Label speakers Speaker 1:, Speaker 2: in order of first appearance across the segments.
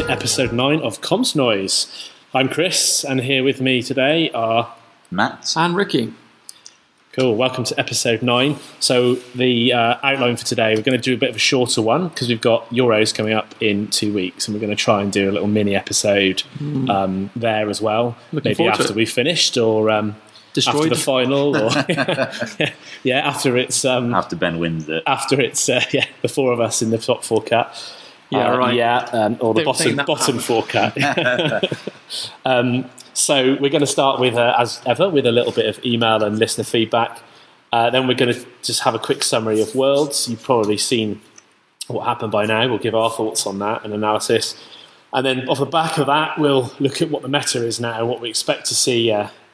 Speaker 1: episode 9 of Comms Noise. I'm Chris, and here with me today are
Speaker 2: Matt
Speaker 3: and Ricky.
Speaker 1: Cool, welcome to episode 9. So the outline for today, we're going to do a bit of a shorter one because we've got Euros coming up in 2 weeks, and we're going to try and do a little mini episode there as well. Maybe after we've finished, or after the final, or after it's
Speaker 2: after Ben wins it.
Speaker 1: After it's the four of us in the top 4 cat. Or the bottom 4 cat. So we're going to start with, as ever, with a little bit of email and listener feedback. Then we're going to just have a quick summary of Worlds. You've probably seen what happened by now. We'll give our thoughts on that and analysis. And then off the back of that, we'll look at what the meta is now, what we expect to see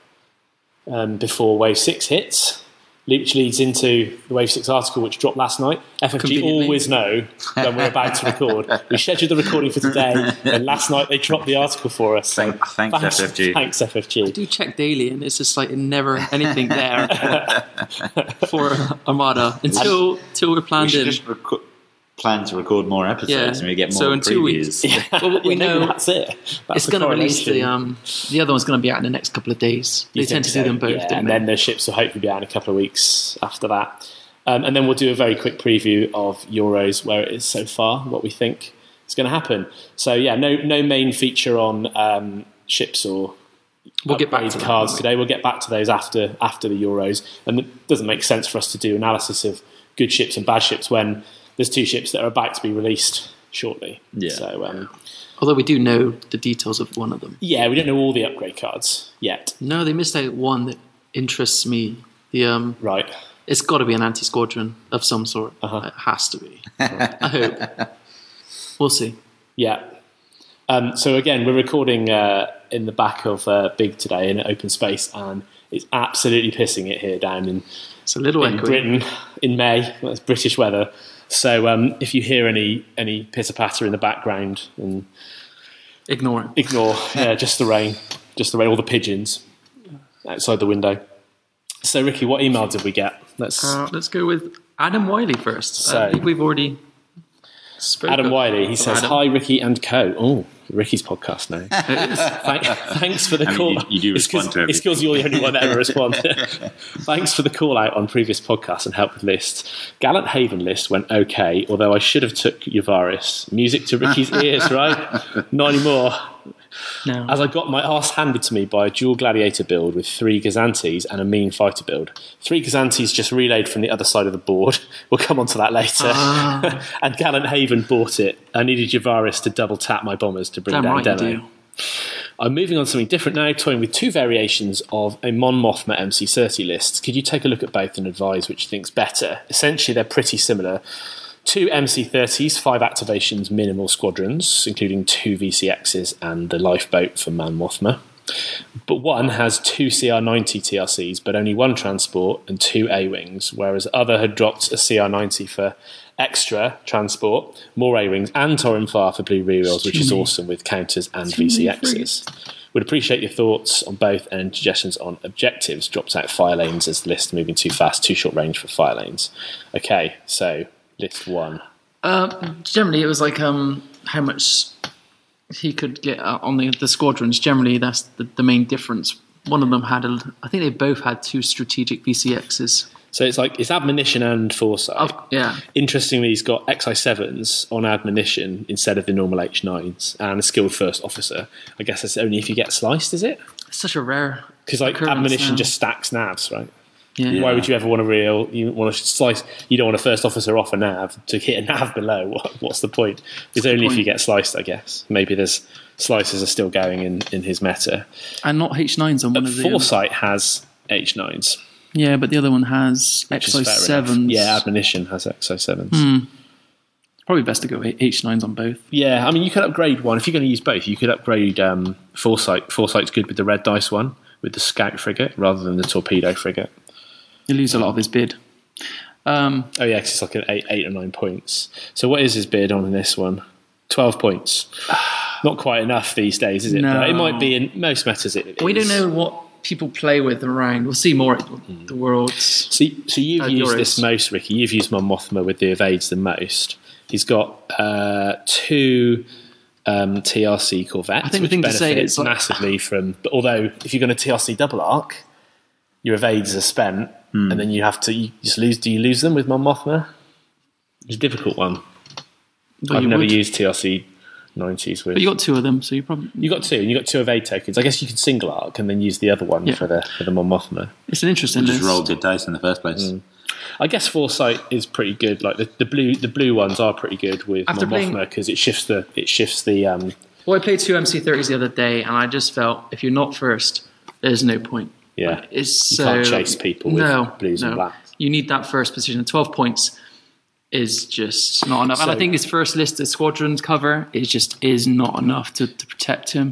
Speaker 1: before Wave 6 hits. Which leads into the Wave 6 article, which dropped last night. FFG always know when we're about to record. We scheduled the recording for today, and last night they dropped the article for us.
Speaker 2: So thanks FFG.
Speaker 1: Thanks, FFG.
Speaker 3: I do check daily, and it's just like never anything there for Armada until we're planned in.
Speaker 2: Plan to record more episodes and we get more
Speaker 3: so in
Speaker 2: previews.
Speaker 3: 2 weeks. Well, we know
Speaker 1: that's it.
Speaker 3: It's going to release the other one's going to be out in the next couple of days. They tend to do them both,
Speaker 1: and then the ships will hopefully be out in a couple of weeks after that. And then we'll do a very quick preview of Euros, where it is so far, what we think is going to happen. So no main feature on ships or
Speaker 3: we'll get back to
Speaker 1: cards today. We'll get back to those after the Euros, and it doesn't make sense for us to do analysis of good ships and bad ships when there's 2 ships that are about to be released shortly.
Speaker 2: Yeah.
Speaker 1: So,
Speaker 3: although we do know the details of one of them.
Speaker 1: Yeah, we don't know all the upgrade cards yet.
Speaker 3: No, they missed out one that interests me.
Speaker 1: Right.
Speaker 3: It's got to be an anti-squadron of some sort. It has to be. I hope. We'll see.
Speaker 1: Yeah. So again, we're recording in the back of Big today in open space, and it's absolutely pissing it here down in Britain in May. That's British weather. So if you hear any pitter-patter in the background, and
Speaker 3: ignore it.
Speaker 1: Just the rain, all the pigeons outside the window. So Ricky, what email did we get? Let's
Speaker 3: go with Adam Wiley first.
Speaker 1: So,
Speaker 3: I think we've already spoken.
Speaker 1: Adam Wiley, he says, "Hi Ricky and co." Oh, Ricky's podcast now.
Speaker 3: It is.
Speaker 1: Thanks for the call.
Speaker 2: You do respond to everything.
Speaker 1: It's because you're the only one that ever responds. Thanks for the call out on previous podcasts and help with lists. Gallant Haven list went okay, although I should have took Yavaris. Music to Ricky's ears, right? Not anymore.
Speaker 3: No.
Speaker 1: As I got my arse handed to me by a dual gladiator build with 3 Gazantes and a mean fighter build. 3 Gazantes just relayed from the other side of the board. We'll come on to that later. And Gallant Haven bought it. I needed Yavaris to double tap my bombers to bring down Demo. I'm moving on to something different now, toying with 2 variations of a Mon Mothma MC30 list. Could you take a look at both and advise which you think's better? Essentially, they're pretty similar. 2 MC30s, 5 activations, minimal squadrons, including 2 VCXs and the lifeboat for Mon Mothma. But one has 2 CR90 TRCs, but only 1 transport and 2 A-wings, whereas other had dropped a CR90 for extra transport, more A-wings, and Torin Far for blue rerolls, which is awesome with counters and VCXs. Would appreciate your thoughts on both and suggestions on objectives. Drops out fire lanes as the list moving too fast, too short range for fire lanes. Okay, so list 1.
Speaker 3: Generally, it was like how much he could get on the squadrons. Generally, that's the main difference. One of them had, I think they both had 2 strategic VCXs.
Speaker 1: So it's admonition and foresight.
Speaker 3: Yeah.
Speaker 1: Interestingly, he's got XI7s on admonition instead of the normal H9s, and a skilled first officer. I guess that's only if you get sliced, is it?
Speaker 3: It's such a rare.
Speaker 1: Because admonition just stacks navs, right?
Speaker 3: Yeah.
Speaker 1: Why would you ever want to reel? You want to slice. You don't want a first officer off a nav to hit a nav below. What's the point? It's only if you get sliced, I guess. Maybe there's slices are still going in his meta,
Speaker 3: and not H9s on one of the.
Speaker 1: Foresight has H9s.
Speaker 3: Yeah, but the other one has XI7s.
Speaker 1: Yeah, admonition has XI7s.
Speaker 3: It's probably best to go H9s on both.
Speaker 1: Yeah, I mean, you could upgrade one. If you're going to use both, you could upgrade Foresight. Foresight's good with the red dice one, with the scout frigate, rather than the torpedo frigate.
Speaker 3: You lose a lot of his bid.
Speaker 1: Oh yeah, because it's like an 8 or 9 points. So what is his bid on this one? 12 points. Not quite enough these days, is it?
Speaker 3: No.
Speaker 1: But it might be in most metas.
Speaker 3: We don't know what people play with around. We'll see more at the Worlds.
Speaker 1: So you've used this most, Ricky. You've used Mon Mothma with the evades the most. He's got 2 TRC Corvettes.
Speaker 3: I think the
Speaker 1: which
Speaker 3: thing to say
Speaker 1: benefits
Speaker 3: is, like,
Speaker 1: massively from. But although if you're going to TRC double arc, your evades are spent, and then you have to you just lose. Do you lose them with Mon Mothma? It's a difficult one.
Speaker 3: But
Speaker 1: I've
Speaker 3: you
Speaker 1: never
Speaker 3: would.
Speaker 1: used TRC 90s with.
Speaker 3: But you got 2 of them, so you probably.
Speaker 1: You got 2, and you got 2 evade tokens. I guess you could single arc and then use the other one
Speaker 3: Yeah.
Speaker 1: for the Mon Mothma.
Speaker 3: It's an interesting
Speaker 2: Just
Speaker 3: list.
Speaker 2: roll good dice in the first place.
Speaker 1: I guess Foresight is pretty good. Like the blue ones are pretty good with
Speaker 3: After
Speaker 1: Mon
Speaker 3: playing-
Speaker 1: Mothma because it shifts the.
Speaker 3: Well, I played 2 MC30s the other day, and I just felt if you're not first, there's no point.
Speaker 1: Yeah.
Speaker 3: Like, it's
Speaker 1: You
Speaker 3: so,
Speaker 1: can't chase people with blues and blacks.
Speaker 3: You need that first position. 12 points is just not enough. And I
Speaker 1: So-
Speaker 3: think his first list of squadrons cover is not enough to protect him.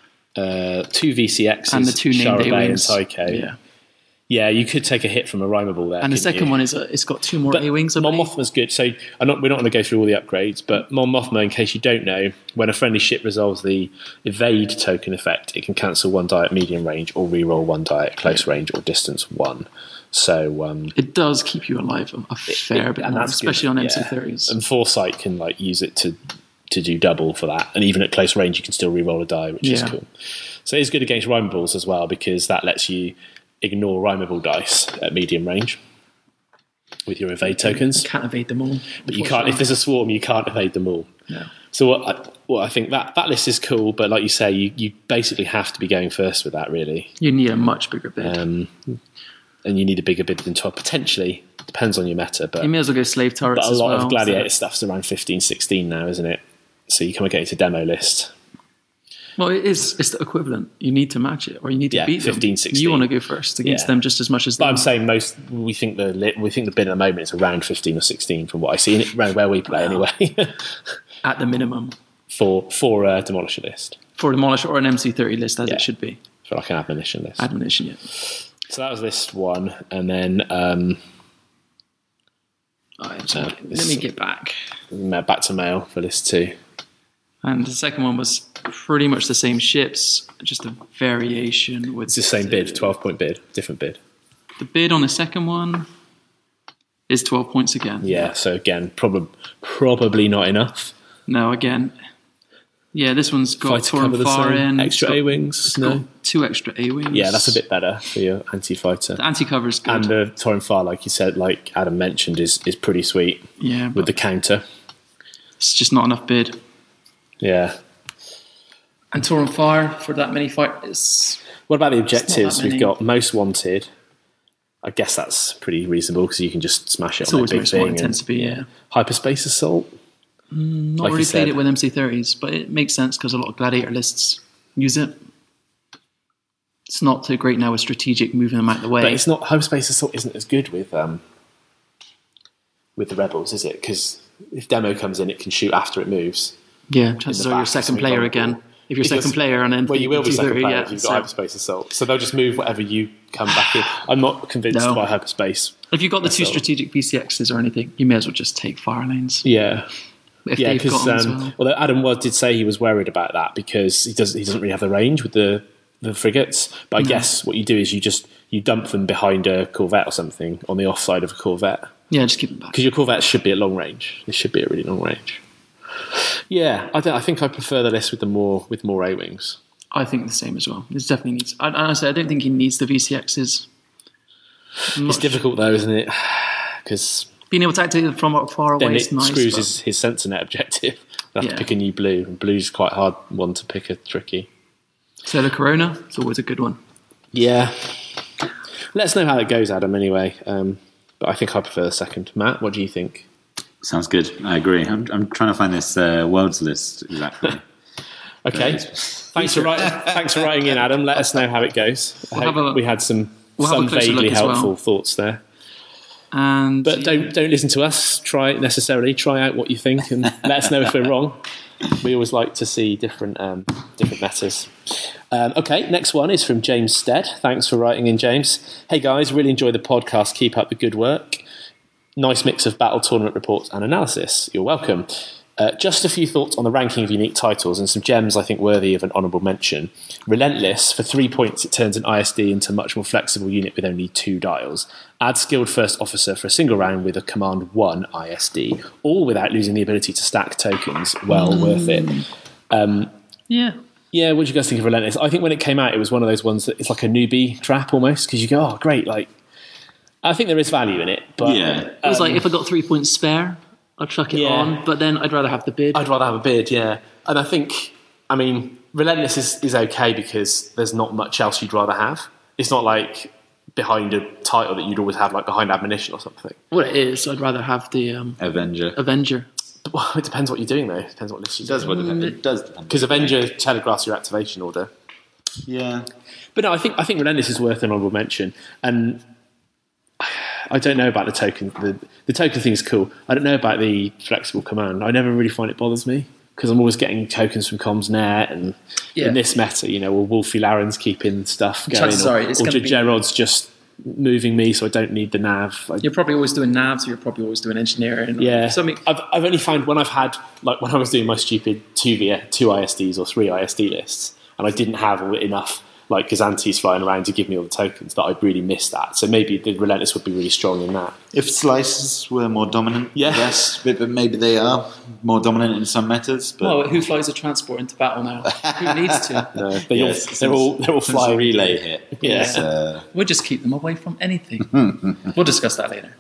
Speaker 1: 2 VCXs
Speaker 3: And the 2 named
Speaker 1: Shara Bay and
Speaker 3: A-Wings.
Speaker 1: Tycho.
Speaker 3: Yeah.
Speaker 1: Yeah, you could take a hit from a Rhymeable there.
Speaker 3: And the
Speaker 1: couldn't
Speaker 3: second
Speaker 1: you?
Speaker 3: one is it's got 2 more
Speaker 1: But
Speaker 3: A-Wings. I
Speaker 1: Mon
Speaker 3: believe.
Speaker 1: Mothma's good. So we're not going to go through all the upgrades, but Mon Mothma, in case you don't know, when a friendly ship resolves the evade token effect, it can cancel 1 die at medium range or reroll 1 die at close range or distance 1. So
Speaker 3: It does keep you alive a fair bit
Speaker 1: and
Speaker 3: more,
Speaker 1: that's
Speaker 3: especially
Speaker 1: good,
Speaker 3: on
Speaker 1: yeah.
Speaker 3: MC30s.
Speaker 1: And Foresight can like use it to do double for that, and even at close range, you can still reroll a die, which is
Speaker 3: Yeah.
Speaker 1: cool. So it's good against Rhymeables as well because that lets you ignore Rhymeable dice at medium range with your evade tokens.
Speaker 3: Can't evade them all.
Speaker 1: But you can't. If there's a swarm, you can't evade them all.
Speaker 3: No.
Speaker 1: So what I think that list is cool, but like you say, you basically have to be going first with that, really,
Speaker 3: You need a much bigger bid.
Speaker 1: and you need a bigger bid than 12. Potentially, depends on your meta, but
Speaker 3: You may as well go slave turrets
Speaker 1: a
Speaker 3: as
Speaker 1: lot
Speaker 3: well.
Speaker 1: of Gladiator stuff's around 15, 16 now, isn't it? So you come and get into demo list.
Speaker 3: Well, it's the equivalent. You need to match it, or you need to
Speaker 1: Yeah,
Speaker 3: beat
Speaker 1: 15,
Speaker 3: them.
Speaker 1: 16.
Speaker 3: You want to go first against
Speaker 1: Yeah.
Speaker 3: them just as much as
Speaker 1: But
Speaker 3: them.
Speaker 1: I'm saying we think the bid at the moment is around 15 or 16 from what I see, around where we play anyway,
Speaker 3: At the minimum.
Speaker 1: for a Demolisher list,
Speaker 3: For a Demolish or an MC30 list, as
Speaker 1: Yeah.
Speaker 3: it should be.
Speaker 1: for like an admonition list.
Speaker 3: Admonition, yeah.
Speaker 1: So that was list 1, and then
Speaker 3: Alright, so let me get back.
Speaker 1: back to mail for list 2.
Speaker 3: And the second one was pretty much the same ships, just a variation with
Speaker 1: It's the same bid, 12-point bid, different bid.
Speaker 3: the bid on the second one is 12 points again.
Speaker 1: Yeah, so again, probably not enough.
Speaker 3: No, again. Yeah, this one's got
Speaker 1: Fighter cover
Speaker 3: Torn
Speaker 1: the
Speaker 3: Far
Speaker 1: same.
Speaker 3: in.
Speaker 1: Extra A-Wings, no?
Speaker 3: Got 2 extra A-Wings.
Speaker 1: Yeah, that's a bit better for your anti-fighter.
Speaker 3: The anti-cover is good.
Speaker 1: And the Torn Far, like you said, like Adam mentioned, is pretty sweet
Speaker 3: yeah,
Speaker 1: with
Speaker 3: but
Speaker 1: the counter.
Speaker 3: it's just not enough bid.
Speaker 1: Yeah.
Speaker 3: And Torn Fire for that many fighters.
Speaker 1: What about the objectives?
Speaker 3: that
Speaker 1: We've
Speaker 3: many.
Speaker 1: got most wanted. I guess that's pretty reasonable because you can just smash it
Speaker 3: It's
Speaker 1: on
Speaker 3: always
Speaker 1: that big
Speaker 3: most what
Speaker 1: thing.
Speaker 3: it tends to be, yeah.
Speaker 1: Hyperspace Assault.
Speaker 3: Not
Speaker 1: like you
Speaker 3: really
Speaker 1: said.
Speaker 3: played it with MC30s, but it makes sense because a lot of Gladiator lists use it. It's not too great now with strategic moving them out of the way.
Speaker 1: But it's not Hyperspace Assault isn't as good with the Rebels, is it? Because if demo comes in, it can shoot after it moves.
Speaker 3: Yeah, chances
Speaker 1: in the
Speaker 3: are you're
Speaker 1: back,
Speaker 3: second
Speaker 1: so
Speaker 3: player
Speaker 1: you've got-
Speaker 3: again. If you're
Speaker 1: If you're
Speaker 3: second player and then
Speaker 1: Well, you will be second
Speaker 3: 230,
Speaker 1: player
Speaker 3: yeah,
Speaker 1: if you've got
Speaker 3: so
Speaker 1: Hyperspace Assault. So they'll just move whatever you come back in. I'm not convinced
Speaker 3: No.
Speaker 1: by Hyperspace.
Speaker 3: if you've got the 2
Speaker 1: Assault.
Speaker 3: strategic PCXs or anything, you may as well just take fire lanes.
Speaker 1: Yeah.
Speaker 3: If
Speaker 1: Yeah,
Speaker 3: they've got
Speaker 1: because
Speaker 3: them as well.
Speaker 1: although Adam did say he was worried about that because he doesn't really have the range with the frigates. But I guess what you do is you dump them behind a Corvette or something on the offside of a Corvette
Speaker 3: Yeah, just keep them back.
Speaker 1: because your Corvettes should be at long range. They should be at really long range. Yeah, I think I prefer the list with more A-wings.
Speaker 3: I think the same as well. This definitely needs. Honestly, I don't think he needs the VCXs.
Speaker 1: It's difficult though, isn't it? Because
Speaker 3: Being able to activate them from far away
Speaker 1: then
Speaker 3: is
Speaker 1: it
Speaker 3: nice.
Speaker 1: screws
Speaker 3: but-
Speaker 1: his sensor net objective. They have
Speaker 3: Yeah.
Speaker 1: to pick a new blue, and blue's quite a hard one to pick. A tricky.
Speaker 3: Solar Corona, it's always a good one.
Speaker 1: Yeah. Let us know how it goes, Adam. Anyway, but I think I prefer the second. Matt, what do you think?
Speaker 2: Sounds good. I agree. I'm trying to find this worlds list exactly.
Speaker 1: Okay. Thanks for writing in, Adam. Let us know how it goes. I
Speaker 3: have
Speaker 1: hope
Speaker 3: a-
Speaker 1: we had some
Speaker 3: we'll have a closer
Speaker 1: vaguely
Speaker 3: look as well.
Speaker 1: helpful thoughts there.
Speaker 3: And
Speaker 1: But don't listen to us. Try out what you think and let us know if we're wrong. We always like to see different metas. Okay, next one is from James Stead. Thanks for writing in, James. Hey guys, really enjoy the podcast. Keep up the good work. Nice mix of battle tournament reports and analysis. You're welcome. Just a few thoughts on the ranking of unique titles and some gems I think worthy of an honourable mention. Relentless, for 3 points it turns an ISD into a much more flexible unit with only 2 dials. Add skilled first officer for a single round with a command 1 ISD, all without losing the ability to stack tokens. Well worth it.
Speaker 3: Yeah.
Speaker 1: Yeah, what do you guys think of Relentless? I think when it came out, it was one of those ones that it's like a newbie trap almost, because you go, oh, great. Like, I think there is value in it. But
Speaker 3: It was like, if I got 3 points spare, I'd chuck it on, but then I'd rather have the bid.
Speaker 1: I'd rather have a bid, yeah. And I think, I mean, Relentless is okay because there's not much else you'd rather have. It's not like behind a title that you'd always have, like behind Admonition or something.
Speaker 3: Well, it is. I'd rather have the
Speaker 2: Avenger.
Speaker 1: Well, it depends what you're doing, though. It depends what list you're doing.
Speaker 2: It does depend.
Speaker 1: Because Avenger telegraphs your activation order.
Speaker 2: Yeah.
Speaker 1: But no, I think Relentless is worth an honourable mention. And I don't know about the token. The token thing is cool. I don't know about the flexible command. I never really find it bothers me because I'm always getting tokens from Comsnet, and in this meta, or Wolfie Laren's keeping stuff going, or Gerard's just moving me, so I don't need the nav.
Speaker 3: You're probably always doing navs, or you're probably always doing engineering.
Speaker 1: Yeah, I've only found when I've had, like when I was doing my stupid 2 ISDs or 3 ISD lists, and I didn't have enough like Gazantes flying around to give me all the tokens, that I really missed that. So maybe the Relentless would be really strong in that.
Speaker 2: If slices were more dominant, yes, but maybe they are more dominant in some metas. But
Speaker 3: well, who flies a transport into battle now? Who needs to?
Speaker 1: No, they're all flying.
Speaker 2: Relay hit.
Speaker 1: Yeah,
Speaker 3: we'll just keep them away from anything. We'll discuss that later.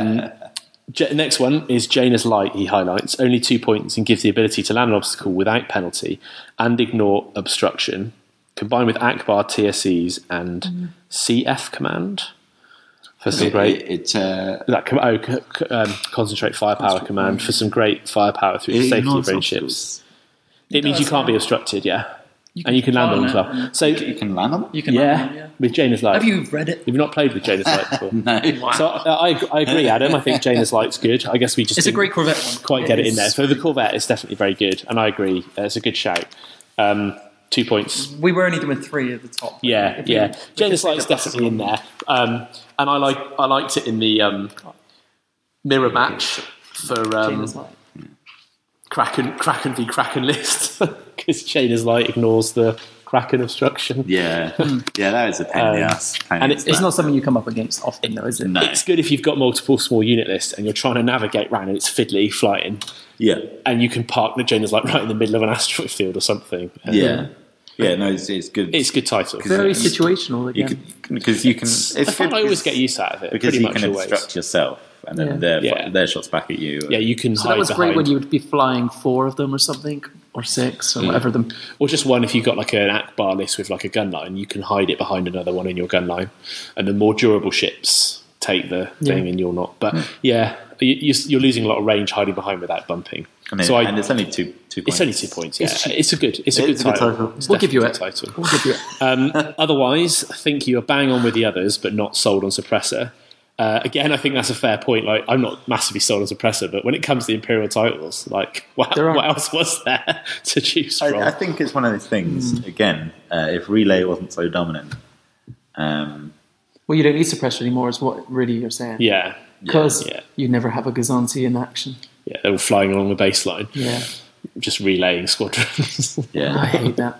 Speaker 1: Next one is Jaina's Light. He highlights only 2 points and gives the ability to land an obstacle without penalty and ignore obstruction, combined with Akbar TSEs and CF command for some great concentrate firepower command for some great firepower through the safety of range ships. It means you can't be obstructed, and you can land them as well. So
Speaker 2: you can land them?
Speaker 3: You can land them,
Speaker 1: with Jaina's Light.
Speaker 3: Have you read it?
Speaker 1: You've not played with Jaina's Light before?
Speaker 2: No.
Speaker 3: Wow.
Speaker 1: So I agree, Adam. I think Jaina's Light's good. I guess we just
Speaker 3: it's a great Corvette one.
Speaker 1: Quite get it in there. For the Corvette, it's definitely very good, and I agree. It's a good shout. 2 points.
Speaker 3: We were only doing 3 at the top.
Speaker 1: Yeah. Jaina's Light's definitely in there, and I liked it in the mirror match for
Speaker 3: Jaina's Light.
Speaker 1: Kraken v Kraken list, because Jaina's Light ignores the Kraken obstruction.
Speaker 2: Yeah, that is a pain in the ass.
Speaker 1: And
Speaker 3: it's not something you come up against often, though, is it?
Speaker 2: No.
Speaker 1: It's good if you've got multiple small unit lists and you're trying to navigate around and it's fiddly flying.
Speaker 2: Yeah,
Speaker 1: and you can park the Jaina's Light right in the middle of an asteroid field or something.
Speaker 2: No, it's good.
Speaker 1: It's a good title.
Speaker 3: Very situational again.
Speaker 2: Because you can.
Speaker 1: I find I always get use out of it.
Speaker 2: Because
Speaker 1: pretty
Speaker 2: you
Speaker 1: much
Speaker 2: can
Speaker 1: always.
Speaker 2: obstruct yourself, and then their shots back at you.
Speaker 1: Yeah, you can.
Speaker 3: So
Speaker 1: hide
Speaker 3: that was
Speaker 1: behind.
Speaker 3: great when you would be flying 4 of them or something, or 6 or whatever them.
Speaker 1: Or just one. If you've got like an Akbar list with like a gun line, you can hide it behind another one in your gun line, and the more durable ships take the thing, and you're not. But you're losing a lot of range hiding behind without bumping.
Speaker 2: And it's only 2 points.
Speaker 1: It's only 2 points. Yeah, it's a good title.
Speaker 3: We'll give you it.
Speaker 1: Title.
Speaker 3: We'll give you it.
Speaker 1: Otherwise, I think you are bang on with the others, but not sold on Suppressor. Again, I think that's a fair point. Like, I'm not massively sold on Suppressor, but when it comes to the Imperial titles, like, what else was there to choose from?
Speaker 2: I think it's one of those things. Again, if Relay wasn't so dominant,
Speaker 3: well, you don't need Suppressor anymore, is what really you're saying.
Speaker 1: Yeah,
Speaker 3: because you never have a Gazanti in action.
Speaker 1: Yeah, they're all flying along the baseline.
Speaker 3: Yeah,
Speaker 1: just relaying squadrons.
Speaker 3: I hate that.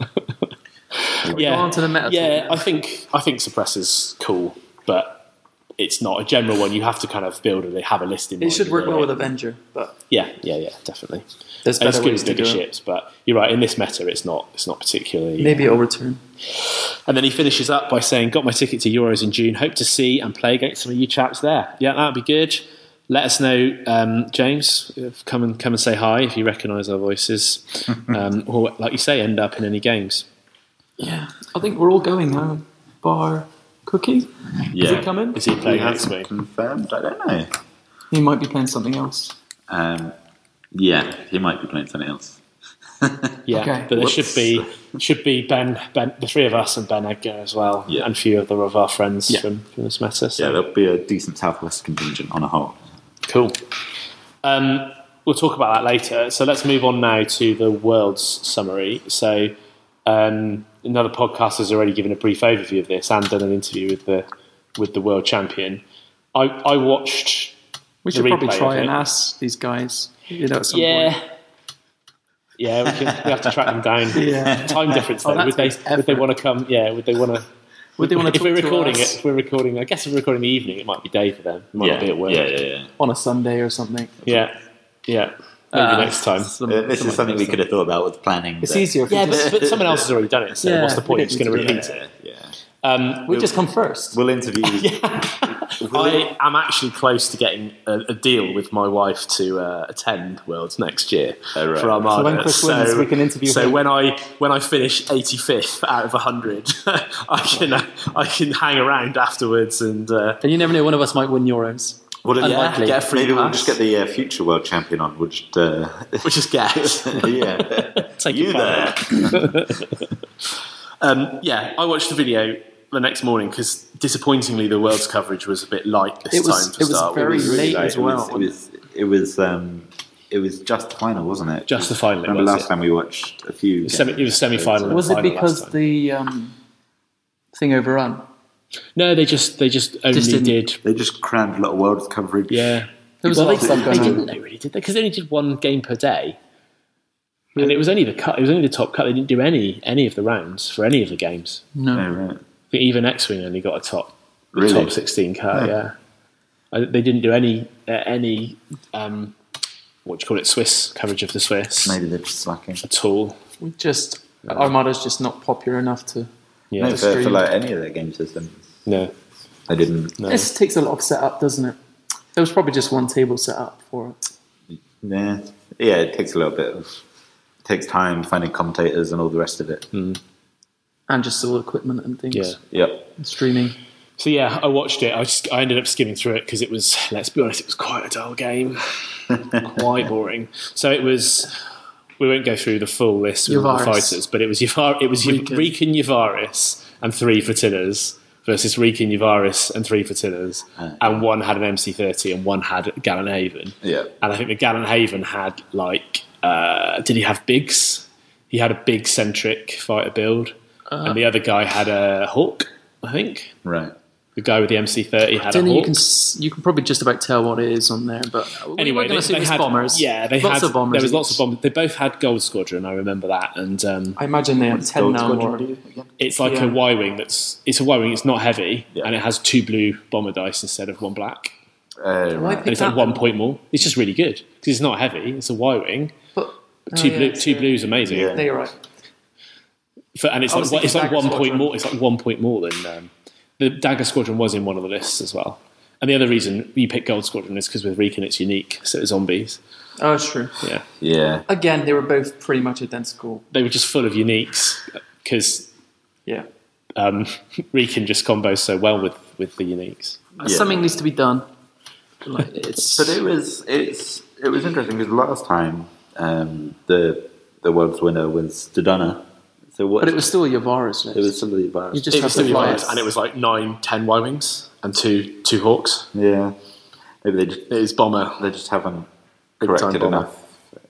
Speaker 3: Go on to the meta.
Speaker 1: Yeah, I think Suppressor's cool, but it's not a general one. You have to kind of build and have a list in mind.
Speaker 3: It should work well with Avenger, but
Speaker 1: yeah, definitely.
Speaker 3: There's better ways to do it.
Speaker 1: ships, but you're right. In this meta, it's not particularly.
Speaker 3: Maybe it'll return.
Speaker 1: And then he finishes up by saying, "Got my ticket to Euros in June. Hope to see and play against some of you chaps there. Yeah, that'd be good. Let us know, James. Come and say hi if you recognise our voices, or like you say, end up in any games."
Speaker 3: Yeah, I think we're all going now. Bar Cookie.
Speaker 2: Yeah.
Speaker 3: Is he coming?
Speaker 1: Is he playing against me?
Speaker 2: Confirmed? I don't know.
Speaker 3: He might be playing something else.
Speaker 2: Yeah, he might be playing something else.
Speaker 1: Yeah,
Speaker 3: okay.
Speaker 1: But there should be Ben, the 3 of us, and Ben Edgar as well, and a few other of our friends from this meta. So.
Speaker 2: Yeah, there'll be a decent Southwest contingent on a whole.
Speaker 1: Cool. We'll talk about that later. So let's move on now to the World's summary. So another podcast has already given a brief overview of this and done an interview with the world champion. I watched.
Speaker 3: We should probably try and ask these guys. At some point.
Speaker 1: Yeah, we have to track them down. Time difference though. Would they want to come? Yeah, would they want to?
Speaker 3: Would they want to?
Speaker 1: If we're recording, I guess if we're recording in the evening, it might be day for them. It might not be at work.
Speaker 2: Yeah.
Speaker 3: On a Sunday or something.
Speaker 1: Yeah. Maybe next time.
Speaker 2: This is something we could have thought about with planning.
Speaker 3: It's easier if we just...
Speaker 1: but someone else has already done it, so
Speaker 3: Yeah,
Speaker 1: what's the point?
Speaker 3: we
Speaker 1: It's
Speaker 3: don't
Speaker 1: going to
Speaker 3: need to do
Speaker 1: repeat it.
Speaker 2: Yeah.
Speaker 3: we just come first.
Speaker 2: We'll interview.
Speaker 1: I am actually close to getting a deal with my wife to attend Worlds next year
Speaker 2: Oh, right.
Speaker 1: for Armada.
Speaker 3: So when Chris wins, we can interview
Speaker 1: So
Speaker 3: him.
Speaker 1: when I finish 85th out of 100, I can hang around afterwards and
Speaker 3: And you never know, one of us might win Euros.
Speaker 2: Well,
Speaker 3: Unlikely.
Speaker 1: get a free
Speaker 2: maybe we'll
Speaker 1: pass.
Speaker 2: just get the future world champion on. We'll just,
Speaker 1: Which is guess.
Speaker 2: yeah.
Speaker 1: Take
Speaker 2: You
Speaker 1: it back.
Speaker 2: there.
Speaker 1: Yeah, I watched the video the next morning because disappointingly the World's coverage was a bit light this time to start with.
Speaker 3: very
Speaker 2: It was
Speaker 3: late
Speaker 2: late.
Speaker 3: as well.
Speaker 2: It was just the final, wasn't it?
Speaker 1: Just the final, it
Speaker 2: Remember
Speaker 1: was,
Speaker 2: last
Speaker 1: yeah.
Speaker 2: time we watched a few.
Speaker 1: It was semi-final.
Speaker 3: Was
Speaker 1: and
Speaker 3: it
Speaker 1: final
Speaker 3: because
Speaker 1: last time.
Speaker 3: the thing overrun?
Speaker 1: No, they just only
Speaker 3: didn't-
Speaker 1: did.
Speaker 2: They just crammed a lot of world coverage.
Speaker 1: Yeah,
Speaker 3: There was a lot of stuff
Speaker 1: they
Speaker 3: going
Speaker 1: didn't
Speaker 3: on.
Speaker 1: know really, did they? Because they only did one game per day, and it was only the cut. It was only the top cut. They didn't do any of the rounds for any of the games.
Speaker 3: No.
Speaker 2: Oh, right.
Speaker 1: I think even X-Wing only got a top
Speaker 2: Really?
Speaker 1: top 16 cut. Yeah, they didn't do any what do you call it, Swiss coverage of the Swiss
Speaker 2: Maybe they're just slacking.
Speaker 1: at all.
Speaker 3: Armada's just not popular enough to...
Speaker 1: Yeah,
Speaker 2: No, for like any of their game systems.
Speaker 1: no.
Speaker 2: They didn't.
Speaker 1: No.
Speaker 3: This takes a lot of setup, doesn't it? There was probably just one table set up for it.
Speaker 2: Yeah. Yeah, it takes a little bit of. It takes time finding commentators and all the rest of it.
Speaker 3: And just all equipment and things.
Speaker 1: Yeah.
Speaker 2: Yep.
Speaker 3: And streaming.
Speaker 1: So yeah, I watched it. I ended up skimming through it because it was, let's be honest, it was quite a dull game, quite boring. So it was. We won't go through the full list of all the
Speaker 3: Yavaris.
Speaker 1: fighters, but it was Rikin Yavaris and 3 Fatinas versus Rikin Yavaris and 3 Fatinas, and one had an MC30 and one had Gallant Haven.
Speaker 2: Yeah.
Speaker 1: And I think the Gallant Haven had did he have Biggs? He had a big centric fighter build, and the other guy had a Hawk, I think.
Speaker 2: Right.
Speaker 1: The guy with the MC30 had a
Speaker 3: Then
Speaker 1: Hawk.
Speaker 3: you can probably just about tell what it is on there, but
Speaker 1: Anyway,
Speaker 3: we're going to see these
Speaker 1: had
Speaker 3: bombers.
Speaker 1: Yeah, they
Speaker 3: lots
Speaker 1: had
Speaker 3: of bombers.
Speaker 1: There was lots of bombers. They both had Gold Squadron. I remember that, and
Speaker 3: I imagine they have 10 now more.
Speaker 1: it's like
Speaker 3: Yeah.
Speaker 1: a Y-wing. It's a Y-wing. It's not heavy,
Speaker 2: Yeah.
Speaker 1: and it has 2 blue bomber dice instead of 1 black,
Speaker 2: Right.
Speaker 1: and it's like 1 point more. It's just really good because it's not heavy. It's a Y-wing.
Speaker 3: But,
Speaker 1: Two blues, amazing.
Speaker 2: Yeah.
Speaker 3: They're right.
Speaker 1: And it's
Speaker 3: I was
Speaker 1: like
Speaker 3: thinking Dagger
Speaker 1: 1 point
Speaker 3: Squadron.
Speaker 1: more. It's like 1 point more than the Dagger Squadron was in one of the lists as well. And the other reason you pick Gold Squadron is because with Rikin it's unique, so it's zombies.
Speaker 3: Oh, it's true.
Speaker 1: Yeah,
Speaker 2: Yeah.
Speaker 3: Again, they were both pretty much identical.
Speaker 1: they were just full of uniques because
Speaker 3: Yeah.
Speaker 1: Rikin just combos so well with the uniques.
Speaker 3: Something needs to be done. Like, it's
Speaker 2: But it was interesting because last time the world's winner was Dodonna. So what?
Speaker 3: But it was still a Yavaris list.
Speaker 2: It was somebody about.
Speaker 3: You just
Speaker 1: It
Speaker 3: have
Speaker 1: was
Speaker 3: to
Speaker 1: the
Speaker 3: fly
Speaker 1: Yavaris,
Speaker 3: it.
Speaker 1: and it was like 9-10 Y-wings and two Hawks.
Speaker 2: Yeah. Maybe
Speaker 1: It is bomber.
Speaker 2: they just haven't
Speaker 1: Big
Speaker 2: corrected
Speaker 1: time bomber.
Speaker 2: enough.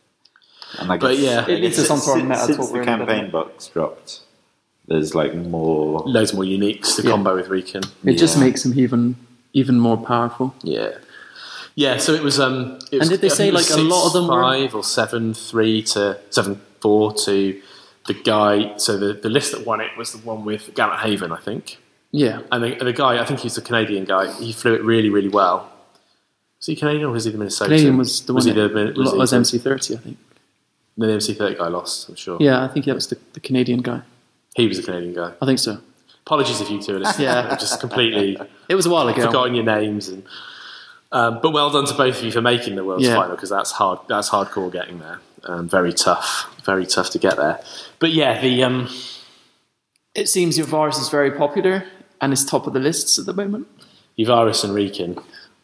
Speaker 2: And I
Speaker 1: But
Speaker 2: guess-
Speaker 1: yeah.
Speaker 3: It leads us on to our meta
Speaker 2: since
Speaker 3: talk,
Speaker 2: the
Speaker 3: really,
Speaker 2: campaign
Speaker 3: doesn't it?
Speaker 2: box dropped, there's like more.
Speaker 1: Loads more uniques to
Speaker 3: Yeah.
Speaker 1: combo with Rikin.
Speaker 3: It just
Speaker 2: Yeah.
Speaker 3: makes him even more powerful.
Speaker 1: Yeah. Yeah, so it was. And
Speaker 3: did they say, like, a lot of them were-
Speaker 1: 5 or 7-3 to 7-4 to the guy. So the list that won it was the one with Gallant Haven, I think.
Speaker 3: Yeah.
Speaker 1: And the guy, I think he's a Canadian guy. He flew it really, really well. Was he Canadian or was he the Minnesota?
Speaker 3: Canadian was the one
Speaker 1: he
Speaker 3: that was MC30, I think.
Speaker 1: The MC30 guy lost, I'm sure.
Speaker 3: Yeah, I think that was the Canadian guy.
Speaker 1: He was a Canadian guy.
Speaker 3: I think so.
Speaker 1: Apologies if you two are listening.
Speaker 3: Yeah.
Speaker 1: I've just completely
Speaker 3: It was a while ago.
Speaker 1: forgotten your names. And but well done to both of you for making the World's
Speaker 3: Yeah.
Speaker 1: Final because that's hard. That's hardcore getting there. Very tough to get there. But yeah, the
Speaker 3: It seems Yavaris is very popular and is top of the lists at the moment.
Speaker 1: Yavaris and Rikin.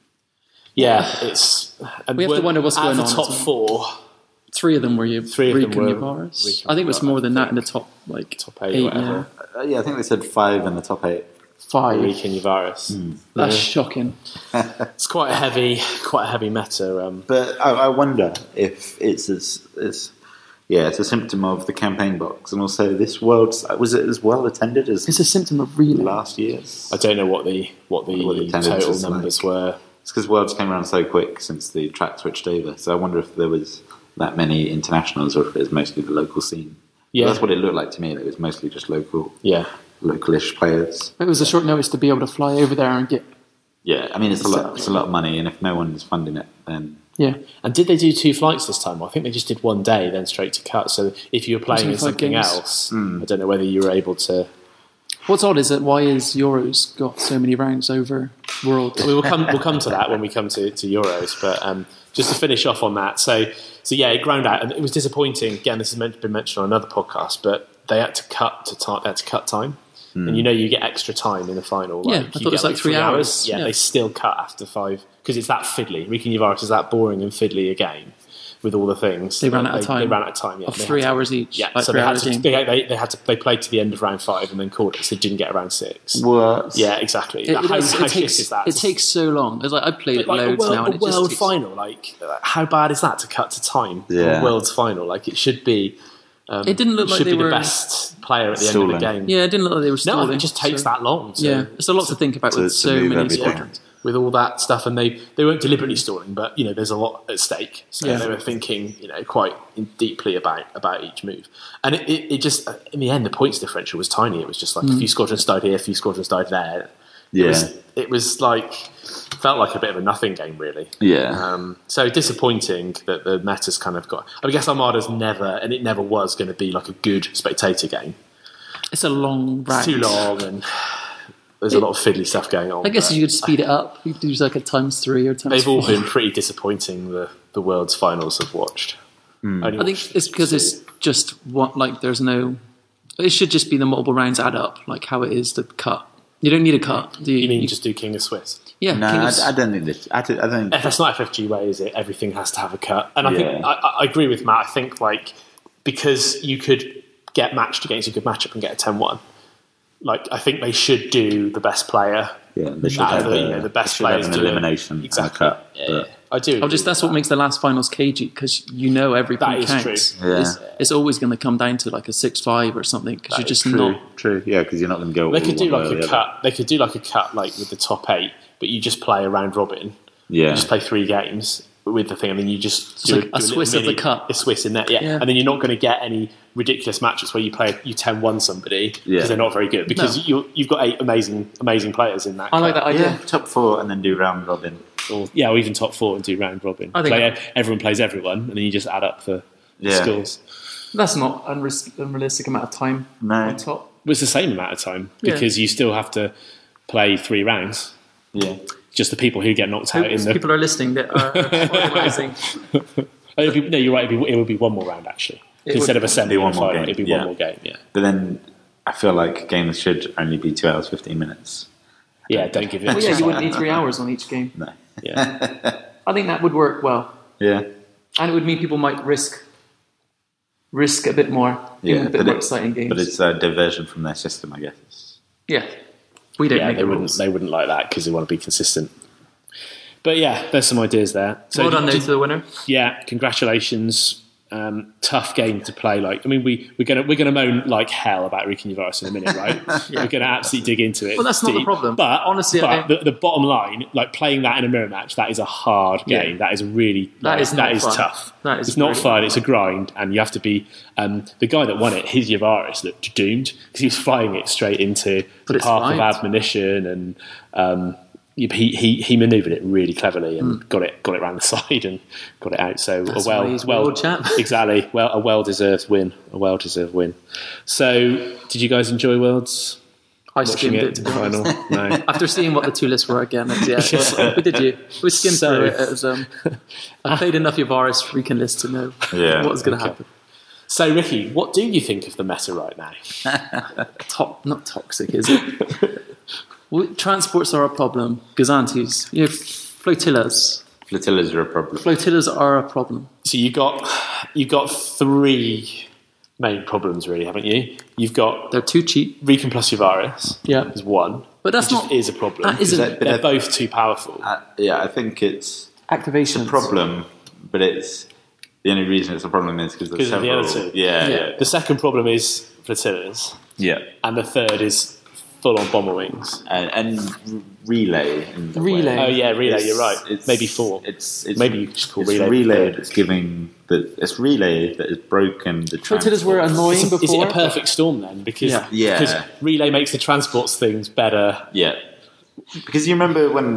Speaker 1: Yeah, it's. And
Speaker 3: We have to wonder what's
Speaker 1: out
Speaker 3: going
Speaker 1: of
Speaker 3: on
Speaker 1: the top
Speaker 3: as well.
Speaker 1: 4,
Speaker 3: 3 of them were
Speaker 1: Three of them
Speaker 3: Rikin
Speaker 1: were
Speaker 3: Yavaris.
Speaker 1: Rikin
Speaker 3: I think it was
Speaker 1: Yavaris,
Speaker 3: more than
Speaker 1: I
Speaker 3: that in the top
Speaker 1: top 8 or whatever.
Speaker 2: Yeah, I think they said 5 in the top 8.
Speaker 3: 5.
Speaker 1: Rikin Yavaris.
Speaker 3: That's shocking.
Speaker 1: It's quite a heavy meta.
Speaker 2: But I wonder if it's it's a symptom of the campaign box, and also this world's was it as well attended as
Speaker 3: It's a symptom of reeling.
Speaker 2: last year's?
Speaker 1: I don't know what the
Speaker 2: attendance
Speaker 1: total
Speaker 2: was
Speaker 1: numbers
Speaker 2: like.
Speaker 1: were.
Speaker 2: It's because Worlds came around so quick since the track switched over. So I wonder if there was that many internationals, or if it was mostly the local scene.
Speaker 1: Yeah.
Speaker 2: That's what it looked like to me. It was mostly just
Speaker 1: Yeah.
Speaker 2: localish players.
Speaker 3: It was a short notice to be able to fly over there and get...
Speaker 2: Yeah, I mean it's a lot of money, and if no one's funding it, then
Speaker 3: Yeah.
Speaker 1: And did they do 2 flights this time? I think they just did 1 day, then straight to cut. So if you were playing in
Speaker 3: 5
Speaker 1: something
Speaker 3: games.
Speaker 1: else, I don't know whether you were able to.
Speaker 3: What's odd is that why is Euros got so many rounds over World?
Speaker 1: I mean, we'll come to that when we come to Euros, but just to finish off on that. So yeah, it ground out, and it was disappointing. Again, this has been mentioned on another podcast, but they had to cut time. And you get extra time in the final.
Speaker 3: Yeah,
Speaker 1: like,
Speaker 3: I thought
Speaker 1: you
Speaker 3: it was
Speaker 1: get
Speaker 3: like 3 hours.
Speaker 1: Yeah,
Speaker 3: Yeah.
Speaker 1: they still cut after 5 because it's that fiddly. Ricky Nivaris is that boring and fiddly a game with all the things.
Speaker 3: They ran out of time.
Speaker 1: They ran out of time. Yeah,
Speaker 3: Of
Speaker 1: They
Speaker 3: 3
Speaker 1: had to-
Speaker 3: hours each.
Speaker 1: Yeah,
Speaker 3: like
Speaker 1: so
Speaker 3: 3
Speaker 1: they had
Speaker 3: hours
Speaker 1: to.
Speaker 3: game.
Speaker 1: They played to the end of round 5 and then called it. So they didn't get around 6.
Speaker 2: What?
Speaker 1: Yeah, exactly.
Speaker 3: It,
Speaker 1: how
Speaker 3: it
Speaker 1: shit
Speaker 3: takes,
Speaker 1: is that?
Speaker 3: It takes so long. It's like I played it
Speaker 1: like
Speaker 3: loads now, and
Speaker 1: a
Speaker 3: it just
Speaker 1: world
Speaker 3: takes,
Speaker 1: final. Like, how bad is that to cut to time?
Speaker 2: Yeah.
Speaker 1: A world's final. Like, it should be.
Speaker 3: It didn't look like
Speaker 1: should
Speaker 3: they
Speaker 1: be
Speaker 3: were
Speaker 1: the best player at the
Speaker 2: Stalling.
Speaker 1: end of the game.
Speaker 3: Yeah, it didn't look like they were
Speaker 1: No,
Speaker 3: stalling.
Speaker 1: it just takes
Speaker 3: so-
Speaker 1: that long. To,
Speaker 3: Yeah, it's a lot to think about
Speaker 2: to
Speaker 3: with so
Speaker 2: move
Speaker 3: many
Speaker 2: everything.
Speaker 3: squadrons.
Speaker 1: with all that stuff, and they weren't deliberately stalling, but there's a lot at stake. So
Speaker 3: Yeah.
Speaker 1: they were thinking, quite deeply about each move. And it just, in the end, the points differential was tiny. It was just like a few squadrons died here, a few squadrons died there.
Speaker 2: Yeah.
Speaker 1: It was like felt like a bit of a nothing game, really.
Speaker 2: Yeah.
Speaker 1: So disappointing that the meta's kind of got. I guess Armada's never was going to be like a good spectator game.
Speaker 3: It's a long round.
Speaker 1: It's too long, and there's a lot of fiddly stuff going on.
Speaker 3: I guess
Speaker 1: but
Speaker 3: you could speed it up. You could do like a ×3 or ×4.
Speaker 1: they've all been pretty disappointing. The world's finals I've watched. Only
Speaker 3: I think
Speaker 1: watched
Speaker 3: it's because
Speaker 1: 2.
Speaker 3: it's just what like there's no. It should just be the multiple rounds add up, like how it is to cut. You don't need a cut, do you?
Speaker 1: You mean just do King of Swiss?
Speaker 3: yeah.
Speaker 2: No,
Speaker 3: King of-
Speaker 2: I don't think this. I think.
Speaker 1: That's not FFG way, is it? Everything has to have a cut. And I
Speaker 2: Yeah.
Speaker 1: think I agree with Matt. I think because you could get matched against a good matchup and get a 10-1. I think they should do the best player.
Speaker 2: Yeah, they should
Speaker 1: out
Speaker 2: have
Speaker 1: of the best
Speaker 2: they should have
Speaker 1: players
Speaker 2: an
Speaker 1: do it.
Speaker 2: elimination and a
Speaker 1: Exactly.
Speaker 2: cut.
Speaker 1: Yeah,
Speaker 2: but-
Speaker 1: I do.
Speaker 3: Oh, just that's what makes the last finals cagey because every
Speaker 1: That
Speaker 3: point
Speaker 1: is
Speaker 3: counts.
Speaker 1: true.
Speaker 2: Yeah.
Speaker 3: It's always going to come down to like a 6-5 or something because you're
Speaker 1: That
Speaker 3: just
Speaker 1: is
Speaker 3: not.
Speaker 2: True. Yeah, because you're not going to go.
Speaker 1: They
Speaker 2: all
Speaker 1: could do
Speaker 2: one
Speaker 1: like
Speaker 2: way or
Speaker 1: a
Speaker 2: the
Speaker 1: cut. They could do like a cut with the top 8, but you just play a round robin.
Speaker 2: Yeah.
Speaker 1: You just play 3 games with the thing, and then you just
Speaker 3: like a Swiss of the cup.
Speaker 1: A Swiss in there, yeah.
Speaker 3: Yeah.
Speaker 1: And then you're not going to get any ridiculous matches where you 10-1 somebody because
Speaker 2: Yeah.
Speaker 1: they're not very good because you've got 8 amazing players in that.
Speaker 3: I like
Speaker 1: cup.
Speaker 3: that idea.
Speaker 2: Yeah, top 4 and then do round robin.
Speaker 1: Or even top 4 and do round robin.
Speaker 3: I think
Speaker 1: Everyone plays everyone, and then you just add up the
Speaker 2: Yeah.
Speaker 1: scores.
Speaker 3: That's not unrealistic amount of time
Speaker 2: No.
Speaker 3: on top.
Speaker 1: But it's the same amount of time
Speaker 3: Yeah.
Speaker 1: because you still have to play 3 rounds.
Speaker 2: Yeah.
Speaker 1: Just the people who get knocked out in the.
Speaker 3: People are listening that are organising.
Speaker 1: No, you're right. It would be one more round actually.
Speaker 3: It
Speaker 1: Instead
Speaker 3: would
Speaker 1: of a semi
Speaker 2: one
Speaker 1: and a
Speaker 2: more
Speaker 1: final,
Speaker 2: game,
Speaker 1: it'd be
Speaker 2: yeah.
Speaker 1: one more game. Yeah,
Speaker 2: But then I feel like games should only be 2 hours 15 minutes.
Speaker 1: yeah. Don't give it.
Speaker 3: Well, yeah, you wouldn't need 3 hours on each game.
Speaker 2: No.
Speaker 1: Yeah,
Speaker 3: I think that would work well,
Speaker 2: Yeah.
Speaker 3: and it would mean people might risk a bit more, give them a bit more exciting games.
Speaker 2: But it's a diversion from their system, I guess.
Speaker 3: yeah, we don't
Speaker 1: yeah.
Speaker 3: make
Speaker 1: They
Speaker 3: the
Speaker 1: wouldn't.
Speaker 3: rules.
Speaker 1: They wouldn't like that because they want to be consistent. But yeah, there's some ideas there. So
Speaker 3: Well done, though, to the winner.
Speaker 1: yeah, congratulations. Tough game to play. We're gonna moan like hell about Ricky Nivaris in a minute, right? We're gonna absolutely dig into it.
Speaker 3: Well, that's not the
Speaker 1: deep.
Speaker 3: problem.
Speaker 1: But
Speaker 3: Honestly, I
Speaker 1: the bottom line, playing that in a mirror match, that is a hard game.
Speaker 3: Yeah.
Speaker 1: That is really
Speaker 3: That is not fun.
Speaker 1: tough.
Speaker 3: That is
Speaker 1: it's not
Speaker 3: really
Speaker 1: fun.
Speaker 3: fun.
Speaker 1: It's a grind, and you have to be. The guy that won it, his Nivaris, looked doomed because he was flying it straight into
Speaker 3: But
Speaker 1: the
Speaker 3: it's
Speaker 1: path
Speaker 3: fine.
Speaker 1: of admonition and. He manoeuvred it really cleverly and got it around the side and got it out. So
Speaker 3: That's why he's world champ.
Speaker 1: exactly. Well, a well-deserved win. So, did you guys enjoy Worlds?
Speaker 3: I
Speaker 1: Watching
Speaker 3: skimmed
Speaker 1: it
Speaker 3: it, to
Speaker 1: to
Speaker 3: be
Speaker 1: the
Speaker 3: honest.
Speaker 1: final? No.
Speaker 3: After seeing what the 2 lists were again, we did. We skimmed
Speaker 1: So-
Speaker 3: through it. It was, I played enough Yavaris freaking list to know
Speaker 2: Yeah,
Speaker 3: what was going to
Speaker 1: okay.
Speaker 3: happen.
Speaker 1: So, Ricky, what do you think of the meta right now?
Speaker 3: Not toxic, is it? Well, transports are a problem. Gazantes, flotillas.
Speaker 2: Flotillas are a problem.
Speaker 3: Flotillas are a problem.
Speaker 1: So you got 3 main problems, really, haven't you? You've got
Speaker 3: They're too cheap.
Speaker 1: Recon plus Yavaris.
Speaker 3: Yeah.
Speaker 1: is one.
Speaker 3: But that's
Speaker 1: which
Speaker 3: not-
Speaker 1: is a problem.
Speaker 3: that isn't-
Speaker 2: But
Speaker 1: They're both too powerful.
Speaker 2: Yeah, I think it's
Speaker 3: Activation.
Speaker 2: a problem, but it's the only reason it's a problem is because there's
Speaker 1: Because of the
Speaker 2: several.
Speaker 1: other two.
Speaker 2: Yeah.
Speaker 1: The second problem is flotillas,
Speaker 2: Yeah.
Speaker 1: and the third is full-on bomber wings.
Speaker 2: And relay. In a
Speaker 3: Relay.
Speaker 2: way.
Speaker 1: Oh yeah, relay.
Speaker 2: It's-
Speaker 1: You're right.
Speaker 2: it's-
Speaker 1: Maybe 4.
Speaker 2: It's
Speaker 1: Maybe you just call
Speaker 2: it's
Speaker 1: relay
Speaker 2: relay
Speaker 1: third.
Speaker 2: that's giving it's relay that has broken the
Speaker 3: Flotillas were
Speaker 2: transport.
Speaker 3: annoying before.
Speaker 1: Is it a perfect storm then? Because
Speaker 3: Yeah.
Speaker 1: because relay makes the transports things better.
Speaker 2: Yeah, because you remember when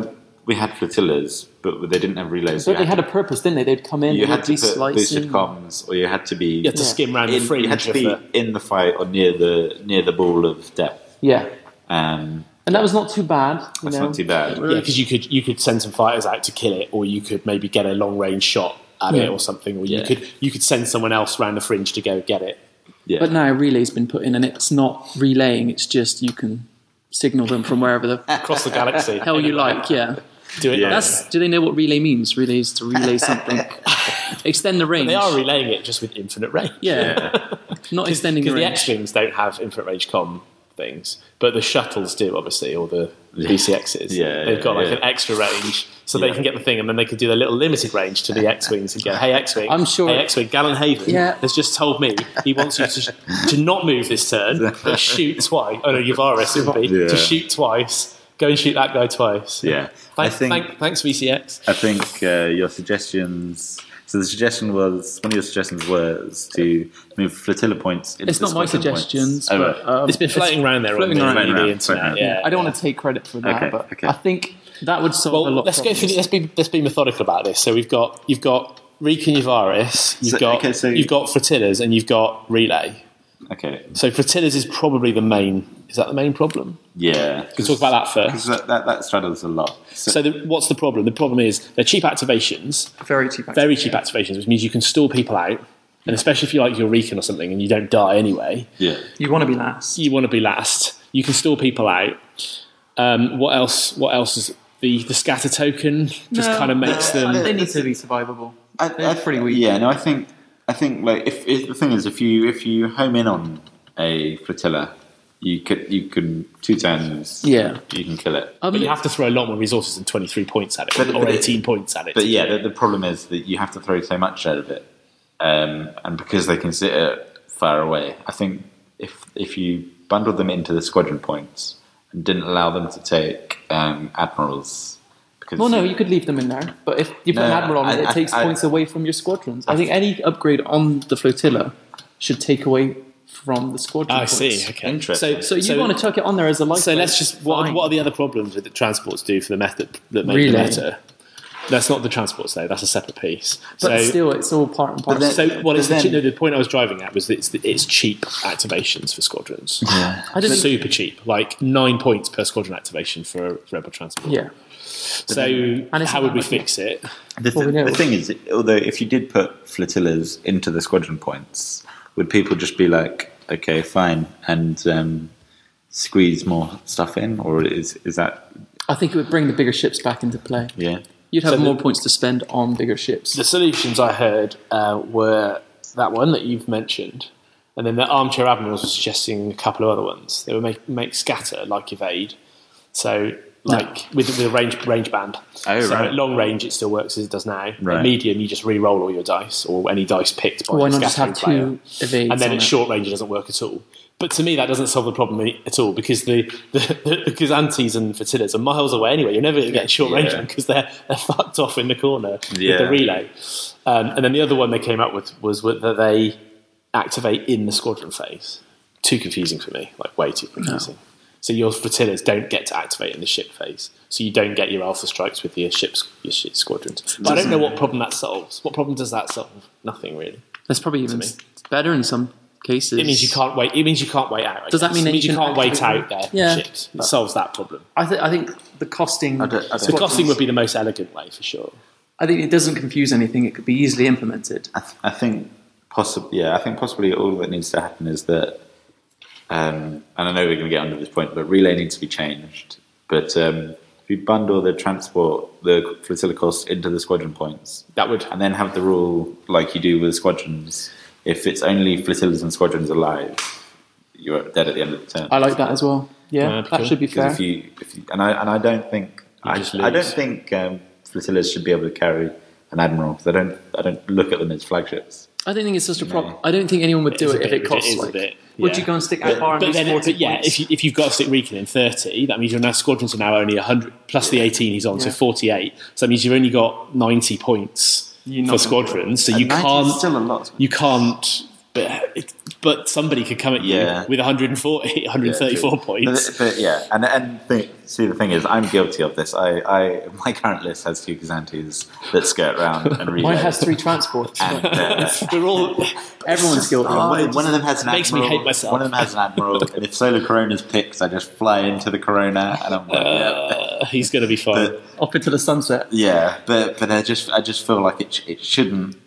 Speaker 2: we had flotillas, but they didn't have relays.
Speaker 3: But they had a purpose, didn't they? They'd come in,
Speaker 2: You
Speaker 3: they'd
Speaker 2: had to
Speaker 3: be
Speaker 2: put boosted
Speaker 3: slicing.
Speaker 2: comms, or you had to be.
Speaker 1: You had to skim round the fringe.
Speaker 2: You had to
Speaker 1: of
Speaker 2: be
Speaker 1: the-
Speaker 2: in the fight or near the ball of depth.
Speaker 3: Yeah.
Speaker 2: Um,
Speaker 3: And that was not too bad.
Speaker 2: that's not too bad.
Speaker 1: Yeah, because you could send some fighters out to kill it, or you could maybe get a long range shot at it or something, or
Speaker 2: Yeah.
Speaker 1: you could send someone else round the fringe to go get it.
Speaker 2: Yeah.
Speaker 3: But now a relay's been put in, and it's not relaying, it's just you can signal them from wherever the
Speaker 1: Across the galaxy.
Speaker 3: hell you like, yeah.
Speaker 1: Do it.
Speaker 2: Yeah.
Speaker 3: Do they know what relay means? Relay is to relay something. Extend the range.
Speaker 1: They are relaying it just with infinite range.
Speaker 3: Yeah. Not extending the
Speaker 1: Because the
Speaker 3: range.
Speaker 1: X-Wings don't have infinite range comm things, but the shuttles do, obviously, or the BCXs.
Speaker 2: Yeah,
Speaker 1: They've got like
Speaker 2: yeah.
Speaker 1: an extra range, so
Speaker 2: Yeah.
Speaker 1: they can get the thing, and then they can do their little limited range to the X-Wings and go, hey, X-Wing,
Speaker 3: I'm sure-
Speaker 1: hey, X-Wing, Galen Haven
Speaker 3: Yeah.
Speaker 1: has just told me he wants you to not move this turn, but shoot twice. Oh no, Yavaris it would be,
Speaker 2: Yeah.
Speaker 1: to shoot twice. Go and shoot that guy twice.
Speaker 2: Yeah.
Speaker 1: Thanks, thanks VCX.
Speaker 2: I think your suggestions. So the suggestion was one of your suggestions was to move flotilla points. Into
Speaker 3: It's not my
Speaker 2: squadron points.
Speaker 3: suggestions,
Speaker 2: Oh,
Speaker 3: but
Speaker 2: right.
Speaker 1: It's been floating around there on
Speaker 3: floating around.
Speaker 1: the internet. Yeah,
Speaker 3: I don't want to take credit for that,
Speaker 2: Okay,
Speaker 3: but
Speaker 2: okay.
Speaker 3: I think that would solve a
Speaker 1: Well,
Speaker 3: lot.
Speaker 1: let's go through. Let's be methodical about this. So you've got Reek and Yavaris, you've got flotillas, and you've got relay.
Speaker 2: Okay.
Speaker 1: So flotillas is probably the main. Is that the main problem?
Speaker 2: Yeah.
Speaker 1: We can talk about that first.
Speaker 2: Because that straddles a lot.
Speaker 1: So what's the problem? The problem is they're cheap activations,
Speaker 3: very cheap.
Speaker 1: very cheap activations, which means you can stall people out, and especially if you like your Recon or something and you don't die anyway,
Speaker 2: Yeah.
Speaker 3: You want to be last.
Speaker 1: you want to be last. You can stall people out. What else? What else is the scatter token? Just kind of makes them.
Speaker 3: They need to be survivable. They're pretty weak.
Speaker 2: Yeah. No, I think like if the thing is if you home in on a flotilla, you can 2 turns.
Speaker 3: Yeah.
Speaker 2: You can kill it.
Speaker 1: But you have to throw a lot more resources than 23 points at it,
Speaker 2: But-
Speaker 1: or
Speaker 2: but
Speaker 1: 18 points at it.
Speaker 2: But yeah, the problem is that you have to throw so much out of it, and because they can sit far away, I think if you bundled them into the squadron points and didn't allow them to take admirals, because
Speaker 3: Well, no, you could leave them in there, but if you put an
Speaker 2: No,
Speaker 3: admiral on it, it takes points away from your squadrons. I think any upgrade on the flotilla should take away from the squadron.
Speaker 1: I
Speaker 3: points.
Speaker 1: see. Okay.
Speaker 2: Interesting.
Speaker 3: So you want to chuck it on there as a light.
Speaker 1: So let's just. What are the other problems that transports do for the method that make the
Speaker 3: Relay.
Speaker 1: meta? That's not the transports though. That's a separate piece.
Speaker 3: But still, it's all part and parcel.
Speaker 1: The point I was driving at was that it's cheap activations for squadrons.
Speaker 2: Yeah.
Speaker 3: I didn't.
Speaker 1: Super cheap, like 9 points per squadron activation for rebel transport.
Speaker 3: Yeah.
Speaker 1: So
Speaker 3: it's
Speaker 1: how would we
Speaker 3: not-
Speaker 1: fix it?
Speaker 3: Well, we know.
Speaker 2: The thing is, although if you did put flotillas into the squadron points, would people just be like, okay, fine, and squeeze more stuff in, or is that
Speaker 3: I think it would bring the bigger ships back into play.
Speaker 2: yeah?
Speaker 3: You'd have
Speaker 1: So
Speaker 3: more points to spend on bigger ships.
Speaker 1: The solutions I heard were that one that you've mentioned, and then the Armchair Admirals were suggesting a couple of other ones. They would make scatter like evade, so like with a range band.
Speaker 2: Oh,
Speaker 1: so
Speaker 2: right.
Speaker 1: at long range it still works as it does now.
Speaker 2: Right.
Speaker 1: At medium you just re-roll all your dice or any dice picked by
Speaker 3: Why
Speaker 1: the
Speaker 3: not just
Speaker 1: scattering
Speaker 3: have
Speaker 1: player.
Speaker 3: two evades?
Speaker 1: And then
Speaker 3: on
Speaker 1: at
Speaker 3: it?
Speaker 1: short range it doesn't work at all. But to me that doesn't solve the problem at all because the Gazantes and Flotillas are miles away anyway. You're never going to get short range
Speaker 2: Yeah.
Speaker 1: because they're fucked off in the corner with
Speaker 2: Yeah.
Speaker 1: the relay. And then the other one they came up with was that they activate in the squadron phase. Too confusing for me, like way too confusing. So your flotillas don't get to activate in the ship phase. So you don't get your alpha strikes with your ship squadrons. But I don't know what problem that solves. What problem does that solve? Nothing really.
Speaker 3: That's probably even
Speaker 1: me.
Speaker 3: better in some cases.
Speaker 1: It means you can't wait. It means you can't wait out. I
Speaker 3: Does that
Speaker 1: guess.
Speaker 3: mean
Speaker 1: it means you
Speaker 3: that you
Speaker 1: can't
Speaker 3: can
Speaker 1: wait
Speaker 3: activate
Speaker 1: out their
Speaker 3: Yeah.
Speaker 1: ships? It solves that problem.
Speaker 3: I think the costing.
Speaker 2: I don't-
Speaker 1: The costing would be the most elegant way for sure.
Speaker 3: I think it doesn't confuse anything. It could be easily implemented.
Speaker 2: I think possibly. Yeah, I think possibly all that needs to happen is that. And I know we're going to get onto this point, but relay needs to be changed. But if you bundle the flotilla cost into the squadron points,
Speaker 1: That would.
Speaker 2: and then have the rule like you do with squadrons, if it's only flotillas and squadrons alive, you're dead at the end of the turn.
Speaker 3: I like that as well. Yeah,
Speaker 1: Yeah,
Speaker 3: that
Speaker 1: cool.
Speaker 3: should be fair.
Speaker 2: Because if you and I don't think
Speaker 1: just
Speaker 2: I don't
Speaker 1: lose.
Speaker 2: think flotillas should be able to carry an admiral. 'Cause I don't look at them as flagships.
Speaker 3: I don't think it's just a problem. I don't think anyone would do it if it costs
Speaker 1: is a
Speaker 3: like.
Speaker 1: bit,
Speaker 3: Would
Speaker 1: yeah.
Speaker 3: you go and stick Akbar
Speaker 1: But
Speaker 3: and
Speaker 1: then,
Speaker 3: lose 40
Speaker 1: but yeah,
Speaker 3: points?
Speaker 1: if you've got to stick Recon in 30, that means your squadrons are now only 100 plus the 18 he's on, so
Speaker 3: Yeah.
Speaker 1: 48. So that means you've only got 90 points
Speaker 3: You're
Speaker 1: for
Speaker 3: not
Speaker 1: squadrons. So you
Speaker 2: 90 is
Speaker 1: can't
Speaker 2: still a lot.
Speaker 1: you can't but somebody could come at you with 140, 134 points.
Speaker 2: But the thing is, I'm guilty of this. My current list has 2 Kazantis that skirt around and relay.
Speaker 3: Mine has 3 transports.
Speaker 2: And,
Speaker 3: Everyone's guilty.
Speaker 2: One of them has an
Speaker 1: makes
Speaker 2: admiral.
Speaker 1: me hate myself.
Speaker 2: One of them has an admiral, and if Solar Corona's picked, I just fly into the Corona, and I'm like,
Speaker 1: he's going to be fine.
Speaker 3: Up into the sunset.
Speaker 2: Yeah, but I just feel like it shouldn't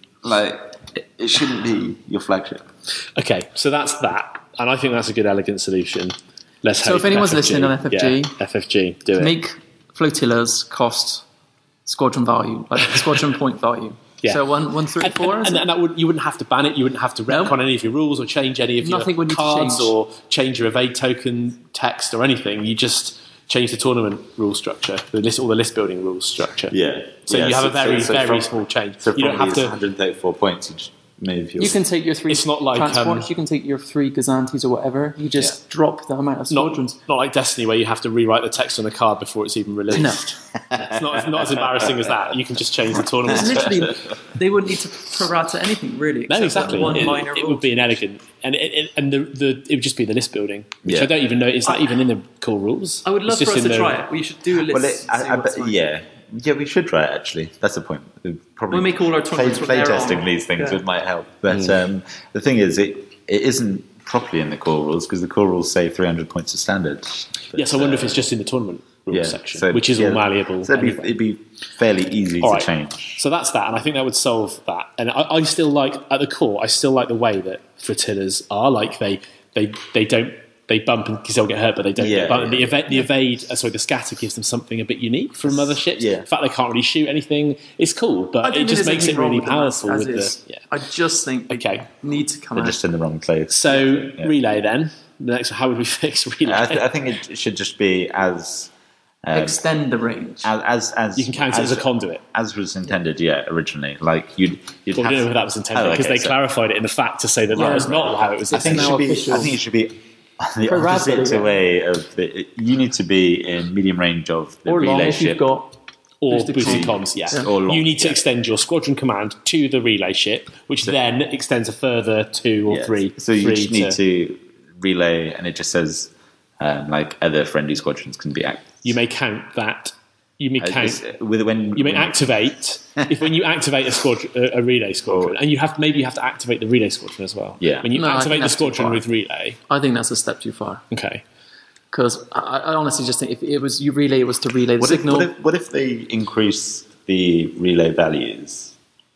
Speaker 2: it shouldn't be your flagship.
Speaker 1: Okay, so that's that, and I think that's a good, elegant solution.
Speaker 3: So if anyone's listening on FFG,
Speaker 1: FFG, do it.
Speaker 3: Make flotillas cost squadron value, like squadron point value.
Speaker 1: Yeah.
Speaker 3: So 134,
Speaker 1: and that you wouldn't have to ban it. You wouldn't have to retcon any of your rules or change any of
Speaker 3: Nothing
Speaker 1: your
Speaker 3: would need to
Speaker 1: cards
Speaker 3: change.
Speaker 1: or change your evade token text or anything. You just change the tournament rule structure, all the list building rules structure.
Speaker 2: Yeah.
Speaker 1: So you have a very small change.
Speaker 2: So
Speaker 1: you don't have to
Speaker 2: 134 points. You just move your.
Speaker 3: you can take your 3
Speaker 1: It's not like,
Speaker 3: transports, you can take your 3 Gazantis or whatever. You just drop the amount of squadrons.
Speaker 1: not like Destiny where you have to rewrite the text on the card before it's even released.
Speaker 3: No.
Speaker 1: It's not as embarrassing as that. You can just change the tournament.
Speaker 3: Literally, they wouldn't need to prorata anything really.
Speaker 1: No,
Speaker 3: except
Speaker 1: exactly.
Speaker 3: One minor
Speaker 1: It
Speaker 3: rule.
Speaker 1: would be an elegant, and it would just be the list building, which
Speaker 2: Yeah.
Speaker 1: I don't even know. Is that even in the core rules?
Speaker 3: I would love
Speaker 1: It's
Speaker 3: for
Speaker 1: just
Speaker 3: us
Speaker 1: in
Speaker 3: to
Speaker 1: the-
Speaker 3: try it. We should do a list.
Speaker 2: Well,
Speaker 3: see what's fine.
Speaker 2: yeah, we should try it. Actually, that's the point. Probably
Speaker 3: We'll make all our tournaments from
Speaker 2: play
Speaker 3: there
Speaker 2: testing
Speaker 3: on.
Speaker 2: these things
Speaker 3: Yeah.
Speaker 2: might help. But the thing is, it isn't properly in the core rules because the core rules say 300 points of standard. But,
Speaker 1: Yes, I wonder if it's just in the tournament rules section,
Speaker 2: so-
Speaker 1: which is all malleable.
Speaker 2: So
Speaker 1: anyway.
Speaker 2: it'd be fairly easy
Speaker 1: All
Speaker 2: to
Speaker 1: right.
Speaker 2: change.
Speaker 1: So that's that, and I think that would solve that. And I still like, at the core, I still like the way that flotillas are. Like they don't. They bump and still get hurt, but they don't
Speaker 2: Yeah,
Speaker 1: get bumped.
Speaker 2: yeah.
Speaker 1: The evade, the scatter gives them something a bit unique from other ships.
Speaker 2: Yeah.
Speaker 1: The fact they can't really shoot anything is cool,
Speaker 3: I
Speaker 1: but
Speaker 3: don't
Speaker 1: it
Speaker 3: think
Speaker 1: just
Speaker 3: there's
Speaker 1: makes it
Speaker 3: anything wrong
Speaker 1: really
Speaker 3: with them
Speaker 1: powerful
Speaker 3: as
Speaker 1: with
Speaker 3: is.
Speaker 1: the. Yeah.
Speaker 3: I just think they
Speaker 1: Okay.
Speaker 3: need to come
Speaker 2: They're
Speaker 3: out.
Speaker 2: just in the wrong place.
Speaker 1: So relay then. The next, how would we fix relay?
Speaker 2: I think it should just be as
Speaker 3: Extend the range.
Speaker 2: as
Speaker 1: You can count it as a conduit.
Speaker 2: as was intended. Yeah, originally, like you'd
Speaker 1: Well, we
Speaker 2: have
Speaker 1: don't know
Speaker 2: to-
Speaker 1: if that was intended
Speaker 2: Oh,
Speaker 1: because
Speaker 2: okay,
Speaker 1: they
Speaker 2: so-
Speaker 1: clarified it in the fact to say that that was not how it was
Speaker 2: I think
Speaker 1: intended.
Speaker 2: it should be the
Speaker 3: Pro rata,
Speaker 2: opposite
Speaker 3: yeah.
Speaker 2: way of you need to be in medium range of the
Speaker 3: Or long
Speaker 2: relay
Speaker 3: if you've
Speaker 2: ship.
Speaker 3: got
Speaker 1: Or
Speaker 3: boosted
Speaker 1: boosted
Speaker 3: comms.
Speaker 1: comms, yeah.
Speaker 2: Yeah. Or long,
Speaker 1: You need to
Speaker 2: yeah.
Speaker 1: extend your squadron command to the relay ship, which then extends a further 2 or
Speaker 2: Yeah.
Speaker 1: 3.
Speaker 2: So you
Speaker 1: 3
Speaker 2: just need to relay, and it just says like other friendly squadrons can be active.
Speaker 1: You may count that. You may count. You may activate when you activate a squadron, a relay squadron, and you have to activate the relay squadron as well.
Speaker 2: Yeah.
Speaker 1: When you
Speaker 3: No, I
Speaker 1: activate
Speaker 3: think
Speaker 1: the
Speaker 3: that's too
Speaker 1: squadron
Speaker 3: far.
Speaker 1: with relay,
Speaker 3: I think that's a step too far.
Speaker 1: okay.
Speaker 3: Because I honestly just think if it was you relay, it was to relay the signal.
Speaker 2: What if they increase the relay values?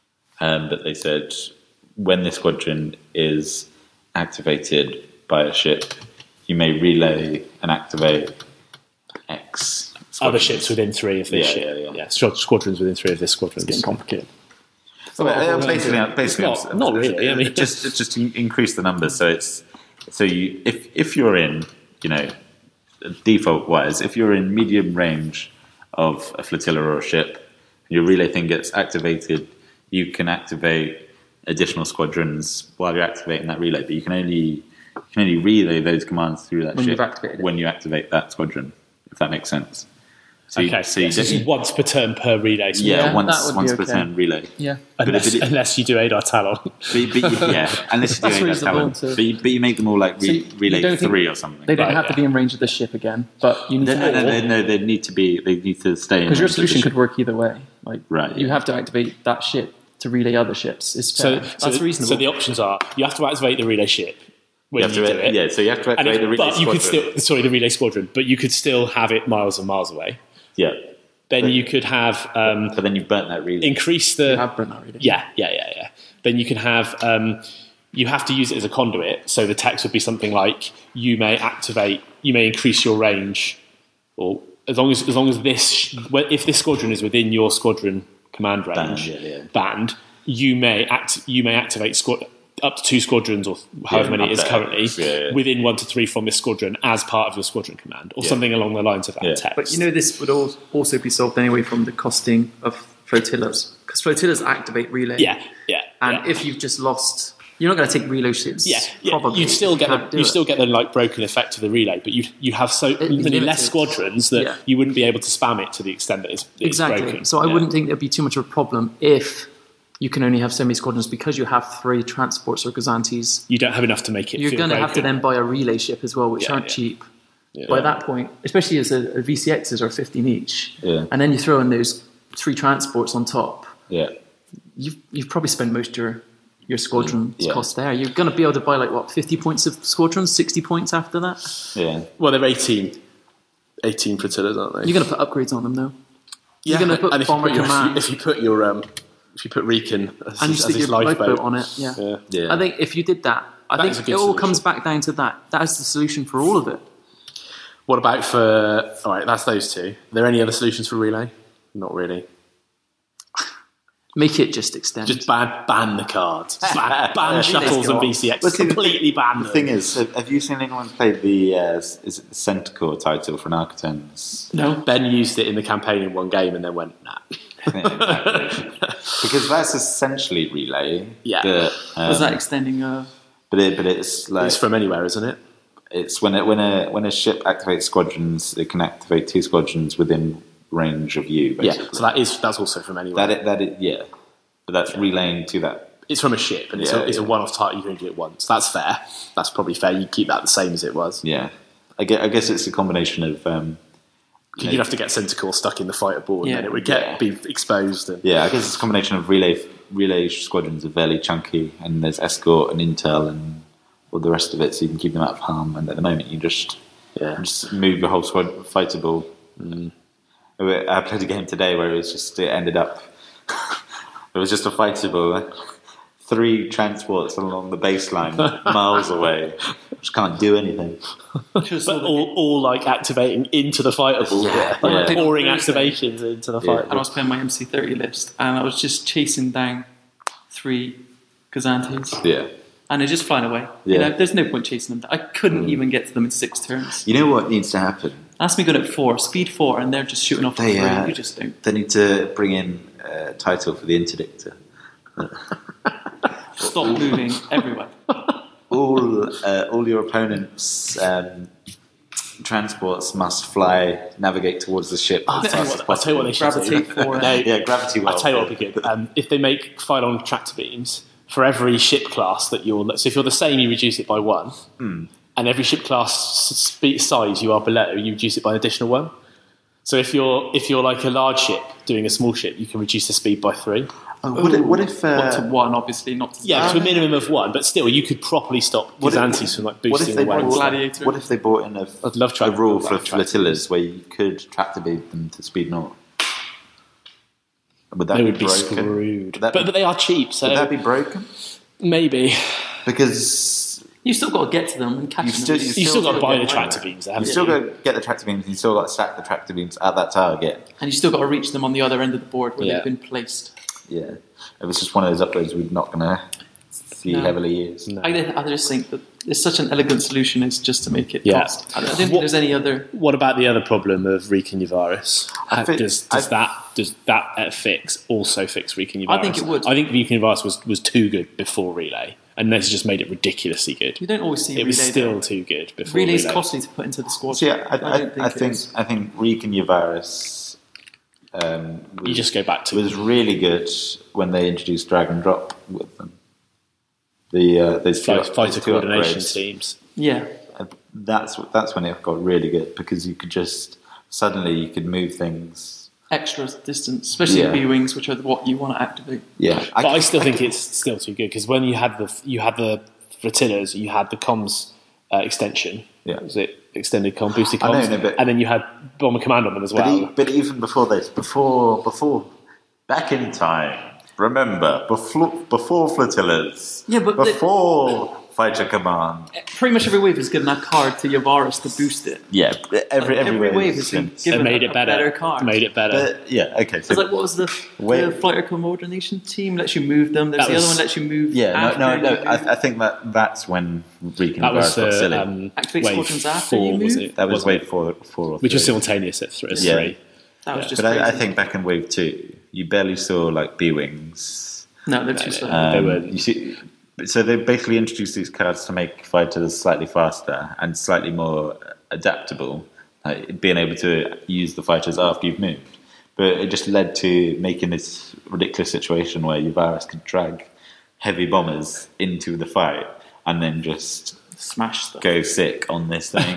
Speaker 2: But they said when the squadron is activated by a ship, you may relay and activate X.
Speaker 1: Other
Speaker 2: squadrons.
Speaker 1: ships within 3 of this
Speaker 2: Yeah,
Speaker 1: ship.
Speaker 2: yeah.
Speaker 1: Squadrons within 3 of this squadron.
Speaker 3: getting complicated.
Speaker 2: Basically,
Speaker 1: not really. I mean,
Speaker 2: just to increase the numbers. So you if you're in, default wise, if you're in medium range of a flotilla or a ship, your relay thing gets activated. You can activate additional squadrons while you're activating that relay, but you can only relay those commands through that
Speaker 3: When
Speaker 2: ship
Speaker 3: you've activated it.
Speaker 2: when you activate that squadron. If that makes sense. So
Speaker 1: okay,
Speaker 2: so you
Speaker 1: so this is
Speaker 2: don't-
Speaker 1: once per turn per relay squadron.
Speaker 3: Yeah, that
Speaker 2: once
Speaker 3: would be
Speaker 2: once per
Speaker 3: okay.
Speaker 2: turn relay.
Speaker 3: Yeah.
Speaker 1: Unless you do Adar Talon.
Speaker 2: But unless you
Speaker 3: That's
Speaker 2: do
Speaker 3: reasonable
Speaker 2: talent.
Speaker 3: to-
Speaker 2: But you make them all like
Speaker 3: So you
Speaker 2: relay
Speaker 3: don't think
Speaker 2: 3 or something.
Speaker 3: They don't
Speaker 1: Right,
Speaker 3: have to
Speaker 1: yeah.
Speaker 3: be in range of the ship again, but you need
Speaker 2: No,
Speaker 3: to
Speaker 2: they need to be. They need to stay in.
Speaker 3: because your
Speaker 2: range of the
Speaker 3: solution
Speaker 2: ship.
Speaker 3: could work either way. Like
Speaker 2: Right,
Speaker 3: you
Speaker 2: yeah.
Speaker 3: have to activate that ship to relay other ships. It's fair. That's reasonable.
Speaker 1: So the options are you have to activate the relay ship when you, do it.
Speaker 2: Yeah, so you have to
Speaker 1: And
Speaker 2: activate the relay
Speaker 1: but you could
Speaker 2: squadron.
Speaker 1: the relay squadron, but you could still have it miles and miles away.
Speaker 2: Yeah,
Speaker 1: Then you could have
Speaker 2: but then you've burnt that relay.
Speaker 1: increase the
Speaker 3: you have burnt that relay.
Speaker 1: yeah. Then you can have you have to use it as a conduit. So the text would be something like you may increase your range, or as long as if this squadron is within your squadron command range band, you may activate up to 2 squadrons or however many it is
Speaker 2: up to
Speaker 1: currently
Speaker 2: X, yeah.
Speaker 1: within 1 to 3 from this squadron as part of your squadron command or something along the lines of that
Speaker 2: Yeah.
Speaker 1: text.
Speaker 3: But this would also be solved anyway from the costing of flotillas because flotillas activate relay.
Speaker 1: yeah.
Speaker 3: And if you've just lost, you're not going to take relay ships.
Speaker 1: Yeah,
Speaker 3: probably.
Speaker 1: you'd still get
Speaker 3: Can't do it.
Speaker 1: the like broken effect of the relay, but you have so many
Speaker 3: limited.
Speaker 1: less squadrons that
Speaker 3: Yeah.
Speaker 1: you wouldn't be able to spam it to the extent that it's
Speaker 3: Exactly.
Speaker 1: broken.
Speaker 3: So I
Speaker 1: Yeah.
Speaker 3: wouldn't think there'd be too much of a problem if you can only have so many squadrons because you have 3 transports or Gazantes.
Speaker 1: You don't have enough to make it.
Speaker 3: You're going to have to then buy a relay ship as well, which aren't cheap.
Speaker 1: Yeah.
Speaker 3: By that point, especially as a VCXs are 15 each,
Speaker 2: Yeah.
Speaker 3: and then you throw in those 3 transports on top.
Speaker 2: Yeah.
Speaker 3: You've probably spent most of your squadron's
Speaker 2: Yeah.
Speaker 3: cost there. You're going to be able to buy 50 points of squadrons, 60 points after that.
Speaker 2: Yeah.
Speaker 1: Well, they're 18 flotillas, aren't they?
Speaker 3: You're going to put upgrades on them though.
Speaker 1: Yeah,
Speaker 3: You're going to put
Speaker 1: and if
Speaker 3: bomber
Speaker 1: you put
Speaker 3: command,
Speaker 1: if you put your if you put Riken as,
Speaker 3: and you
Speaker 1: as
Speaker 3: stick
Speaker 1: his
Speaker 3: your lifeboat
Speaker 1: lifeboat
Speaker 3: on it. Yeah.
Speaker 1: Yeah.
Speaker 2: Yeah.
Speaker 3: I think if you did that,
Speaker 1: That is a
Speaker 3: think
Speaker 1: good
Speaker 3: it all
Speaker 1: solution.
Speaker 3: comes back down to that. That is the solution for all of it.
Speaker 1: What about for? All right, that's those 2. Are there any other solutions for relay? Not really.
Speaker 3: Make it just extend.
Speaker 1: Just ban the cards. Ban shuttles and VCX.
Speaker 2: But see,
Speaker 1: Completely ban
Speaker 2: The
Speaker 1: them.
Speaker 2: thing is, have you seen anyone play the is it the Centaur title for Narcotens?
Speaker 3: no.
Speaker 1: Ben used it in the campaign in one game and then went, nah.
Speaker 2: Because that's essentially relay.
Speaker 1: Yeah.
Speaker 2: But,
Speaker 3: Was that extending?
Speaker 2: but it's like
Speaker 1: It's from anywhere, isn't it?
Speaker 2: it's when a ship activates squadrons, it can activate 2 squadrons within range of you. Basically.
Speaker 1: Yeah, so that's also from anywhere.
Speaker 2: Yeah, but that's relaying to that.
Speaker 1: It's from a ship, and it's a one-off target. You can only do it once. That's fair. That's probably fair. You keep that the same as it was.
Speaker 2: Yeah, I guess it's a combination of.
Speaker 1: You'd have to get Centaur stuck in the fighter board, and then it would be exposed. And
Speaker 2: Yeah, I guess it's a combination of relay squadrons are fairly chunky, and there's escort and intel and all the rest of it, so you can keep them out of harm. And at the moment, you just move your whole squad fighter ball. I played a game today where it ended up. It was just a fighter ball. 3 transports along the baseline, miles away. Just can't do anything.
Speaker 1: but all like activating into the fighter ball, like pouring activations into the fighter
Speaker 3: And I
Speaker 1: ball.
Speaker 3: was playing my MC30 list, and I was just chasing down 3 Gazantes,
Speaker 2: Yeah.
Speaker 3: and they're just flying away.
Speaker 2: Yeah.
Speaker 3: There's no point chasing them. I couldn't even get to them in 6 turns.
Speaker 2: You know what needs to happen?
Speaker 3: Ask me going at 4, speed 4, and they're just shooting off the 3. You just don't.
Speaker 2: They need to bring in a title for the interdictor.
Speaker 3: Stop moving everywhere.
Speaker 2: All your opponents' transports must navigate towards the ship.
Speaker 1: I'll tell you what they should
Speaker 3: Gravitate
Speaker 1: do.
Speaker 3: for it.
Speaker 1: No,
Speaker 2: Yeah, gravity well.
Speaker 1: I'll tell you what would be good. If they make Phylon tractor beams, for every ship class that so if you're the same, you reduce it by 1. And every ship class size you are below, you reduce it by an additional 1. So if you're like a large ship doing a small ship, you can reduce the speed by 3.
Speaker 2: What if
Speaker 3: Not to 1, obviously, not to
Speaker 1: Yeah, to a minimum of 1, but still, you could properly stop Gazantes from like boosting away.
Speaker 3: Gladiator.
Speaker 2: What if they brought in
Speaker 1: I'd love
Speaker 2: a rule for
Speaker 1: tractor
Speaker 2: flotillas where you could tractor beam them to speed 0? Would that
Speaker 1: They
Speaker 2: be
Speaker 1: would be
Speaker 2: broken?
Speaker 1: screwed.
Speaker 2: Would that
Speaker 1: But they are cheap, so
Speaker 2: Would that be broken?
Speaker 1: maybe.
Speaker 2: Because
Speaker 3: You've still got to get to them and catch them.
Speaker 1: You've still got to buy the
Speaker 2: get
Speaker 1: tractor
Speaker 2: away.
Speaker 1: beams, there,
Speaker 2: you
Speaker 1: haven't
Speaker 2: still
Speaker 1: you?
Speaker 2: got to get the tractor beams. You still got to stack the tractor beams at that target.
Speaker 3: And you still got to reach them on the other end of the board where they've been placed.
Speaker 2: Yeah, it was just one of those upgrades we're not going to see heavily used.
Speaker 3: I just think that it's such an elegant solution is just to make it
Speaker 1: Yeah.
Speaker 3: cost. I don't think there's any other.
Speaker 1: What about the other problem of Riken Yvaris?
Speaker 2: think-
Speaker 1: Does that fix also fix Riken Yvaris?
Speaker 3: I think it would.
Speaker 1: I think Riken Yvaris was too good before Relay, and this just made it ridiculously good.
Speaker 3: You don't always see
Speaker 1: It was
Speaker 3: relay,
Speaker 1: still
Speaker 3: though.
Speaker 1: too good before
Speaker 3: Relay's
Speaker 1: Relay.
Speaker 3: costly to put into the squad.
Speaker 2: So yeah, I
Speaker 3: it is.
Speaker 2: think Reek and Yvaris
Speaker 1: You just go back to
Speaker 2: was really good when they introduced drag and drop with them. Those
Speaker 1: fighter
Speaker 2: two
Speaker 1: coordination
Speaker 2: upgrades.
Speaker 1: teams.
Speaker 3: Yeah.
Speaker 2: That's when it got really good because you could just suddenly you could move things.
Speaker 3: Extra distance, especially
Speaker 2: Yeah.
Speaker 3: B-wings, which are what you want to activate.
Speaker 2: Yeah,
Speaker 1: But I still think it's still too good because when you had the flotillas, you had the comms extension.
Speaker 2: Yeah.
Speaker 1: Was it extended comm, boosted
Speaker 2: I know,
Speaker 1: comms?
Speaker 2: no, but-
Speaker 1: and then you had bomber command on them as well.
Speaker 2: But even before this, before back in time, remember before flotillas,
Speaker 3: Yeah, but
Speaker 2: before fighter command.
Speaker 3: Pretty much every wave has given that card to Yavaris to boost it.
Speaker 2: Yeah, every
Speaker 3: wave has been
Speaker 1: They
Speaker 3: given
Speaker 1: made
Speaker 3: a
Speaker 1: it better.
Speaker 3: better card.
Speaker 1: Made it better.
Speaker 2: yeah, okay. So
Speaker 3: It's like, what was the fighter coordination team lets you move them? There's
Speaker 1: That
Speaker 3: the other
Speaker 1: was-
Speaker 3: one lets you move.
Speaker 2: yeah,
Speaker 3: after
Speaker 2: no.
Speaker 3: you move.
Speaker 2: I think that's when Reek and
Speaker 1: that was
Speaker 2: Yvaris got silly.
Speaker 3: Activate
Speaker 1: wave
Speaker 3: squadrons after
Speaker 1: 4,
Speaker 3: you
Speaker 1: was
Speaker 3: move?
Speaker 1: it?
Speaker 2: That was
Speaker 1: Wasn't
Speaker 2: wave 4 or
Speaker 1: which was
Speaker 2: 3.
Speaker 1: simultaneous at
Speaker 2: Yeah.
Speaker 1: 3.
Speaker 3: That was just
Speaker 2: But I
Speaker 3: crazy.
Speaker 2: think back in wave 2, you barely saw like B-wings.
Speaker 3: No, they're too slow.
Speaker 1: They were-
Speaker 2: You see, so they basically introduced these cards to make fighters slightly faster and slightly more adaptable, like being able to use the fighters after you've moved. But it just led to making this ridiculous situation where Yavaris could drag heavy bombers into the fight and then just
Speaker 3: Smash stuff.
Speaker 2: go sick on this thing.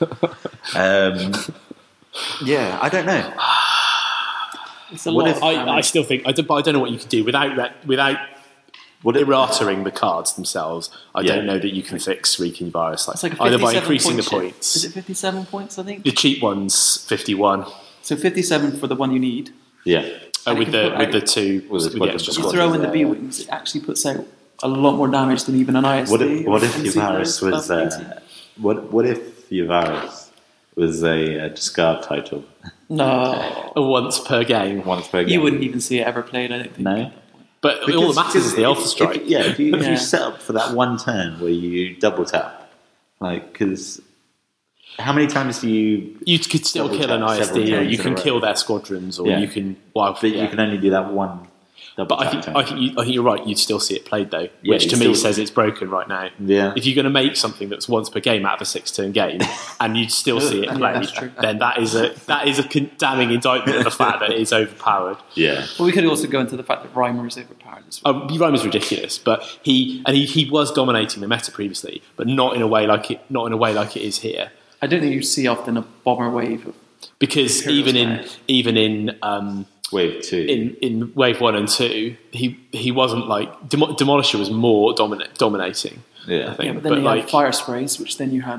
Speaker 2: Yeah, I don't know.
Speaker 3: It's a
Speaker 2: What
Speaker 3: lot
Speaker 2: if-
Speaker 3: of damage.
Speaker 1: I still think I don't know what you can do without
Speaker 2: What if,
Speaker 1: erratering the cards themselves. I
Speaker 2: Yeah.
Speaker 1: don't know that you can fix Reek and Yavaris
Speaker 3: It's like a
Speaker 1: either by
Speaker 3: 57
Speaker 1: increasing the
Speaker 3: point shit.
Speaker 1: points.
Speaker 3: Is it 57 points, I think?
Speaker 1: The cheap one's 51.
Speaker 3: So 57 for the one you need.
Speaker 2: yeah.
Speaker 3: And
Speaker 1: With
Speaker 3: you can
Speaker 1: the
Speaker 3: put
Speaker 1: the
Speaker 3: out-
Speaker 1: two,
Speaker 2: With the squadron
Speaker 1: extra
Speaker 2: squad.
Speaker 3: You
Speaker 1: squads.
Speaker 3: throw in the B-Wings, it actually puts out a lot more damage than even an ISD.
Speaker 2: What if
Speaker 3: or an
Speaker 2: Yavaris
Speaker 3: C
Speaker 2: was
Speaker 3: plus 80.
Speaker 2: what if Yavaris was a discard title
Speaker 3: No.
Speaker 1: once per game.
Speaker 2: once per game?
Speaker 3: You wouldn't even see it ever played, I don't think.
Speaker 2: No.
Speaker 1: But all that matters is the Alpha
Speaker 2: if-
Speaker 1: Strike.
Speaker 2: if
Speaker 3: Yeah.
Speaker 2: you set up for that one turn where you double tap, like, because how many times do you?
Speaker 1: You could still
Speaker 2: Double
Speaker 1: kill an
Speaker 2: tap several
Speaker 1: ISD, or
Speaker 2: times
Speaker 1: you
Speaker 2: in
Speaker 1: can
Speaker 2: a row.
Speaker 1: kill their squadrons, or
Speaker 2: Yeah.
Speaker 1: you can. Well,
Speaker 2: But
Speaker 1: yeah.
Speaker 2: you can only do that one double
Speaker 1: But
Speaker 2: tap.
Speaker 1: I think you're right. You'd still see it played though,
Speaker 2: Yeah,
Speaker 1: which
Speaker 2: you'd
Speaker 1: to me
Speaker 2: still-
Speaker 1: says it's broken right now.
Speaker 2: Yeah.
Speaker 1: If you're going to make something that's once per game out of a 6-turn game, and you'd still see it
Speaker 3: Yeah,
Speaker 1: played,
Speaker 3: that's true.
Speaker 1: then that is a damning indictment of the fact that it is overpowered.
Speaker 2: Yeah.
Speaker 3: Well, we could also go into the fact that Reimer is overpowered as well.
Speaker 1: Rhyme is ridiculous, but he was dominating the meta previously, but not in a way like it is here.
Speaker 3: I don't think you see often a bomber wave of
Speaker 1: Because
Speaker 3: Imperial
Speaker 1: even in
Speaker 2: Wave 2.
Speaker 1: in wave 1 and 2, he wasn't like Demolisher was more dominating.
Speaker 2: Yeah.
Speaker 1: I think,
Speaker 3: but then you
Speaker 1: like
Speaker 3: had fire sprays, which then you had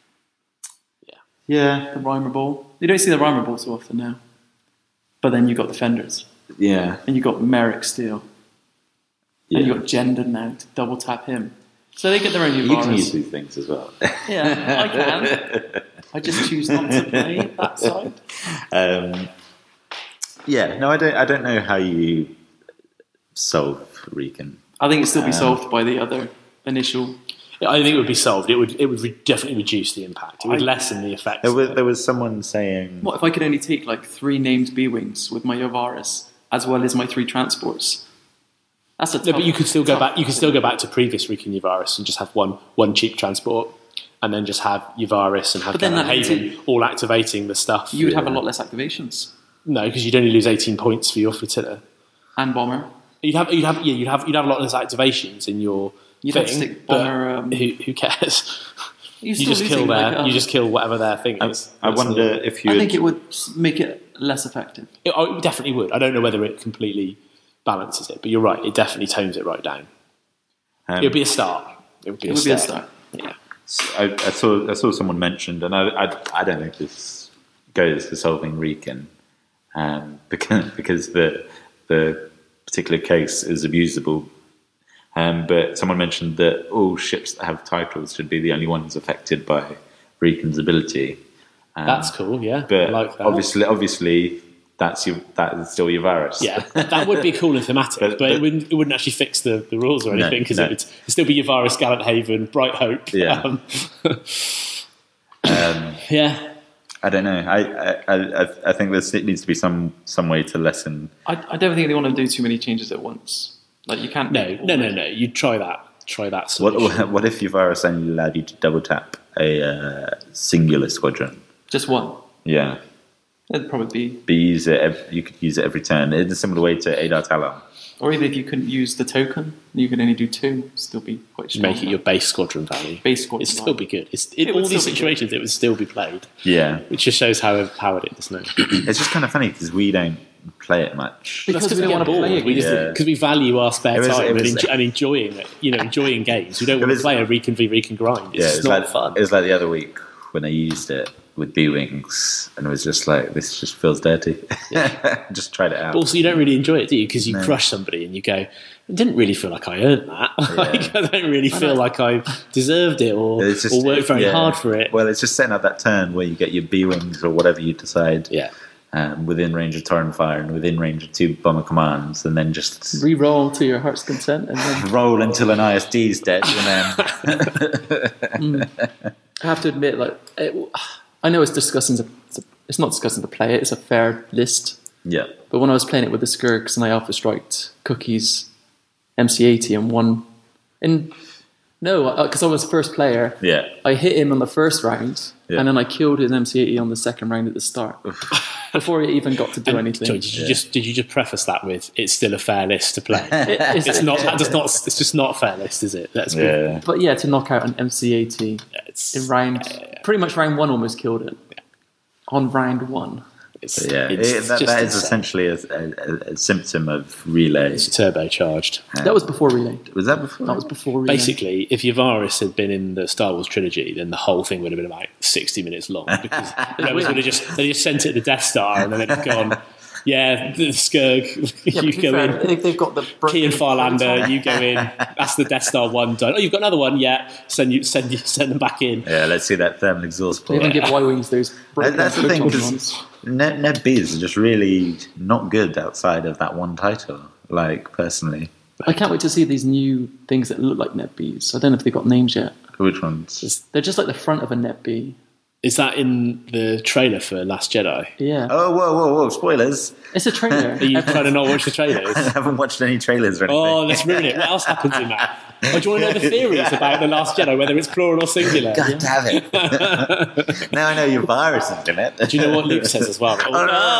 Speaker 2: Yeah.
Speaker 3: the Reimer ball. You don't see the Reimer ball so often now. But then you got Defenders,
Speaker 2: Yeah.
Speaker 3: and you got Merrick Steel,
Speaker 2: Yeah.
Speaker 3: and you got Jendon now to double tap him. So they get their own
Speaker 2: You can use
Speaker 3: Yavaris.
Speaker 2: these things as well.
Speaker 3: Yeah, I can. I just choose not to play that side.
Speaker 2: Yeah, no, I don't know how you solve Recon.
Speaker 3: I think it'd still be solved by the other initial.
Speaker 1: I think it would be solved. It would definitely reduce the impact. It would lessen the effects.
Speaker 2: There was someone saying,
Speaker 3: What if I could only take like 3 named B-Wings with my Yavaris, as well as my 3 transports? That's a tough,
Speaker 1: No, but you could still go
Speaker 3: tough-
Speaker 1: back. You could still go back to previous Reek and Yavaris and just have one cheap transport, and then just have Yavaris and have
Speaker 3: But then
Speaker 1: Cannon
Speaker 3: that means
Speaker 1: Haven all activating the stuff.
Speaker 3: You would have a lot less activations
Speaker 1: No, because you'd only lose 18 points for your flotilla.
Speaker 3: and bomber.
Speaker 1: You'd have a lot less activations in your
Speaker 3: You'd
Speaker 1: thing.
Speaker 3: have to stick
Speaker 1: but
Speaker 3: bomber.
Speaker 1: who cares?
Speaker 3: You're
Speaker 1: You
Speaker 3: still
Speaker 1: just kill
Speaker 3: losing,
Speaker 1: their.
Speaker 3: like,
Speaker 1: You just kill whatever their thing is.
Speaker 2: I wonder if you.
Speaker 3: I think it would make it less effective.
Speaker 1: It definitely would. I don't know whether it completely balances it, but you're right. It definitely tones it right down. It would be a start. It would be,
Speaker 3: It would be a start.
Speaker 1: Yeah.
Speaker 2: I saw someone mentioned, and I don't think this goes to solving Recon, because the particular case is abusable. But someone mentioned that all ships that have titles should be the only ones affected by Recon's ability.
Speaker 1: That's cool. Yeah,
Speaker 2: But
Speaker 1: I like that.
Speaker 2: obviously, that is still Yavaris.
Speaker 1: Yeah, that would be a cool thematic, but it wouldn't actually fix the rules or anything because
Speaker 2: no.
Speaker 1: it would still be Yavaris, Gallant Haven, Bright Hope.
Speaker 2: Yeah.
Speaker 1: Yeah.
Speaker 2: I don't know. I think there needs to be some way to lessen.
Speaker 3: I don't think they want to do too many changes at once. Like you can't.
Speaker 1: No. You try that. Try that solution.
Speaker 2: What if Yavaris only allowed you to double tap a singular squadron?
Speaker 3: Just one.
Speaker 2: Yeah,
Speaker 3: It'd probably be.
Speaker 2: but you could use it every turn. It's a similar way to Adar Talon.
Speaker 3: Or even if you couldn't use the token, you could only do 2. Still be quite strong.
Speaker 1: Make it your base squadron value.
Speaker 3: Base squadron
Speaker 1: It'd still
Speaker 3: value.
Speaker 1: be good.
Speaker 3: It
Speaker 1: In
Speaker 3: would
Speaker 1: all these
Speaker 3: still be
Speaker 1: situations, it would still be played,
Speaker 2: Yeah,
Speaker 1: which just shows how overpowered it is now.
Speaker 2: it's just kind of funny because we don't play it much.
Speaker 3: Because we don't want to play
Speaker 1: We
Speaker 3: against
Speaker 1: because we value our spare
Speaker 2: It was-
Speaker 1: time
Speaker 2: it was-
Speaker 1: and enjoying it. Enjoying games. We don't want
Speaker 2: was-
Speaker 1: to play a Recon v Recon grind. It's
Speaker 2: Yeah,
Speaker 1: just not fun.
Speaker 2: It was like the other week when I used it with B-Wings, and it was just like, this just feels dirty. Just tried it out.
Speaker 1: Also, you don't really enjoy it, do you? Because you crush somebody and you go, I didn't really feel like I earned that. Like, I don't really feel like I deserved it or worked very hard for it.
Speaker 2: Well, it's just setting up that turn where you get your B-Wings or whatever you decide
Speaker 1: Yeah.
Speaker 2: within range of Torrent Fire and within range of 2 bomber commands, and then just
Speaker 3: Re-roll to your heart's content, and then
Speaker 2: roll until an ISD's dead, and then
Speaker 3: I have to admit, like I know it's disgusting. It's not disgusting to play it. It's a fair list.
Speaker 2: yeah,
Speaker 3: But when I was playing it with the Skirks and I alpha striked Cookies, MC80 and won. And no, because I was first player.
Speaker 2: yeah.
Speaker 3: I hit him on the first round,
Speaker 2: Yeah.
Speaker 3: and then I killed his MC80 on the second round at the start. before he even got to do anything.
Speaker 1: Sorry, did you just preface that with it's still a fair list to play? It's not. It's just not a fair list, is it? That's good.
Speaker 2: Yeah.
Speaker 3: But yeah, to knock out an MCAT
Speaker 1: It's
Speaker 3: in pretty much round 1 almost killed it. On round 1.
Speaker 2: That is essentially a symptom of relay.
Speaker 1: It's turbocharged.
Speaker 3: That was before Relay.
Speaker 2: Was that before?
Speaker 3: That was before Relay.
Speaker 1: Basically, if Yavaris had been in the Star Wars trilogy, then the whole thing would have been about 60 minutes long because Rebels would have just sent it to the Death Star and then they'd have gone, yeah, the Skirg, you go in.
Speaker 3: They've got the
Speaker 1: Key and Farlander, you go in. That's the Death Star 1 done. Oh, you've got another one? Yeah. Send them back in.
Speaker 2: Yeah, let's see that thermal exhaust
Speaker 3: They
Speaker 2: port.
Speaker 3: even give Y-Wings those
Speaker 2: That's the thing,
Speaker 3: proton
Speaker 2: because
Speaker 3: ones.
Speaker 2: Ned B's are just really not good outside of that one title, like, personally.
Speaker 3: I can't wait to see these new things that look like NetBees. I don't know if they've got names yet.
Speaker 2: Which ones?
Speaker 3: They're just like the front of a NetBee.
Speaker 1: Is that in the trailer for Last Jedi?
Speaker 3: Yeah.
Speaker 2: Oh, whoa, spoilers.
Speaker 3: It's a trailer.
Speaker 1: Are you trying to not watch the trailers?
Speaker 2: I haven't watched any trailers or anything.
Speaker 1: Oh, let's ruin it. What else happens in that? Oh, do you want to know the theories about The Last Jedi, whether it's plural or singular?
Speaker 2: God damn it. Now I know your virus is in it.
Speaker 1: Do you know what Luke says as well?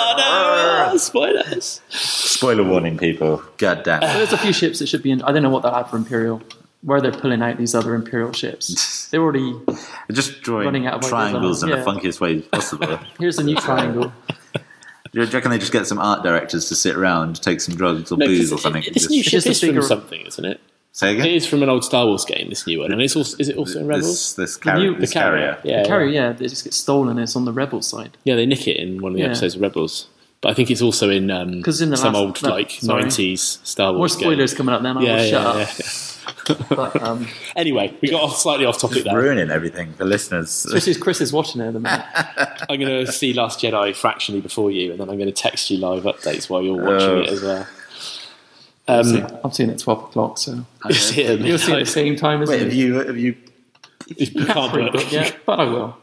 Speaker 1: Oh, no, spoilers.
Speaker 2: Spoiler warning, people. God damn it.
Speaker 3: There's a few ships that should be in. I don't know what they'll have for Imperial. Where they're pulling out these other Imperial ships. They're already.
Speaker 2: Just drawing
Speaker 3: Running out of
Speaker 2: triangles in
Speaker 3: ideas,
Speaker 2: the funkiest way possible.
Speaker 3: Here's a new triangle.
Speaker 2: Do you reckon they just get some art directors to sit around, take some drugs or booze or something?
Speaker 1: This new ship
Speaker 3: just a
Speaker 1: is from
Speaker 3: bigger-
Speaker 1: something, isn't it?
Speaker 2: Say again?
Speaker 1: It is from an old Star Wars game, this new one. And it's also, is it also in Rebels?
Speaker 2: This
Speaker 3: The new-
Speaker 2: carrier. This carrier.
Speaker 1: Yeah,
Speaker 3: The carrier, yeah, they just get stolen. And it's on the Rebel side.
Speaker 1: Yeah, they nick it in one of the
Speaker 3: Yeah.
Speaker 1: episodes of Rebels. But I think it's also in,
Speaker 3: 'Cause in the
Speaker 1: some
Speaker 3: last-
Speaker 1: old
Speaker 3: no,
Speaker 1: like
Speaker 3: sorry.
Speaker 1: 90s Star
Speaker 3: More
Speaker 1: Wars
Speaker 3: spoilers
Speaker 1: game.
Speaker 3: coming up then. I will shut up. But,
Speaker 1: Anyway, we got slightly off topic there.
Speaker 2: Ruining everything for listeners.
Speaker 3: especially as Chris is watching it at the minute.
Speaker 1: I'm going to see Last Jedi fractionally before you, and then I'm going to text you live updates while you're watching it as well.
Speaker 3: I'm seeing it at 12 o'clock, so
Speaker 1: You'll see it at
Speaker 3: you'll see it at the
Speaker 1: midnight.
Speaker 3: same time as
Speaker 2: Wait,
Speaker 3: me.
Speaker 2: have you?
Speaker 1: You can't do it.
Speaker 3: Yeah, but I will.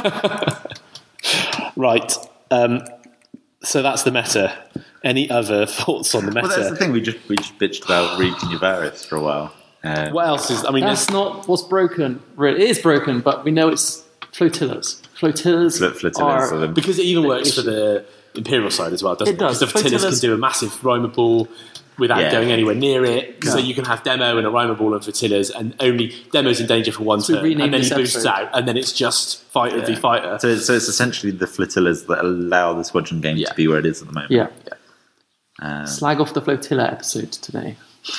Speaker 1: Right. So that's the meta. Any other thoughts on the meta?
Speaker 2: Well, that's the thing. We just bitched about Reek and Yavaris for a while.
Speaker 1: What else is? I mean,
Speaker 3: That's not what's broken. Really, it is broken, but we know it's flotillas. Flotillas
Speaker 2: Flotillas
Speaker 3: are
Speaker 2: are the-
Speaker 1: because it even works for the Imperial side as well, doesn't it?
Speaker 3: It does.
Speaker 1: Because the flotillas can
Speaker 3: Flotillas-
Speaker 1: do a massive Rima ball without
Speaker 2: Yeah.
Speaker 1: going anywhere near it. So
Speaker 3: No.
Speaker 1: you can have Demo and a Rima ball and flotillas, and only Demo's in danger for one
Speaker 3: So we
Speaker 1: turn,
Speaker 3: renamed
Speaker 1: and then he
Speaker 3: this
Speaker 1: boosts
Speaker 3: episode.
Speaker 1: out, and then it's just fighter v fighter.
Speaker 2: So it's essentially the flotillas that allow the squadron game
Speaker 1: Yeah.
Speaker 2: to be where it is at the moment.
Speaker 3: Yeah.
Speaker 2: Um,
Speaker 3: Slag off the flotilla episode today.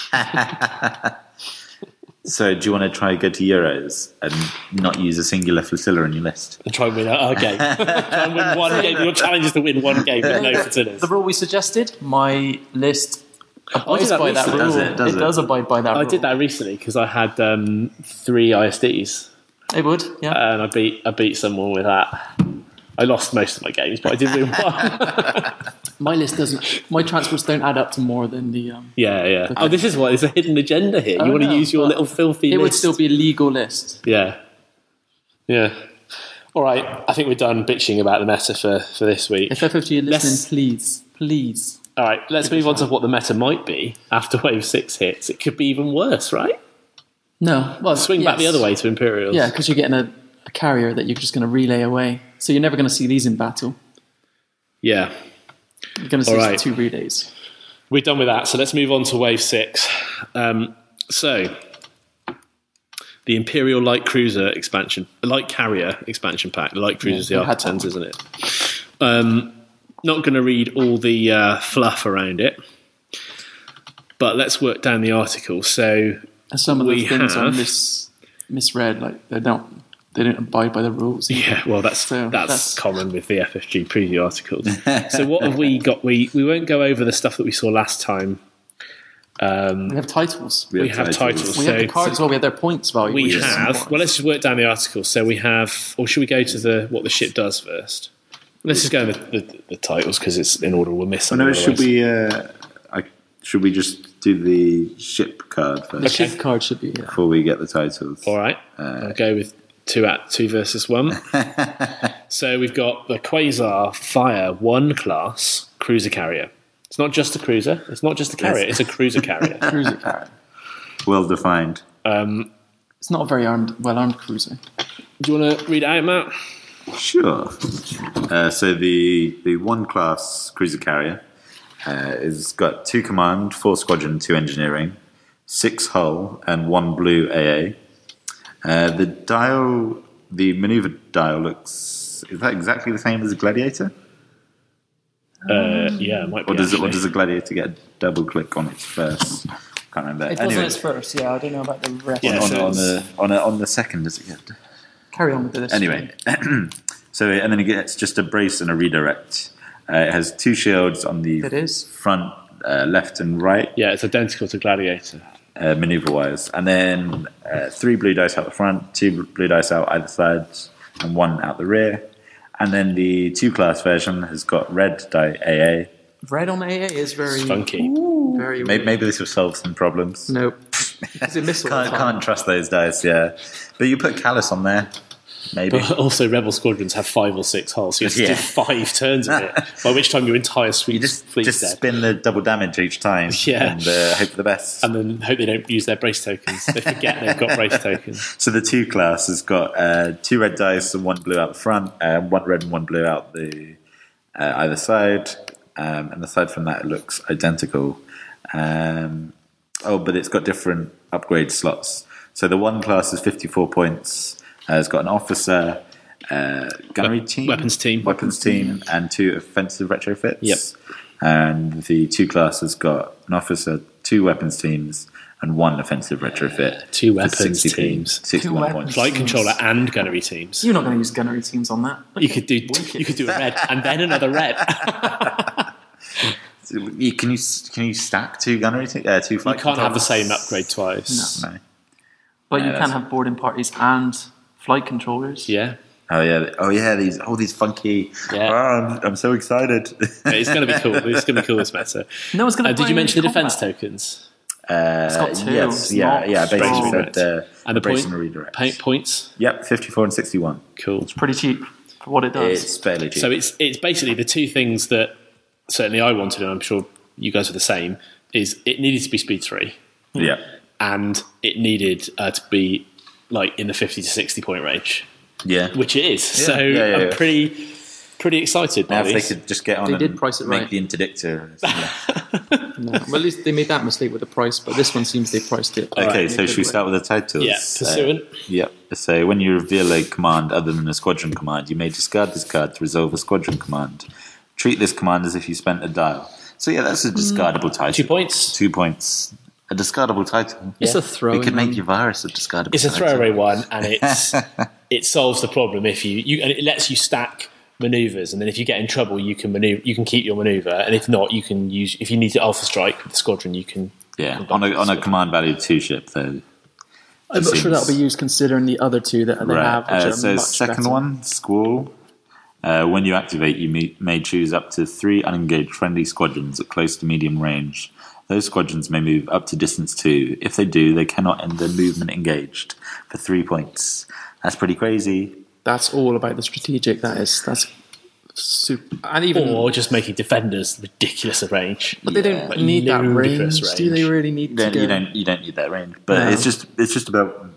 Speaker 2: So do you want to try go to Euros and not use a singular flotilla in your list?
Speaker 1: And try and win a game. Try and win one game. Your challenge is to win one game with no flotillas.
Speaker 3: The rule we suggested, my list
Speaker 1: I did
Speaker 3: abides
Speaker 1: that
Speaker 3: by that
Speaker 1: recently.
Speaker 3: rule.
Speaker 2: Does it? Does it?
Speaker 3: does abide by that rule.
Speaker 1: I did that recently because I had 3 ISDs,
Speaker 3: It would, yeah.
Speaker 1: and I beat someone with that. I lost most of my games, but I did win one.
Speaker 3: My list doesn't. My transports don't add up to more than the.
Speaker 1: Yeah. Oh, this is why there's a hidden agenda here. You want to
Speaker 3: no,
Speaker 1: use your
Speaker 3: but
Speaker 1: little filthy
Speaker 3: It
Speaker 1: list.
Speaker 3: would still be a legal list.
Speaker 1: Yeah. All right, I think we're done bitching about the meta for this week.
Speaker 3: If FFG are listening,
Speaker 1: Let's-
Speaker 3: please.
Speaker 1: All right, let's move on to what the meta might be after Wave 6 hits. It could be even worse, right?
Speaker 3: No, well,
Speaker 1: Swing back the other way to Imperials.
Speaker 3: Yeah, because you're getting a carrier that you're just going to relay away. So you're never going to see these in battle.
Speaker 1: Yeah.
Speaker 3: You're going to see
Speaker 1: All right.
Speaker 3: 2 relays.
Speaker 1: We're done with that, so let's move on to Wave 6. So, the Imperial Light Cruiser expansion, Light Carrier expansion pack. The Light Cruiser's
Speaker 3: we
Speaker 1: the
Speaker 3: had
Speaker 1: Architens,
Speaker 3: that.
Speaker 1: isn't it? Not going to read all the fluff around it, but let's work down the article. So,
Speaker 3: And some of
Speaker 1: We
Speaker 3: the things are
Speaker 1: have-
Speaker 3: misread, like they don't abide by the rules.
Speaker 1: yeah, well, that's
Speaker 3: So that's-
Speaker 1: common with the FFG preview articles. So, what have we got? We won't go over the stuff that we saw last time.
Speaker 3: We have titles.
Speaker 1: We have titles.
Speaker 3: We have the
Speaker 1: So-
Speaker 3: cards as well. We have their points value.
Speaker 1: We
Speaker 3: which is
Speaker 1: have.
Speaker 3: important.
Speaker 1: Well, let's just work down the article. So we have, or should we go to what the ship does first? Let's just go with the titles because it's in order. We'll miss something.
Speaker 2: No, should
Speaker 1: otherwise.
Speaker 2: we? Should we just do the ship card
Speaker 3: The
Speaker 2: first
Speaker 3: ship card should be.
Speaker 2: before we get the titles?
Speaker 1: All right. I'll go with 2 versus 1. So we've got the Quasar Fire 1 class cruiser carrier. It's not just a cruiser. It's not just a carrier. It's a cruiser carrier.
Speaker 3: Cruiser carrier.
Speaker 2: Well defined.
Speaker 3: It's not a very well armed cruiser.
Speaker 1: Do you want to read it out, Matt?
Speaker 2: Sure. So the one class cruiser carrier has got 2 command, 4 squadron, 2 engineering, 6 hull, and 1 blue AA. The maneuver dial looks. Is that exactly the same as a Gladiator?
Speaker 1: Yeah, it might be.
Speaker 2: Or does
Speaker 1: actually.
Speaker 2: a Gladiator get a double click on its first? Can't remember.
Speaker 3: It was on its first, yeah. I don't know about the rest.
Speaker 1: Yeah,
Speaker 2: on the second, does it get?
Speaker 3: Carry on with this.
Speaker 2: Anyway, so and then it gets just a brace and a redirect. It has 2 shields on the
Speaker 3: It is.
Speaker 2: front, left and right,
Speaker 1: Yeah, it's identical to Gladiator.
Speaker 2: maneuver wise, and then 3 blue dice out the front, 2 blue dice out either side, and 1 out the rear. And then the 2 class version has got red die AA.
Speaker 3: Red on AA is very
Speaker 1: Funky.
Speaker 3: Very
Speaker 2: Maybe this will solve some problems.
Speaker 3: Nope. Is it missile?
Speaker 2: Can't trust those dice, yeah. But you put Callus on there, maybe.
Speaker 1: But also, Rebel squadrons have 5 or 6 hulls, so you have to
Speaker 2: Yeah.
Speaker 1: do 5 turns of it, by which time your entire
Speaker 2: You
Speaker 1: fleet's
Speaker 2: just
Speaker 1: dead.
Speaker 2: spin the double damage each time,
Speaker 1: Yeah.
Speaker 2: and hope for the best.
Speaker 1: And then hope they don't use their brace tokens. They forget they've got brace tokens.
Speaker 2: So the 2 class has got 2 red dice and 1 blue out the front, 1 red and 1 blue out the either side. And aside from that, it looks identical. But it's got different upgrade slots. So the 1 class is 54 points. It's got an officer, gunnery team,
Speaker 1: Weapons team.
Speaker 2: and 2 offensive retrofits.
Speaker 1: Yep.
Speaker 2: And the 2 class has got an officer, 2 weapons teams, and 1 offensive retrofit.
Speaker 1: 2
Speaker 2: for
Speaker 1: weapons
Speaker 2: 60
Speaker 1: teams.
Speaker 2: 61
Speaker 3: weapons
Speaker 2: points.
Speaker 1: Flight controller and gunnery teams.
Speaker 3: You're not going to use gunnery teams on that.
Speaker 1: You could do a red and then another red.
Speaker 2: Can you stack 2 gunnery 2
Speaker 1: You
Speaker 2: flight
Speaker 1: can't have the
Speaker 2: controllers?
Speaker 1: same upgrade twice.
Speaker 2: No.
Speaker 3: But you
Speaker 2: Yeah,
Speaker 3: can
Speaker 2: that's-
Speaker 3: have boarding parties and flight controllers.
Speaker 1: Yeah.
Speaker 2: Oh yeah, these funky.
Speaker 1: Yeah.
Speaker 2: Oh, I'm so excited.
Speaker 1: It's going to be cool. It's going to be cool, this matter.
Speaker 3: No one's going to.
Speaker 1: Did you mention the defense tokens?
Speaker 3: It's got 2.
Speaker 2: Yes,
Speaker 3: It's
Speaker 2: yeah.
Speaker 3: not
Speaker 2: I basically
Speaker 3: strong.
Speaker 2: said
Speaker 1: And the
Speaker 2: brace
Speaker 1: point,
Speaker 2: and redirect.
Speaker 1: points?
Speaker 2: Yep, 54 and 61.
Speaker 1: Cool.
Speaker 3: Pretty cheap for what it does.
Speaker 2: It's fairly cheap.
Speaker 1: So it's basically the 2 things that certainly I wanted, and I'm sure you guys are the same, is it needed to be speed 3,
Speaker 2: yeah,
Speaker 1: and it needed to be like in the 50 to 60 point range,
Speaker 2: yeah.
Speaker 1: which it is. So
Speaker 2: yeah.
Speaker 1: I'm pretty excited
Speaker 2: Now
Speaker 1: by
Speaker 2: if
Speaker 1: these.
Speaker 2: they could just get on
Speaker 3: They
Speaker 2: and
Speaker 3: did price it
Speaker 2: make
Speaker 3: right.
Speaker 2: the interdictor.
Speaker 3: No. Well, at least they made that mistake with the price, but this one seems they priced it.
Speaker 2: Okay,
Speaker 3: in a
Speaker 2: so
Speaker 3: good
Speaker 2: should we
Speaker 3: way.
Speaker 2: start with the titles?
Speaker 1: Yeah, Pursuant.
Speaker 2: Yep. So when you reveal a command other than a squadron command, you may discard this card to resolve a squadron command. Treat this command as if you spent a dial. So yeah, that's a discardable title.
Speaker 1: 2 points.
Speaker 2: 2 points. A discardable title.
Speaker 3: It's a throw.
Speaker 2: We could make your virus a discardable
Speaker 1: It's a
Speaker 2: title.
Speaker 1: throwaway one, and it solves the problem if you and it lets you stack maneuvers, and then if you get in trouble, you can maneuver. You can keep your maneuver, and if not, you can use. If you need to alpha strike with the squadron, you can.
Speaker 2: Yeah, on a command value 2 ship though.
Speaker 3: I'm not sure that'll be used considering the other 2 that they have, which are
Speaker 2: so
Speaker 3: much
Speaker 2: second
Speaker 3: better.
Speaker 2: one, Squall. When you activate, you may choose up to 3 unengaged friendly squadrons at close to medium range. Those squadrons may move up to distance 2. If they do, they cannot end their movement engaged for 3 points. That's pretty crazy.
Speaker 3: That's all about the strategic. That's super. And even,
Speaker 1: Or just making defenders ridiculous of range.
Speaker 3: but they don't need that range.
Speaker 1: Ludicrous
Speaker 3: Do they
Speaker 1: range.
Speaker 3: really need to?
Speaker 2: You don't need that range, but
Speaker 3: No.
Speaker 2: it's just about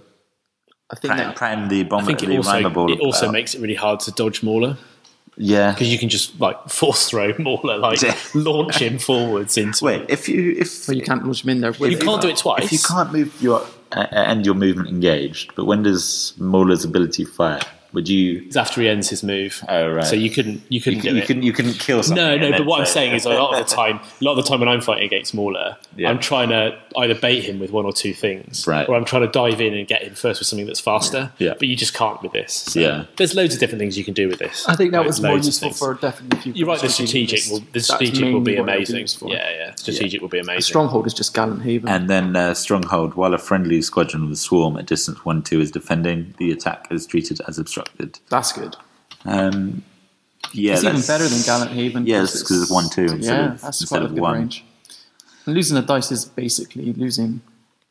Speaker 3: I think that
Speaker 2: praying the bomber.
Speaker 1: I think
Speaker 2: the Rhymer ball
Speaker 1: it also
Speaker 2: about.
Speaker 1: makes it really hard to dodge Mauler,
Speaker 2: Yeah.
Speaker 1: because you can just like force throw Mauler, like launch him forwards into.
Speaker 2: Wait, if
Speaker 3: well, you can't launch them in there. With
Speaker 1: You can't do it twice.
Speaker 2: If you can't move your end your movement engaged, but when does Mauler's ability fire? Would you?
Speaker 1: It's after he ends his move.
Speaker 2: Oh, right.
Speaker 1: So you couldn't do it.
Speaker 2: You couldn't kill something.
Speaker 1: No,
Speaker 2: and
Speaker 1: but
Speaker 2: then
Speaker 1: what I'm
Speaker 2: say-
Speaker 1: saying is a lot of the time when I'm fighting against Mauler,
Speaker 2: Yeah.
Speaker 1: I'm trying to either bait him with 1 or 2 things,
Speaker 2: Right.
Speaker 1: or I'm trying to dive in and get him first with something that's faster.
Speaker 2: Yeah.
Speaker 1: But you just can't with this. So
Speaker 2: Yeah.
Speaker 1: there's loads of different things you can do with this.
Speaker 3: I think that was more
Speaker 1: Loads of
Speaker 3: useful
Speaker 1: things.
Speaker 3: for definitely. If you
Speaker 1: You're right. The strategic will be amazing. Yeah. Strategic will be amazing.
Speaker 3: Stronghold is just Gallant Haven.
Speaker 2: And then Stronghold, while a friendly squadron with Swarm at distance 1-2 is defending, the attack is treated as obstructed.
Speaker 3: That's good.
Speaker 2: Yeah,
Speaker 3: It's even better than Gallant Haven.
Speaker 2: Yes, because it's 1-2
Speaker 3: that's
Speaker 2: instead
Speaker 3: quite a
Speaker 2: of
Speaker 3: good
Speaker 2: 1.
Speaker 3: range. And losing a dice is basically losing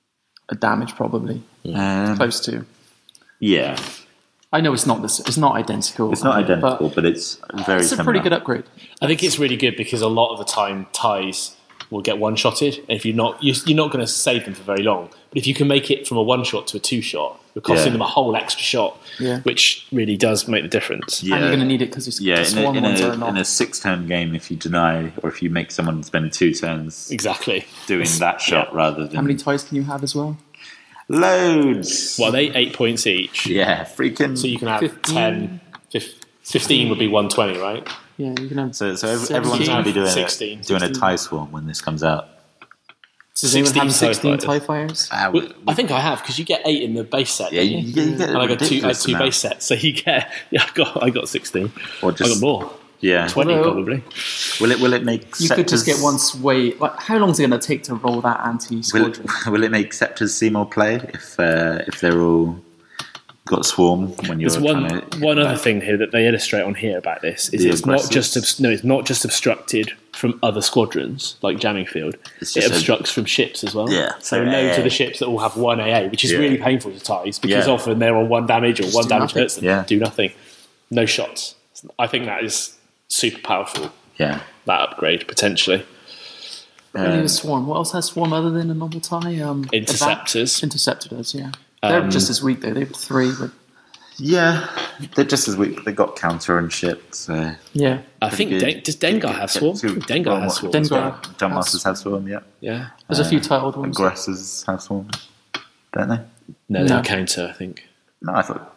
Speaker 3: a damage, probably close to.
Speaker 2: Yeah,
Speaker 3: I know it's not this. It's not identical.
Speaker 2: it's not identical,
Speaker 3: but
Speaker 2: but it's very
Speaker 3: it's a
Speaker 2: similar.
Speaker 3: pretty good upgrade.
Speaker 1: I think it's really good because a lot of the time ties will get one-shotted, and if you're not going to save them for very long. But if you can make it from a 1-shot to a 2-shot, you're costing them a whole extra shot, which really does make the difference.
Speaker 3: And you're going to need it because it's swarm ones are not.
Speaker 2: In a 6-turn game, if you deny or if you make someone spend 2 turns doing that shot rather than...
Speaker 3: How many ties can you have as well?
Speaker 2: Loads!
Speaker 1: Well, they 8 points each.
Speaker 2: Yeah, freaking...
Speaker 1: So you can have
Speaker 3: 15.
Speaker 1: 15 would be 120, right?
Speaker 3: Yeah, you can have.
Speaker 2: So everyone's going to be doing
Speaker 1: 16.
Speaker 2: Doing a tie swarm when this comes out.
Speaker 3: Does anyone have 16
Speaker 1: TIE
Speaker 3: TIE fighters?
Speaker 1: Well, I think I have, because you get 8 in the base set.
Speaker 2: Yeah, you get
Speaker 1: and I got two
Speaker 2: ridiculous amount.
Speaker 1: base sets, so you get. Yeah, I got 16.
Speaker 2: Or
Speaker 1: I got more.
Speaker 2: Yeah,
Speaker 1: 20 probably.
Speaker 2: Will it make?
Speaker 3: You could just get one sway. Like, how long is it going to take to roll that anti-squadron?
Speaker 2: Will it make Scepters see more play if they're all got swarm when you're
Speaker 1: There's one other thing here that they illustrate on here about this is it's not just obstructed from other squadrons like jamming field. It obstructs from ships as well.
Speaker 2: Yeah,
Speaker 1: so loads of the ships that all have 1 AA, which is really painful to ties because often they're on 1 damage or 1 damage hurts them. Do nothing, no shots. I think that is super powerful.
Speaker 2: Yeah,
Speaker 1: that upgrade potentially.
Speaker 3: Only a swarm. What else has swarm other than a normal tie?
Speaker 1: Interceptors.
Speaker 3: Interceptor does, yeah. They're just as weak though. They have 3. But...
Speaker 2: Yeah, they're just as weak. But they got counter and shit. So
Speaker 3: yeah,
Speaker 1: I think does Dengar have swarm? Dengar has swarm.
Speaker 2: Jumpmasters have swarm. Yeah.
Speaker 3: There's a few titled ones.
Speaker 2: Aggressors have swarm, don't they?
Speaker 1: No, they're counter. I think.
Speaker 2: No, I thought.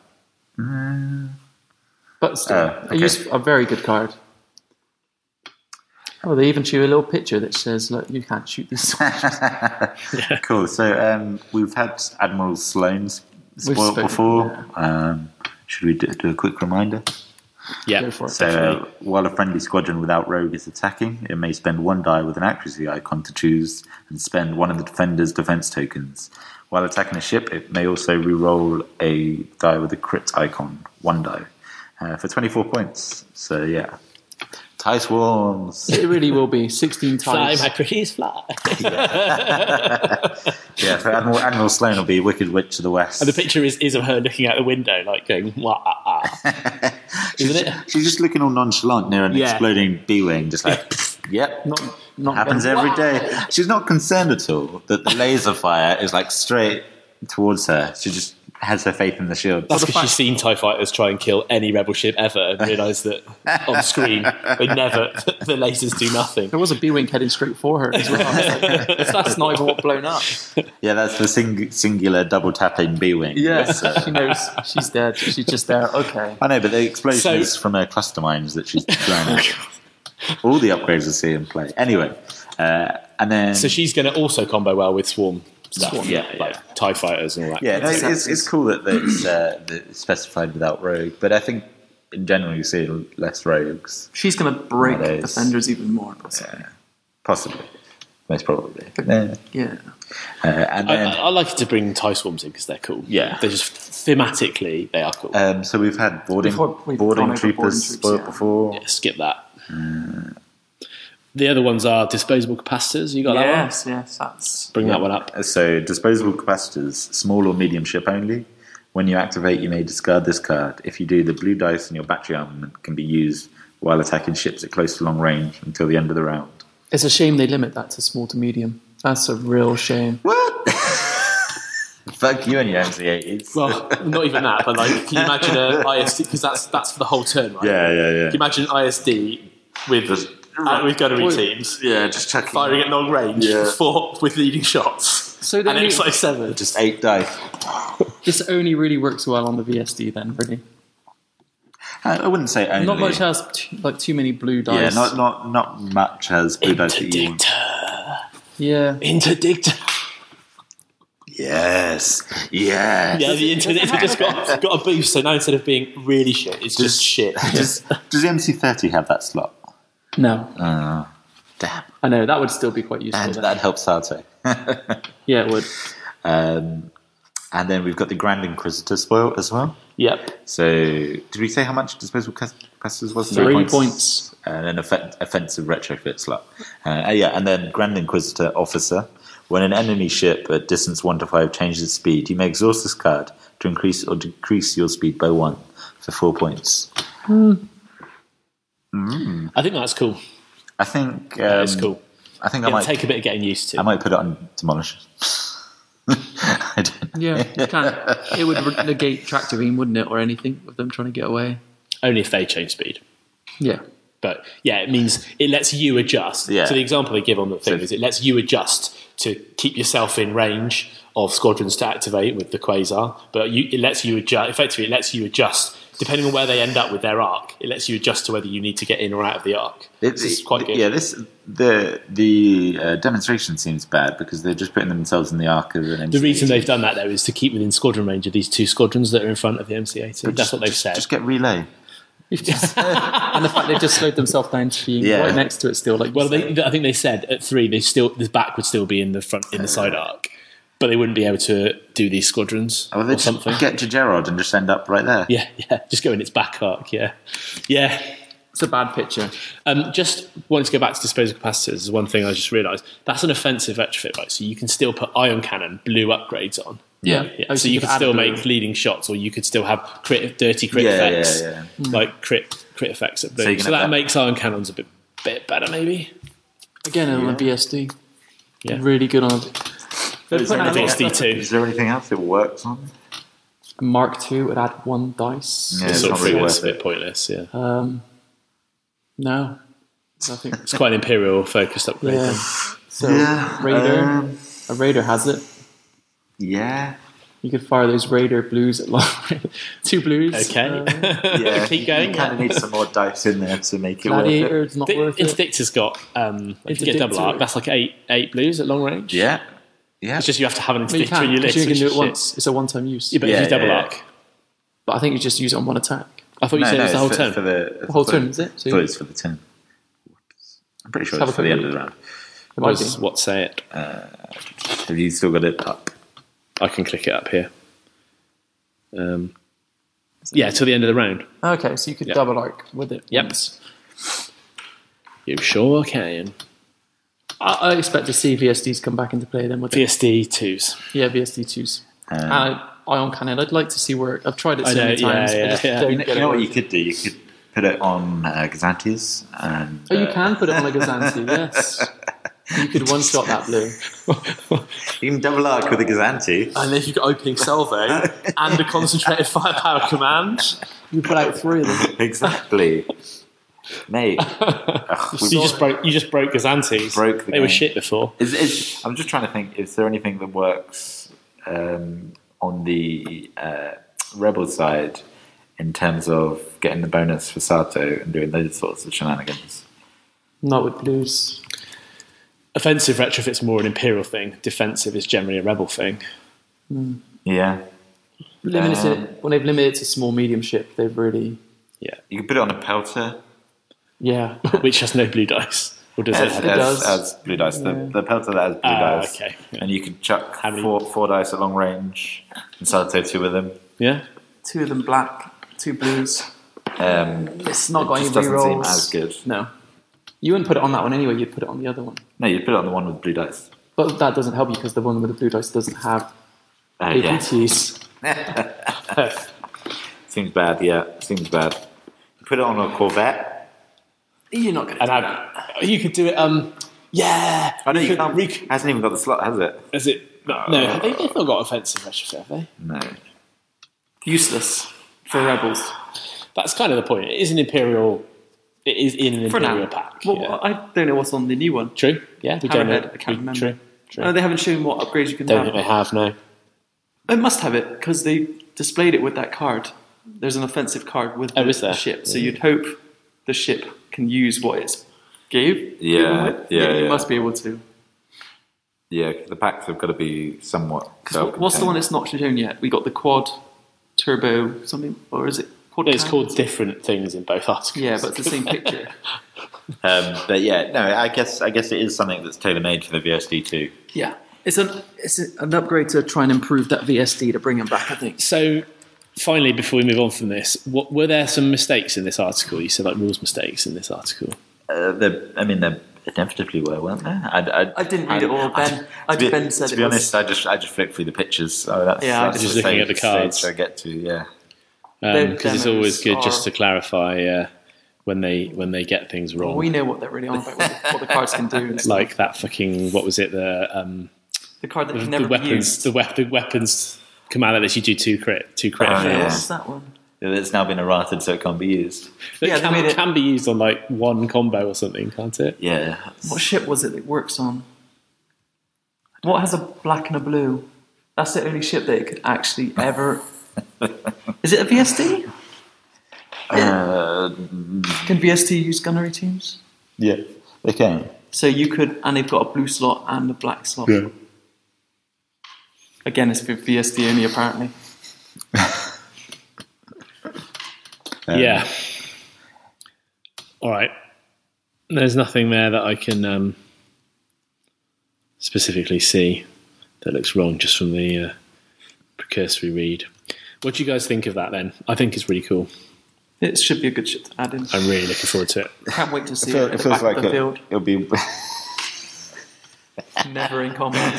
Speaker 3: But still, a very good card. Oh, they even show a little picture that says, "Look, you can't shoot these."
Speaker 2: Cool. So we've had Admiral Sloane's spoiled before. Should we do a quick reminder?
Speaker 1: Yeah.
Speaker 3: Go for it.
Speaker 2: So while a friendly squadron without rogue is attacking, it may spend 1 die with an accuracy icon to choose and spend 1 of the defender's defense tokens. While attacking a ship, it may also re-roll a die with a crit icon, 1 die, for 24 points. So yeah. TIE swarms.
Speaker 3: It really will be 16
Speaker 1: Fly,
Speaker 3: ties.
Speaker 1: my pretties, fly.
Speaker 2: Yeah, so Admiral Sloane will be Wicked Witch of the West.
Speaker 1: And the picture is of her looking out the window, like going, wah, Isn't it?
Speaker 2: She's just looking all nonchalant near an exploding B-wing, just like, yep,
Speaker 3: Not
Speaker 2: happens every day. She's not concerned at all that the laser fire is like straight towards her. She just has her faith in the shield.
Speaker 1: That's because she's seen TIE fighters try and kill any rebel ship ever and realised that on screen the lasers do nothing.
Speaker 3: There was a B-wing heading straight for her as well. That's not even what blown up.
Speaker 2: Yeah, that's the singular double tapping B-wing.
Speaker 3: Yes, she knows she's dead. She's just there. Okay.
Speaker 2: I know, but the explosion is from her cluster mines that she's thrown out. All the upgrades are see in play. Anyway, and then...
Speaker 1: So she's going to also combo well with Swarm stuff. Like TIE fighters and all that.
Speaker 2: Yeah, it's cool that it's specified without rogue, but I think in general you see less rogues.
Speaker 3: She's going to break defenders even more, possibly.
Speaker 2: Possibly. Most probably.
Speaker 3: Yeah.
Speaker 2: And then,
Speaker 1: I like it to bring TIE Swarms in because they're cool.
Speaker 2: Yeah.
Speaker 1: They're just thematically, they are cool.
Speaker 2: So we've had boarding troopers spoiled before.
Speaker 1: Yeah, skip that. The other ones are disposable capacitors. You got that one?
Speaker 3: Yes, that's...
Speaker 1: Bring that one up.
Speaker 2: So disposable capacitors, small or medium ship only. When you activate, you may discard this card. If you do, the blue dice in your battery armament can be used while attacking ships at close to long range until the end of the round.
Speaker 3: It's a shame they limit that to small to medium. That's a real shame.
Speaker 2: What? Fuck you and your MC-80s.
Speaker 1: Well, not even that, but like, can you imagine an ISD, because that's for the whole turn, right?
Speaker 2: Yeah.
Speaker 1: Can you imagine an ISD with gunnery teams
Speaker 2: just chucking
Speaker 1: firing at long range with leading shots?
Speaker 3: So
Speaker 1: and it's like 7.
Speaker 2: Just 8 dice.
Speaker 3: This only really works well on the VSD then, really.
Speaker 2: I wouldn't say only.
Speaker 3: Not much has too many blue dice.
Speaker 2: Yeah, not much has blue dice that you want.
Speaker 3: Yeah.
Speaker 1: Interdictor.
Speaker 2: Yes.
Speaker 1: Yeah, the Interdictor just got a boost, so now instead of being really shit, it's just shit.
Speaker 2: Does the MC-30 have that slot?
Speaker 3: No.
Speaker 2: Damn.
Speaker 3: I know, that would still be quite useful.
Speaker 2: And that helps Sato.
Speaker 3: Yeah, it would.
Speaker 2: And then we've got the Grand Inquisitor spoil as well.
Speaker 1: Yep.
Speaker 2: So, did we say how much disposable capacitors was?
Speaker 3: 3 points.
Speaker 2: And an offensive retrofit slot. And then Grand Inquisitor Officer. When an enemy ship at distance 1 to 5 changes its speed, you may exhaust this card to increase or decrease your speed by 1 for 4 points.
Speaker 1: I think that's cool.
Speaker 2: I think
Speaker 1: it's cool.
Speaker 2: I think
Speaker 1: It'll take a bit of getting used to.
Speaker 2: I might put it on Demolish. I don't know.
Speaker 3: Yeah, you can't. It would negate tractor beam, wouldn't it, or anything with them trying to get away?
Speaker 1: Only if they change speed.
Speaker 3: Yeah.
Speaker 1: But yeah, it means it lets you adjust.
Speaker 2: Yeah.
Speaker 1: So the example they give on the thing is it lets you adjust to keep yourself in range of squadrons to activate with the quasar. But it lets you adjust. Effectively, it lets you adjust depending on where they end up with their arc. It lets you adjust to whether you need to get in or out of the arc. This is quite good.
Speaker 2: Yeah, the demonstration seems bad because they're just putting themselves in the arc of an MC-80.
Speaker 1: The reason they've done that though is to keep within squadron range of these two squadrons that are in front of the MC-80. That's what they've said.
Speaker 2: Just get relay.
Speaker 3: And the fact they've just slowed themselves down to being right next to it still. Like,
Speaker 1: well, I think they said at 3 the back would still be in the front in the side arc, but they wouldn't be able to do these squadrons
Speaker 2: They
Speaker 1: or something.
Speaker 2: get to Gerard and just end up right there.
Speaker 1: Yeah, just go in its back arc. Yeah.
Speaker 3: it's a bad picture.
Speaker 1: Just wanted to go back to disposal capacitors. Is one thing I just realised that's an offensive retrofit, right? So you can still put ion cannon blue upgrades on.
Speaker 3: Yeah.
Speaker 1: Yeah. So you could still make leading shots, or you could still have dirty crit effects, like crit effects at blue. So that makes iron cannons a bit better, maybe.
Speaker 3: Again, on a BSD.
Speaker 1: Yeah.
Speaker 3: Really good on it.
Speaker 1: BSD2.
Speaker 2: Is there anything else it works on?
Speaker 3: Mark II would add 1 dice.
Speaker 2: Yeah,
Speaker 1: It's sort
Speaker 2: not
Speaker 1: of
Speaker 2: really
Speaker 1: it's
Speaker 2: worth
Speaker 1: a bit
Speaker 2: it.
Speaker 1: pointless. Yeah,
Speaker 3: No. I think
Speaker 1: it's quite an Imperial focused upgrade.
Speaker 3: yeah.
Speaker 1: Then.
Speaker 3: So Raider, a Raider has it.
Speaker 2: Yeah.
Speaker 3: You could fire those Raider blues at long range. 2 blues.
Speaker 1: Okay,
Speaker 2: Yeah.
Speaker 1: keep going.
Speaker 2: You kind of need some more dice in there to make it worth
Speaker 3: Gladiator,
Speaker 2: it.
Speaker 3: it's not worth it.
Speaker 1: Interdictor's got if you get double
Speaker 3: Interdictor.
Speaker 1: arc, that's like eight blues at long range.
Speaker 2: Yeah. Yeah.
Speaker 1: It's just you have to have an
Speaker 3: But you
Speaker 1: interdictor in your
Speaker 3: can't,
Speaker 1: list.
Speaker 3: because you can
Speaker 1: which
Speaker 3: do
Speaker 1: is
Speaker 3: it
Speaker 1: shit.
Speaker 3: once. It's a one-time use.
Speaker 1: Yeah, but if you double arc,
Speaker 3: But I think you just use it on 1 attack.
Speaker 1: I thought you said it was the whole
Speaker 2: it's
Speaker 1: turn.
Speaker 2: for the
Speaker 3: The whole turn, is it?
Speaker 2: I
Speaker 3: So
Speaker 2: thought it's for the 10. I'm pretty sure
Speaker 3: Have
Speaker 2: it's
Speaker 3: a
Speaker 2: for the
Speaker 3: quick
Speaker 2: end of the
Speaker 3: look.
Speaker 2: round.
Speaker 3: it might
Speaker 1: Was
Speaker 3: be.
Speaker 1: what say it?
Speaker 2: Have you still got it up?
Speaker 1: I can click it up here. Yeah, till the end of the round.
Speaker 3: Okay, so you could double arc with it.
Speaker 1: Yep.
Speaker 3: once.
Speaker 1: You sure can.
Speaker 3: I expect to see VSDs come back into play then with it.
Speaker 1: VSD 2s.
Speaker 3: Yeah, VSD 2s. And Ion Cannon, I'd like to see work. I've tried it so
Speaker 1: I know,
Speaker 3: many times.
Speaker 1: yeah,
Speaker 3: I just
Speaker 1: yeah.
Speaker 3: don't
Speaker 2: You
Speaker 3: get
Speaker 2: know
Speaker 3: it.
Speaker 2: what you could do? You could put it on Gazantes and...
Speaker 3: Oh, you can put it on a Gazanti, yes. You could one-shot that blue.
Speaker 2: You can double arc with a Gazanti.
Speaker 1: And if you've got opening salvo and a concentrated firepower command,
Speaker 3: You put out 3 of them.
Speaker 2: Exactly. Mate.
Speaker 1: you just broke Gazantes.
Speaker 2: Broke the
Speaker 1: They were
Speaker 2: game.
Speaker 1: shit before.
Speaker 2: I'm just trying to think, is there anything that works on the Rebel side in terms of getting the bonus for Sato and doing those sorts of shenanigans?
Speaker 3: Not with blues.
Speaker 1: Offensive retrofit's more an Imperial thing. Defensive is generally a Rebel thing.
Speaker 2: Yeah.
Speaker 3: When they've limited to small, medium ship, they've really...
Speaker 1: Yeah.
Speaker 2: You can put it on a Pelter.
Speaker 3: Yeah.
Speaker 1: Which has no blue dice. Or does it have
Speaker 3: does.
Speaker 2: As blue dice. The Pelter that has blue dice.
Speaker 1: okay. Yeah.
Speaker 2: And you can chuck
Speaker 1: How many-
Speaker 2: four dice at long range and Sato 2 of them.
Speaker 1: Yeah?
Speaker 3: 2 of them black, 2 blues. It's not got any
Speaker 2: just doesn't seem
Speaker 3: rerolls.
Speaker 2: as good.
Speaker 3: No. You wouldn't put it on that one anyway, you'd put it on the other one.
Speaker 2: No, you'd put it on the one with blue dice.
Speaker 3: But that doesn't help you because the one with the blue dice doesn't have
Speaker 2: Yeah.
Speaker 3: APTs.
Speaker 2: Seems bad, yeah. Seems bad. Put it on a Corvette.
Speaker 3: You're not going to
Speaker 1: And
Speaker 3: do that.
Speaker 1: you could do it. Yeah.
Speaker 2: I know you
Speaker 1: could
Speaker 2: can't. Hasn't even got the slot, has it?
Speaker 1: Is it? No, they've not got offensive retrofit, have they?
Speaker 2: No.
Speaker 3: Useless for rebels.
Speaker 1: That's kind of the point. It is an Imperial. It is in an
Speaker 3: For
Speaker 1: Imperial
Speaker 3: now.
Speaker 1: pack.
Speaker 3: Well,
Speaker 1: yeah.
Speaker 3: I don't know what's on the new one.
Speaker 1: True. Yeah, we don't know.
Speaker 3: Hammerhead, I can't remember.
Speaker 1: True.
Speaker 3: No, they haven't shown what upgrades you can
Speaker 1: Don't think
Speaker 3: have.
Speaker 1: they have. No.
Speaker 3: They must have it because they displayed it with that card. There's an offensive card with
Speaker 1: Oh, is
Speaker 3: the
Speaker 1: there?
Speaker 3: ship, so you'd hope the ship can use what it's gave.
Speaker 2: Yeah, yeah,
Speaker 3: You
Speaker 2: yeah.
Speaker 3: must be able to.
Speaker 2: Yeah, the packs have got to be somewhat.
Speaker 3: What's the one that's not shown yet? We got the quad turbo something, or is it quad?
Speaker 1: It's
Speaker 3: cam?
Speaker 1: called different things in both articles.
Speaker 3: Yeah, but it's the same picture.
Speaker 2: But yeah, no, I guess it is something that's tailor made for the VSD too.
Speaker 3: Yeah, it's an upgrade to try and improve that VSD to bring them back. I think.
Speaker 1: So, finally, before we move on from this, were there some mistakes in this article? You said like rules mistakes in this article.
Speaker 2: There inevitably were, weren't there?
Speaker 3: I didn't read it all. Ben said
Speaker 2: to
Speaker 3: it
Speaker 2: be
Speaker 3: was-
Speaker 2: honest, I just flicked through the pictures. So that's,
Speaker 3: Yeah,
Speaker 2: that's
Speaker 1: just
Speaker 2: the
Speaker 1: looking at the
Speaker 2: stage
Speaker 1: cards.
Speaker 2: I get to, yeah.
Speaker 1: Because it's always good
Speaker 3: demos
Speaker 1: just
Speaker 3: are-
Speaker 1: to clarify when they get things wrong.
Speaker 3: We know what they're really on about, what the cards can do. And stuff.
Speaker 1: Like that fucking what was it? The
Speaker 3: The card that
Speaker 1: The,
Speaker 3: can never
Speaker 1: the
Speaker 3: be used.
Speaker 1: weapons, the weapons command that lets you do two crit
Speaker 2: Oh,
Speaker 3: Yeah,
Speaker 2: yeah.
Speaker 3: what's that one?
Speaker 2: It's now been errated, so it can't be used.
Speaker 1: It
Speaker 3: Yeah, they made it-
Speaker 1: can be used on like one combo or something, can't it?
Speaker 2: Yeah.
Speaker 3: What ship was it works on? What has a black and a blue? That's the only ship that it could actually ever. Is it a VSD? Can VSD use gunnery teams?
Speaker 2: Yeah, they can.
Speaker 3: So you could, and they've got a blue slot and a black slot.
Speaker 1: Yeah.
Speaker 3: Again, it's for VSD only, apparently.
Speaker 1: Yeah. All right. There's nothing there that I can specifically see that looks wrong just from the precursory read. What do you guys think of that then? I think it's really cool.
Speaker 3: It should be a good ship to add in.
Speaker 1: I'm really looking forward to it.
Speaker 3: Can't wait to see
Speaker 2: It
Speaker 3: it at the
Speaker 2: feels
Speaker 3: back
Speaker 2: like
Speaker 3: of the field.
Speaker 2: it'll be.
Speaker 3: Never in combat.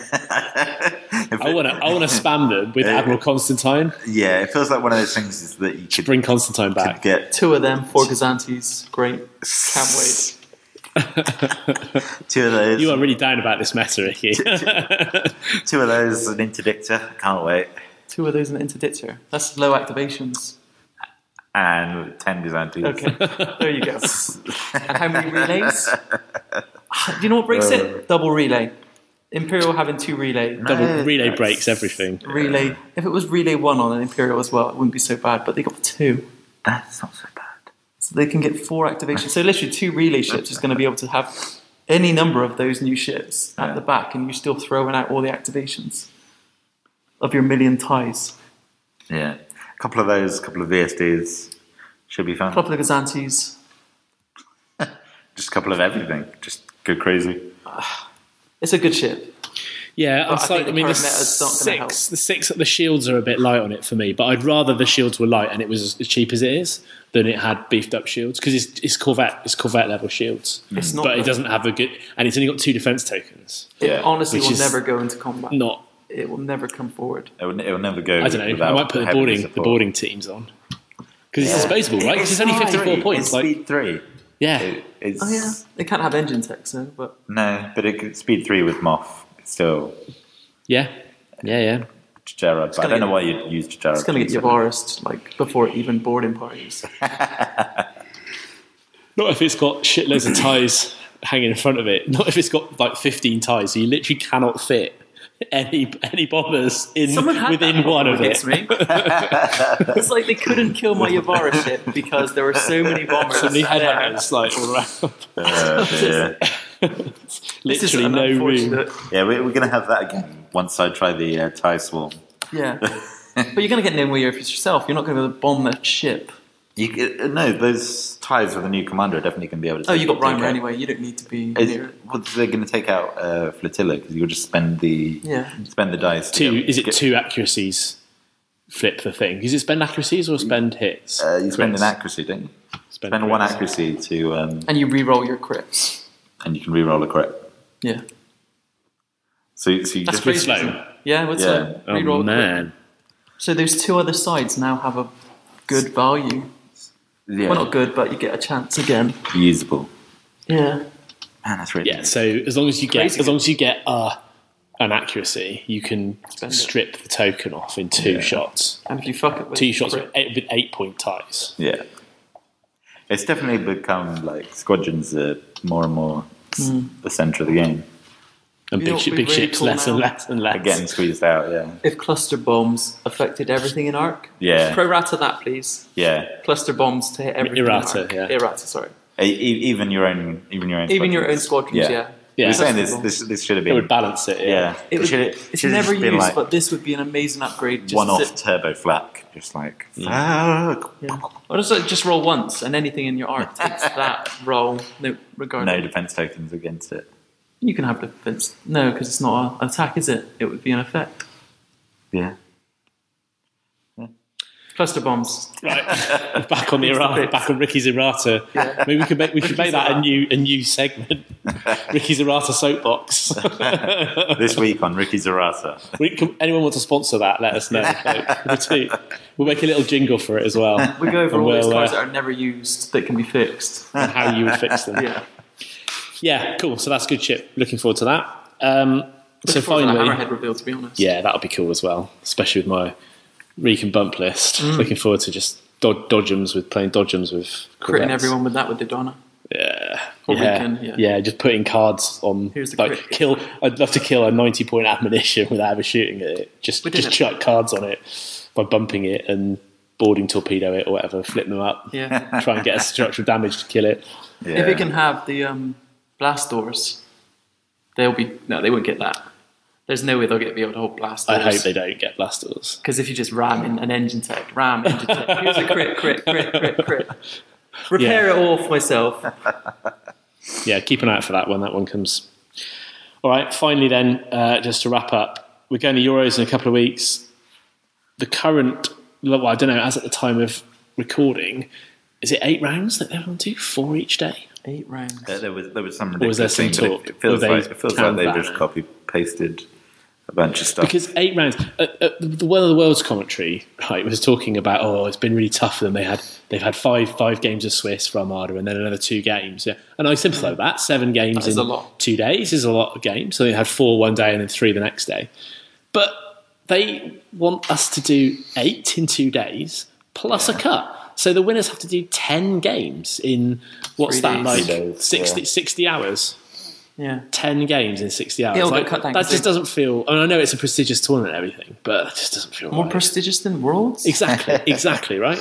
Speaker 1: I want to spam them with Admiral Constantine.
Speaker 2: Yeah, it feels like one of those things is that you could
Speaker 1: Bring Constantine back.
Speaker 2: get
Speaker 3: 2 of them, 4 Gazantes. Great. Can't wait.
Speaker 2: 2 of those.
Speaker 1: You are really down about this meta, Ricky.
Speaker 2: 2 of those, an interdictor. Can't wait.
Speaker 3: 2 of those in the interdictor. That's low activations.
Speaker 2: And 10 Byzantium.
Speaker 3: Okay, there you go. And how many relays? Do you know what breaks it? Double relay. Imperial having 2 relay.
Speaker 1: Double relay breaks everything.
Speaker 3: Relay. If it was relay 1 on an Imperial as well, it wouldn't be so bad. But they got 2,
Speaker 2: That's not so bad.
Speaker 3: so they can get 4 activations. So literally 2 relay ships is going to be able to have any number of those new ships at the back, and you're still throwing out all the activations of your million ties.
Speaker 2: Yeah. A couple of those, a couple of VSDs. Should be fun.
Speaker 3: A couple of Gazantes.
Speaker 2: Just a couple of everything. Just go crazy.
Speaker 3: It's a good ship.
Speaker 1: Yeah,
Speaker 3: But I think
Speaker 1: I
Speaker 3: the
Speaker 1: mean, the
Speaker 3: current meta's not gonna help.
Speaker 1: the shields are a bit light on it for me, but I'd rather the shields were light and it was as cheap as it is than it had beefed up shields because it's Corvette level shields.
Speaker 3: It's not.
Speaker 1: But it doesn't have a good, and it's only got 2 defense tokens.
Speaker 3: It
Speaker 2: Yeah,
Speaker 3: honestly
Speaker 1: which
Speaker 3: will
Speaker 1: is
Speaker 3: never go into combat.
Speaker 1: Not,
Speaker 3: It will never come forward.
Speaker 2: It will never go.
Speaker 1: I don't know. I
Speaker 2: without
Speaker 1: might put the
Speaker 2: heavy
Speaker 1: boarding
Speaker 2: support.
Speaker 1: teams on because it's disposable, right? 'Cause it's only 54 points.
Speaker 2: It's
Speaker 1: Like,
Speaker 2: speed 3.
Speaker 1: yeah,
Speaker 2: It's,
Speaker 3: Oh yeah, they can't have engine tech, so but
Speaker 2: No, but it could speed 3 with Moff. It's still
Speaker 1: yeah.
Speaker 2: Gerard. But I don't know
Speaker 3: gonna
Speaker 2: why you'd use Gerard.
Speaker 3: it's going to get Yavaris like before even boarding parties.
Speaker 1: Not if it's got shitloads of ties hanging in front of it. Not if it's got like 15 ties, so you literally cannot fit any bombers in
Speaker 3: Someone had
Speaker 1: within
Speaker 3: that
Speaker 1: one of
Speaker 3: against
Speaker 1: it.
Speaker 3: me. It's like they couldn't kill my Yavaris ship because there were so many bombers.
Speaker 1: So many
Speaker 3: there.
Speaker 1: headhunters like all around.
Speaker 2: dear.
Speaker 3: This is
Speaker 1: Literally
Speaker 3: an
Speaker 1: no room.
Speaker 3: unfortunate-
Speaker 2: Yeah, we're going to have that again once I try the TIE Swarm.
Speaker 3: Yeah, but you're going to get nowhere near it yourself. You're not going to be able to bomb that ship.
Speaker 2: No, those ties with the new commander are definitely going to be able to.
Speaker 3: Oh, you got
Speaker 2: take
Speaker 3: Reimer
Speaker 2: out-
Speaker 3: anyway. You don't need to be near it.
Speaker 2: Well, they're going to take out Flotilla because you'll just spend the dice. to get-
Speaker 1: Is it
Speaker 2: get-
Speaker 1: 2 accuracies? Flip the thing. Is it spend accuracies or spend hits?
Speaker 2: You spend
Speaker 1: Crits.
Speaker 2: an accuracy, don't you?
Speaker 1: Spend
Speaker 2: Spend 1
Speaker 1: crits.
Speaker 2: accuracy to,
Speaker 3: And you re-roll your crits.
Speaker 2: and you can re-roll a crit.
Speaker 3: Yeah,
Speaker 2: So you
Speaker 3: that's
Speaker 2: just
Speaker 3: crazy.
Speaker 1: slow.
Speaker 3: isn't it? Yeah, what's
Speaker 2: Yeah.
Speaker 3: that?
Speaker 1: Oh
Speaker 3: Re-roll a crit.
Speaker 1: man.
Speaker 3: So those 2 other sides now have a good value.
Speaker 2: yeah,
Speaker 3: Well, not good, but you get a chance again.
Speaker 2: usable.
Speaker 3: Yeah.
Speaker 2: Man, that's really
Speaker 1: Yeah. So as long as you
Speaker 3: Crazy.
Speaker 1: get an accuracy, you can
Speaker 3: Spend it.
Speaker 1: strip the token off in 2 shots.
Speaker 3: And if you fuck it with
Speaker 1: 2 shots
Speaker 3: crit-
Speaker 1: with 8-point ties.
Speaker 2: Yeah. It's definitely become like squadrons are more and more the centre of the game.
Speaker 1: And
Speaker 3: You know
Speaker 1: big,
Speaker 3: what would be
Speaker 1: big
Speaker 3: really
Speaker 1: ships
Speaker 3: cool
Speaker 1: less and
Speaker 3: now?
Speaker 1: less and less.
Speaker 2: They're getting squeezed out, yeah.
Speaker 3: if cluster bombs affected everything in Arc.
Speaker 2: Yeah.
Speaker 3: Prorata that, please.
Speaker 2: Yeah.
Speaker 3: Cluster bombs to hit everything
Speaker 1: Errata,
Speaker 3: in Arc.
Speaker 1: yeah.
Speaker 3: Errata, sorry.
Speaker 2: Even your own
Speaker 3: Even your own squadrons, yeah.
Speaker 1: Yeah.
Speaker 2: We're saying
Speaker 3: Cluster
Speaker 2: this should have
Speaker 1: It would
Speaker 2: been
Speaker 1: balance it.
Speaker 2: yeah.
Speaker 3: It would,
Speaker 2: should
Speaker 3: it's
Speaker 2: have
Speaker 3: never
Speaker 2: just been
Speaker 3: used,
Speaker 2: like
Speaker 3: but this would be an amazing upgrade. Just
Speaker 2: one
Speaker 3: to-
Speaker 2: off turbo flak, just like fuck.
Speaker 3: Yeah. Or just roll once, and anything in your arc takes that roll, no, regardless.
Speaker 2: No defense tokens against it.
Speaker 3: You can have defense. No, because it's not an attack, is it? It would be an effect.
Speaker 2: Yeah.
Speaker 3: Cluster bombs.
Speaker 1: Right. Back on the errata, back on Ricky's errata. Maybe we should make that a new segment. Ricky's errata soapbox.
Speaker 2: This week on Ricky's Errata.
Speaker 1: Anyone want to sponsor that? Let us know. We'll make a little jingle for it as well.
Speaker 3: We go over
Speaker 1: And
Speaker 3: all those
Speaker 1: we'll,
Speaker 3: cards that are never used that can be fixed.
Speaker 1: and how you would fix them.
Speaker 3: Yeah.
Speaker 1: Yeah, cool. So that's good shit. Looking forward to that. So
Speaker 3: For the
Speaker 1: finally,
Speaker 3: Hammerhead reveal, to be honest.
Speaker 1: yeah, that'll be cool as well, especially with my Reek and Bump list. Looking forward to just playing Dodgems with
Speaker 3: Critting
Speaker 1: Corvettes.
Speaker 3: everyone with that with the Donna.
Speaker 1: Yeah.
Speaker 3: Or
Speaker 1: yeah.
Speaker 3: Weekend, yeah.
Speaker 1: Just putting cards on.
Speaker 3: Here's the
Speaker 1: like
Speaker 3: crit.
Speaker 1: kill. I'd love to kill a 90-point ammunition without ever shooting at it. Just chuck cards on it by bumping it and boarding torpedo it or whatever, flip them up.
Speaker 3: Yeah.
Speaker 1: Try and get a structural damage to kill it.
Speaker 2: Yeah.
Speaker 3: If it can have the blast doors, they won't get that. There's no way they'll be able to hold blast doors.
Speaker 1: I hope they don't get blasters.
Speaker 3: Because if you just ram in an engine tech, here's a crit. Repair it all for myself.
Speaker 1: Yeah, keep an eye out for that when that one comes. All right, finally then, just to wrap up, we're going to Euros in a couple of weeks. The current, well, I don't know, as at the time of recording, is it 8 rounds that they're on to? 4 each day?
Speaker 3: 8 rounds.
Speaker 2: There was some
Speaker 1: Or was there
Speaker 2: ridiculous
Speaker 1: some
Speaker 2: thing, but
Speaker 1: talk?
Speaker 2: it feels
Speaker 1: Or
Speaker 2: like
Speaker 1: canned
Speaker 2: they
Speaker 1: that
Speaker 2: just
Speaker 1: now?
Speaker 2: copy-pasted a bunch of stuff.
Speaker 1: Because 8 rounds, the One of the World's commentary, right, was talking about, it's been really tough for them. They've had five games of Swiss for Armada and then another 2 games. Yeah. And I sympathise with that. 7 games
Speaker 3: That is
Speaker 1: in
Speaker 3: a lot.
Speaker 1: 2 days is a lot of games. So they had 4 one day and then 3 the next day. But they want us to do 8 in 2 days plus a cut. So the winners have to do 10 games in, what's
Speaker 3: 3
Speaker 1: that,
Speaker 3: days.
Speaker 1: like
Speaker 2: 3 days,
Speaker 1: 60 hours?
Speaker 3: Yeah.
Speaker 1: 10 games in 60 hours.
Speaker 3: It'll
Speaker 1: Like,
Speaker 3: get cut down
Speaker 1: that
Speaker 3: 'cause
Speaker 1: just
Speaker 3: they-
Speaker 1: doesn't feel... I know it's a prestigious tournament and everything, but it just doesn't feel
Speaker 3: More
Speaker 1: right.
Speaker 3: prestigious than Worlds?
Speaker 1: Exactly, right?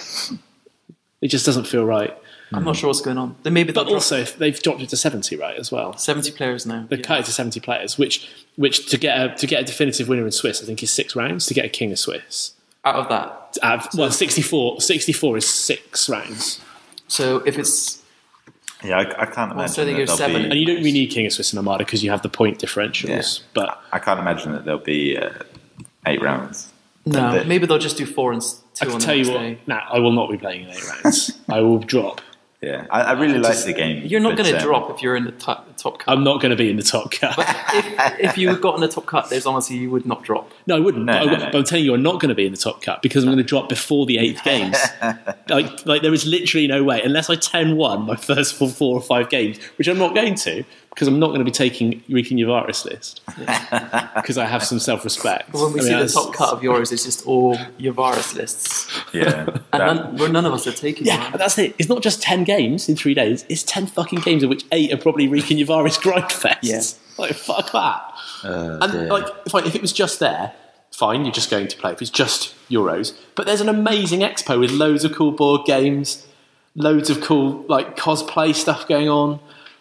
Speaker 1: It just doesn't feel right.
Speaker 3: I'm not sure what's going on. Then maybe they'll
Speaker 1: But
Speaker 3: drop
Speaker 1: also, they've dropped it to 70, right, as well.
Speaker 3: 70 players now.
Speaker 1: They've cut it to 70 players, which to get a definitive winner in Swiss, I think is 6 rounds to get a King of Swiss.
Speaker 3: Out of that.
Speaker 1: 64 is 6 rounds.
Speaker 3: So if it's...
Speaker 2: Yeah, I can't imagine
Speaker 3: so they
Speaker 2: that
Speaker 3: go
Speaker 2: there'll
Speaker 3: 7.
Speaker 2: be...
Speaker 1: And you don't really need King of Swiss and Armada because you have the point differentials.
Speaker 2: Yeah.
Speaker 1: But
Speaker 2: I can't imagine that there'll be 8 rounds.
Speaker 3: No,
Speaker 2: But-
Speaker 3: maybe they'll just do 4 and 2
Speaker 1: I
Speaker 3: on
Speaker 1: can
Speaker 3: the
Speaker 1: tell you
Speaker 3: next
Speaker 1: what,
Speaker 3: day.
Speaker 1: no, I will not be playing in 8 rounds. I will drop.
Speaker 2: Yeah, I really like the game.
Speaker 3: You're not
Speaker 2: but,
Speaker 3: going to drop if you're in the top cut.
Speaker 1: I'm not going to be in the top cut.
Speaker 3: If you got in the top cut, there's honestly you would not drop.
Speaker 1: No, I wouldn't.
Speaker 2: No,
Speaker 1: but,
Speaker 2: no.
Speaker 1: but I'm telling you, I'm not going to be in the top cut because I'm going to drop before the 8th games. like there is literally no way, unless I 10-1 my first 4 or 5 games, which I'm not going to because I'm not going to be taking Rikin Yavaris list because I have some self-respect.
Speaker 3: When we see the top cut of yours, it's just all your virus lists.
Speaker 2: Yeah,
Speaker 3: And none of us are taking
Speaker 1: Yeah,
Speaker 3: one.
Speaker 1: but that's it. It's not just 10 games in 3 days. It's 10 fucking games, of which 8 are probably Rikin Yavaris grind fests.
Speaker 3: Yeah.
Speaker 1: Like, fuck that. And
Speaker 2: dear.
Speaker 1: like, fine, if it was just there, fine, you're just going to play. If it's just Euros, but there's an amazing expo with loads of cool board games, loads of cool like cosplay stuff going on,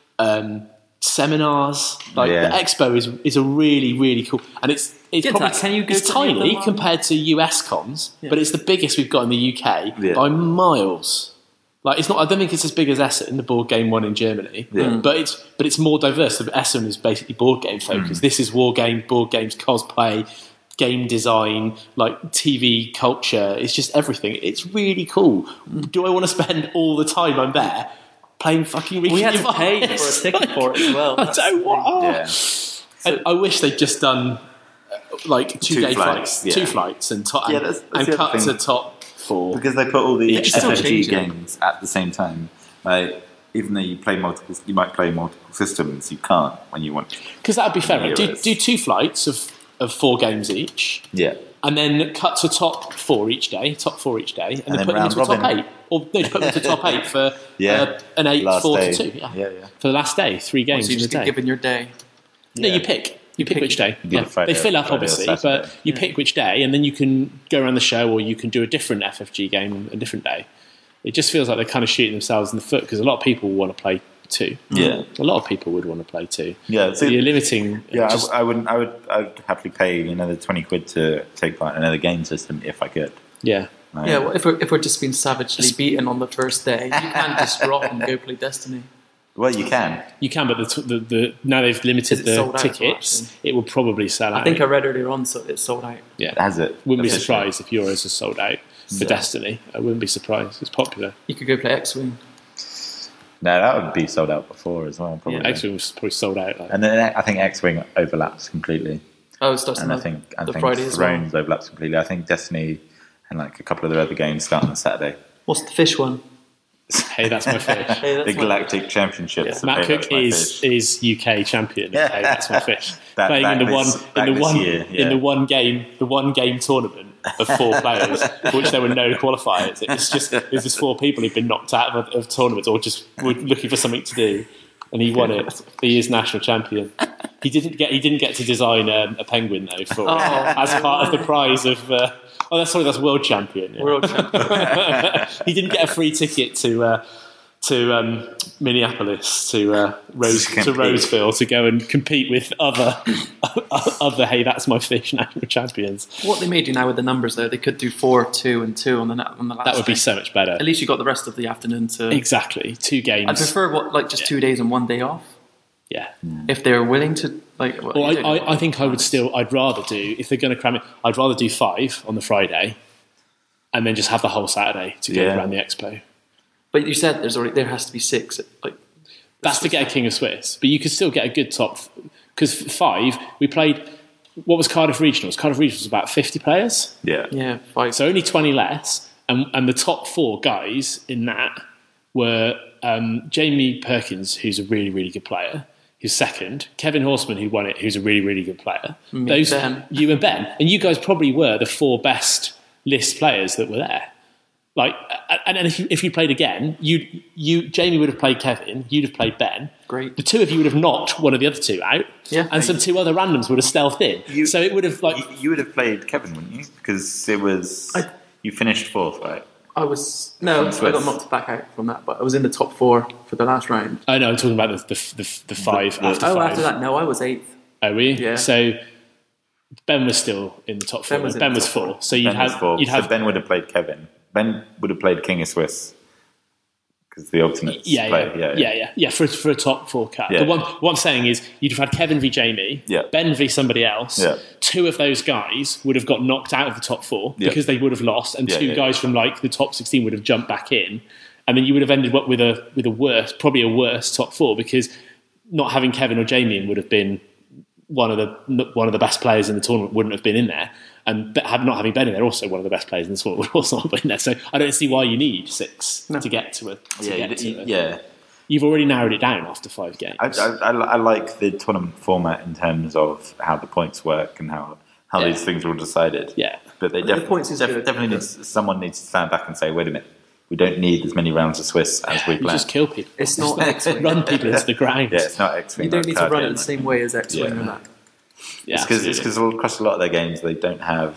Speaker 1: seminars. Like
Speaker 2: Yeah.
Speaker 1: the expo is a really really cool, and it's
Speaker 3: Yeah,
Speaker 1: probably
Speaker 3: can you go
Speaker 1: it's
Speaker 3: to any of
Speaker 1: tiny
Speaker 3: them?
Speaker 1: compared to US cons, but it's the biggest we've got in the UK
Speaker 2: Yeah.
Speaker 1: by miles. Like it's not. I don't think it's as big as Essen, the board game one in Germany.
Speaker 2: Yeah.
Speaker 1: But it's more diverse. Essen is basically board game focused. This is board games, cosplay, game design, like TV culture. It's just everything. It's really cool. Do I want to spend all the time I'm there playing fucking?
Speaker 3: We had to
Speaker 1: Ricky
Speaker 3: pay
Speaker 1: Gervais?
Speaker 3: for a ticket for it as well.
Speaker 1: I don't want.
Speaker 2: yeah.
Speaker 1: I wish they'd just done like 2 day
Speaker 2: flights,
Speaker 1: flights,
Speaker 2: yeah.
Speaker 1: 2 flights, and
Speaker 2: Yeah, that's
Speaker 1: and
Speaker 2: the other
Speaker 1: cut to
Speaker 2: thing.
Speaker 1: top 4.
Speaker 2: Because they put all the
Speaker 1: It's still
Speaker 2: FFG
Speaker 3: changing.
Speaker 2: games at the same time. Like, even though you might play multiple systems, you can't when you want.
Speaker 1: Because that would be fair. Right? Do
Speaker 2: Euros.
Speaker 1: 2 flights of 4 games each.
Speaker 2: Yeah,
Speaker 1: And then cut to top 4 each day, and
Speaker 2: then
Speaker 1: then put them
Speaker 2: round
Speaker 1: into a top
Speaker 2: robin.
Speaker 1: 8. Or no, just put them into top 8 for
Speaker 2: Yeah.
Speaker 1: an 8,
Speaker 2: Last
Speaker 1: 4
Speaker 2: day.
Speaker 1: to 2. Yeah.
Speaker 2: Yeah.
Speaker 1: For the last day, 3 games
Speaker 3: So you
Speaker 1: in a
Speaker 3: just get
Speaker 1: day.
Speaker 3: given your day.
Speaker 1: No,
Speaker 2: Yeah.
Speaker 1: you pick. You pick which day.
Speaker 2: You do
Speaker 1: Yeah.
Speaker 2: the Friday
Speaker 1: They fill up,
Speaker 2: Friday or
Speaker 1: obviously,
Speaker 2: Saturday.
Speaker 1: but you pick which day, and then you can go around the show, or you can do a different FFG game a different day. It just feels like they're kind of shooting themselves in the foot because a lot of people want to play 2.
Speaker 2: Yeah.
Speaker 1: A lot of people would want to play 2.
Speaker 2: Yeah,
Speaker 1: So you're limiting.
Speaker 2: Yeah,
Speaker 1: just-
Speaker 2: I would happily pay another 20 quid to take part in another game system if I could.
Speaker 1: yeah.
Speaker 2: Like,
Speaker 3: Yeah, well, if we're just being savagely beaten on the first day, you can't just drop and go play Destiny.
Speaker 2: well, you can.
Speaker 1: You can, but the now they've limited
Speaker 3: Is it
Speaker 1: the
Speaker 3: sold out as well,
Speaker 1: tickets.
Speaker 3: actually?
Speaker 1: It will probably sell out.
Speaker 3: I think I read earlier on, so it's sold out.
Speaker 1: yeah,
Speaker 2: Has it?
Speaker 1: wouldn't be
Speaker 2: Officially?
Speaker 1: surprised if Euros is sold out for
Speaker 2: Yeah.
Speaker 1: Destiny. I wouldn't be surprised. It's popular.
Speaker 3: You could go play X-Wing.
Speaker 2: No, that would be sold out before as well, probably.
Speaker 1: X-Wing was probably sold out. Like,
Speaker 2: And then I think X-Wing overlaps completely.
Speaker 3: Oh, it starts
Speaker 2: And
Speaker 3: on
Speaker 2: I think
Speaker 3: the Friday as well.
Speaker 2: Thrones overlaps completely. I think Destiny and like a couple of the other games start on Saturday.
Speaker 3: What's the fish one?
Speaker 1: Hey, that's my fish.
Speaker 3: Hey, that's
Speaker 2: The Galactic Championships. of
Speaker 1: Matt
Speaker 2: Hey,
Speaker 1: Cook
Speaker 2: That's My Fish.
Speaker 1: is UK champion. Hey, that's my fish.
Speaker 2: Back
Speaker 1: Playing in
Speaker 2: this year, yeah.
Speaker 1: the one game tournament of 4 players, for which there were no qualifiers. It's just 4 people who've been knocked out of tournaments or just were looking for something to do, and he won it. He is national champion. He didn't get to design a penguin though as part of the prize of. That's world champion. Yeah.
Speaker 3: World champion.
Speaker 1: He didn't get a free ticket to Minneapolis to Roseville to go and compete with other Hey, that's my fish national champions.
Speaker 3: What they may do now with the numbers, though, they could do 4, 2, and 2 on the last.
Speaker 1: That would be
Speaker 3: day.
Speaker 1: so much better.
Speaker 3: At least you got the rest of the afternoon to.
Speaker 1: Exactly, 2 games.
Speaker 3: I prefer just 2 days and 1 day off.
Speaker 1: Yeah.
Speaker 3: If they're willing to,
Speaker 1: I think I'd rather do, if they're going to cram it, I'd rather do 5 on the Friday, and then just have the whole Saturday to go around the expo.
Speaker 3: But you said there has to be 6.
Speaker 1: That's to get a King of Swiss, but you could still get a good top. Because 5, we played. What was Cardiff Regionals? Cardiff Regionals was about 50 players.
Speaker 3: Yeah, 5.
Speaker 1: So only 20 less, and the top 4 guys in that were Jamie Perkins, who's a really, really good player, who's second. Kevin Horseman, who won it, who's a really, really good player.
Speaker 3: Ben.
Speaker 1: You and Ben. And you guys probably were the 4 best list players that were there. And if you played again, Jamie would have played Kevin, you'd have played Ben.
Speaker 3: Great.
Speaker 1: The 2 of you would have knocked one of the other 2 out.
Speaker 3: Yeah.
Speaker 1: And some 2 other randoms would have stealthed in. So it would have
Speaker 2: You would have played Kevin, wouldn't you? Because it was you finished 4th, right?
Speaker 3: I got knocked back out from that, but I was in the top 4 for the last round.
Speaker 1: Oh no, I'm talking about the 5 after 5.
Speaker 3: After that, no, I was 8th.
Speaker 1: Oh, were you?
Speaker 3: Yeah.
Speaker 1: So Ben was still in the top 4. Ben was 4. So
Speaker 2: So Ben would have played Kevin. Ben would have played King of Swiss because the alternates play.
Speaker 1: Yeah. For a top 4 cut.
Speaker 2: Yeah.
Speaker 1: What I'm saying is you'd have had Kevin v Jamie, Ben v somebody else.
Speaker 2: Yeah.
Speaker 1: 2 of those guys would have got knocked out of the top 4 because they would have lost, and 2 guys from the top 16 would have jumped back in, and then you would have ended up with probably a worse top 4 because not having Kevin or Jamie in would have been one of the best players in the tournament wouldn't have been in there. And not having Ben in there, also one of the best players in the sport, would also not have been there. So I don't see why you need 6 to get to it. You've already narrowed it down after 5 games.
Speaker 2: I like the tournament format in terms of how the points work and how these things are all decided.
Speaker 1: Yeah,
Speaker 2: but definitely someone needs to stand back and say, wait a minute, we don't need as many rounds of Swiss as we planned.
Speaker 1: Just kill people.
Speaker 3: It's not X-Wing.
Speaker 1: Run people into the ground.
Speaker 2: Yeah, it's not X-Wing.
Speaker 3: You don't need to run it the same way as X-Wing and that.
Speaker 2: Yeah, it's because across a lot of their games they don't have,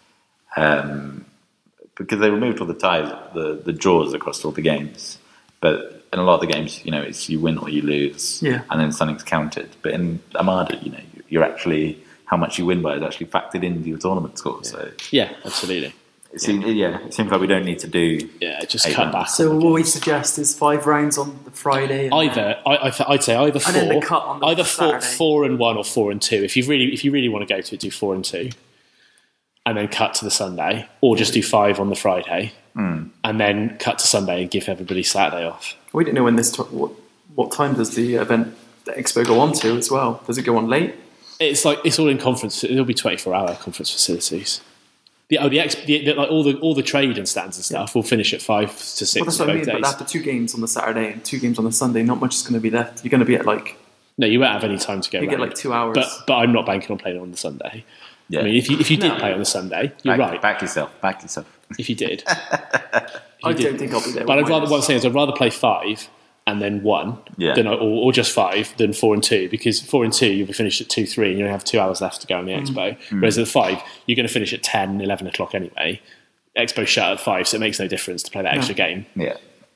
Speaker 2: because they removed all the ties, the draws across all the games. But in a lot of the games, it's you win or you lose, and then something's counted. But in Armada, you're actually how much you win by is actually factored into your tournament score. So
Speaker 1: absolutely.
Speaker 2: It seems like we don't need to do.
Speaker 1: Yeah, just cut back.
Speaker 3: So what we suggest is 5 rounds on the Friday.
Speaker 1: I'd say either 4,
Speaker 3: then the cut on the
Speaker 1: either
Speaker 3: Saturday.
Speaker 1: 4 and 1 or 4 and 2. If you really want to go to it, do 4 and 2, and then cut to the Sunday, or just do 5 on the Friday, and then cut to Sunday and give everybody Saturday off.
Speaker 3: We didn't know when what time does the event, the expo, go on to as well? Does it go on late?
Speaker 1: It's all in conference. It'll be 24-hour conference facilities. All the trade and stands and stuff will finish at 5 to 6
Speaker 3: That's what
Speaker 1: both
Speaker 3: I mean.
Speaker 1: days.
Speaker 3: But after 2 games on the Saturday and 2 games on the Sunday, not much is going to be left. You're going to be at
Speaker 1: No, you won't have any time to go.
Speaker 3: You get 2 hours.
Speaker 1: But I'm not banking on playing on the Sunday.
Speaker 2: Yeah.
Speaker 1: I mean, if you did play on the Sunday, you're right.
Speaker 2: Back yourself.
Speaker 1: If you did,
Speaker 3: I don't think I'll be there.
Speaker 1: But what I'm saying is, I'd rather play 5 and then 1 or just 5 than 4 and 2, because 4 and 2 you'll be finished at 2-3 and you only have 2 hours left to go on the expo. Whereas at 5 you're going to finish at 10, 11 o'clock anyway. Expo shut at 5, so it makes no difference to play that extra game.
Speaker 2: Yeah.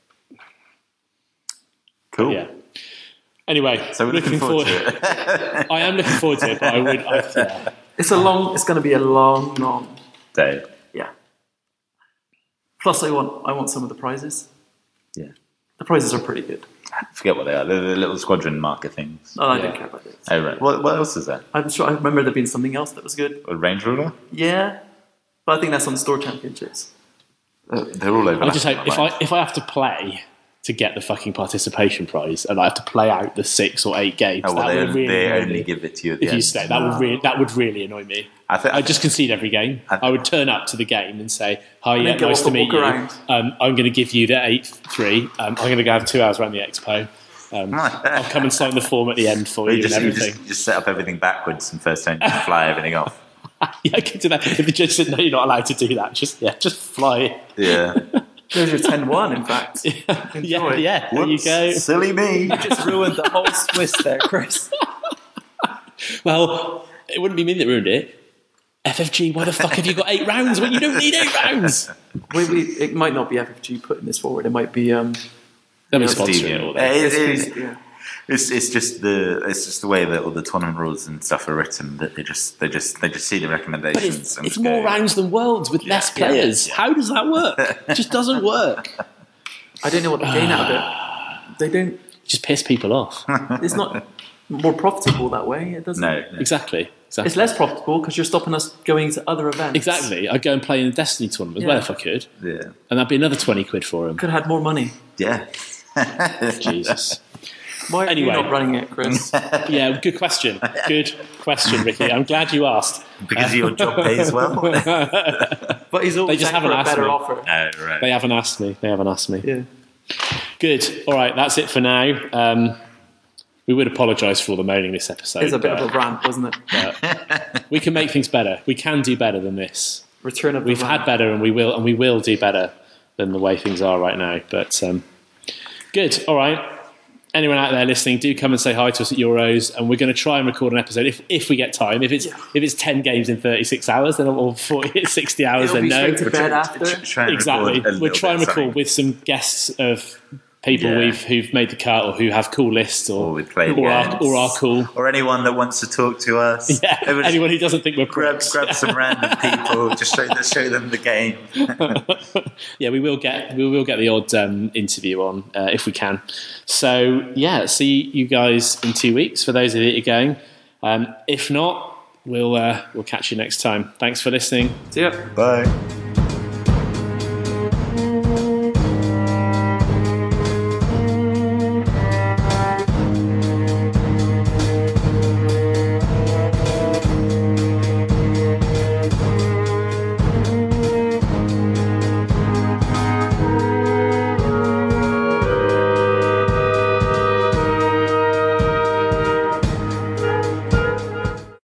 Speaker 2: Cool.
Speaker 1: Yeah. Anyway,
Speaker 2: so we're looking forward to it.
Speaker 1: I am looking forward to it, but I would.
Speaker 3: It's going to be a long
Speaker 2: day.
Speaker 3: Yeah. Plus, I want some of the prizes.
Speaker 2: Yeah.
Speaker 3: The prizes are pretty good.
Speaker 2: I forget what they are. They're the little squadron marker things.
Speaker 3: Oh, I don't care about this.
Speaker 2: Oh, right. What else is there?
Speaker 3: I'm sure I remember there being something else that was good.
Speaker 2: A range ruler?
Speaker 3: Yeah. But I think that's on the store championships.
Speaker 2: They're all over.
Speaker 1: I just hope if I have to play to get the fucking participation prize, and I have to play out the 6 or 8 games.
Speaker 2: Oh, well,
Speaker 1: that would really
Speaker 2: they
Speaker 1: annoy
Speaker 2: only
Speaker 1: me.
Speaker 2: give it to you at the
Speaker 1: If
Speaker 2: end.
Speaker 1: you stay, that would really annoy me. I'd just concede every game. I would turn up to the game and say, "Hi, yeah,
Speaker 3: go
Speaker 1: nice
Speaker 3: off
Speaker 1: to
Speaker 3: and
Speaker 1: meet
Speaker 3: walk
Speaker 1: you.
Speaker 3: around.
Speaker 1: I'm going to give you the 8-3. I'm going to go have 2 hours around the expo. I'll come and sign the form at the end for you and everything."
Speaker 2: You just set up everything backwards and first time just fly everything off.
Speaker 1: Yeah, I could do that. If the judge said, "No, you're not allowed to do that," just fly.
Speaker 2: Yeah.
Speaker 3: There's your 10-1, in fact. Enjoy.
Speaker 1: Yeah, there you
Speaker 2: Whoops,
Speaker 1: go.
Speaker 2: silly me.
Speaker 4: Just ruined the whole Swiss there, Chris.
Speaker 1: Well, it wouldn't be me that ruined it. FFG, why the fuck have you got 8 rounds when you don't need 8 rounds?
Speaker 3: It might not be FFG putting this forward. It might be
Speaker 1: They'll be sponsoring it all.
Speaker 3: yeah.
Speaker 2: It's just the way that all the tournament rules and stuff are written that they just see the
Speaker 1: But
Speaker 2: recommendations. and
Speaker 1: it's
Speaker 2: just
Speaker 1: more
Speaker 2: go,
Speaker 1: rounds than Worlds with less players. How does that work? It just doesn't work.
Speaker 3: I don't know what they gain out of it. They don't.
Speaker 1: Just piss people off.
Speaker 3: It's not more profitable that way. It doesn't.
Speaker 2: No.
Speaker 1: Exactly.
Speaker 3: It's less profitable because you're stopping us going to other events.
Speaker 1: Exactly. I'd go and play in the Destiny tournament as well if I could.
Speaker 2: Yeah.
Speaker 1: And that'd be another 20 quid for him.
Speaker 3: Could have had more money.
Speaker 2: Yeah.
Speaker 1: Jesus.
Speaker 3: Why are
Speaker 1: Anyway.
Speaker 3: you not running it, Chris?
Speaker 1: Yeah, good question. Good question, Ricky. I'm glad you asked.
Speaker 2: Because your job pays well.
Speaker 3: But he's always
Speaker 1: They just
Speaker 3: back for
Speaker 1: haven't
Speaker 3: a
Speaker 1: asked
Speaker 3: better
Speaker 1: me.
Speaker 3: offer.
Speaker 2: Oh, right.
Speaker 1: They haven't asked me.
Speaker 3: Yeah.
Speaker 1: Good. All right, that's it for now. We would apologise for all the moaning this episode.
Speaker 3: It's a bit
Speaker 1: but
Speaker 3: of a rant, wasn't it?
Speaker 1: we can make things better. We can do better than this.
Speaker 3: Return of the
Speaker 1: We've
Speaker 3: rant.
Speaker 1: had better, and we will do better than the way things are right now. But good. All right. Anyone out there listening, do come and say hi to us at Euros, and we're going to try and record an episode if we get time. If it's 10 games in 36 hours, then or 60 hours,
Speaker 3: It'll
Speaker 1: then
Speaker 3: be
Speaker 1: no.
Speaker 3: straight to bed after.
Speaker 2: Try and
Speaker 1: Exactly.
Speaker 2: record a
Speaker 1: We'll
Speaker 2: little
Speaker 1: try and
Speaker 2: bit
Speaker 1: record
Speaker 2: something.
Speaker 1: with some guests of people
Speaker 2: Yeah.
Speaker 1: who've made the cut or who have cool lists
Speaker 2: Or we play
Speaker 1: or
Speaker 2: games.
Speaker 1: are cool.
Speaker 2: Or anyone that wants to talk to us.
Speaker 1: Yeah,
Speaker 2: Everyone
Speaker 1: anyone who doesn't think we're
Speaker 2: grab
Speaker 1: pricks.
Speaker 2: some random people, just show them the game.
Speaker 1: Yeah, we will get the odd interview on if we can. So yeah, see you guys in 2 weeks for those of you that are going. If not, we'll catch you next time. Thanks for listening.
Speaker 3: See ya.
Speaker 2: Bye.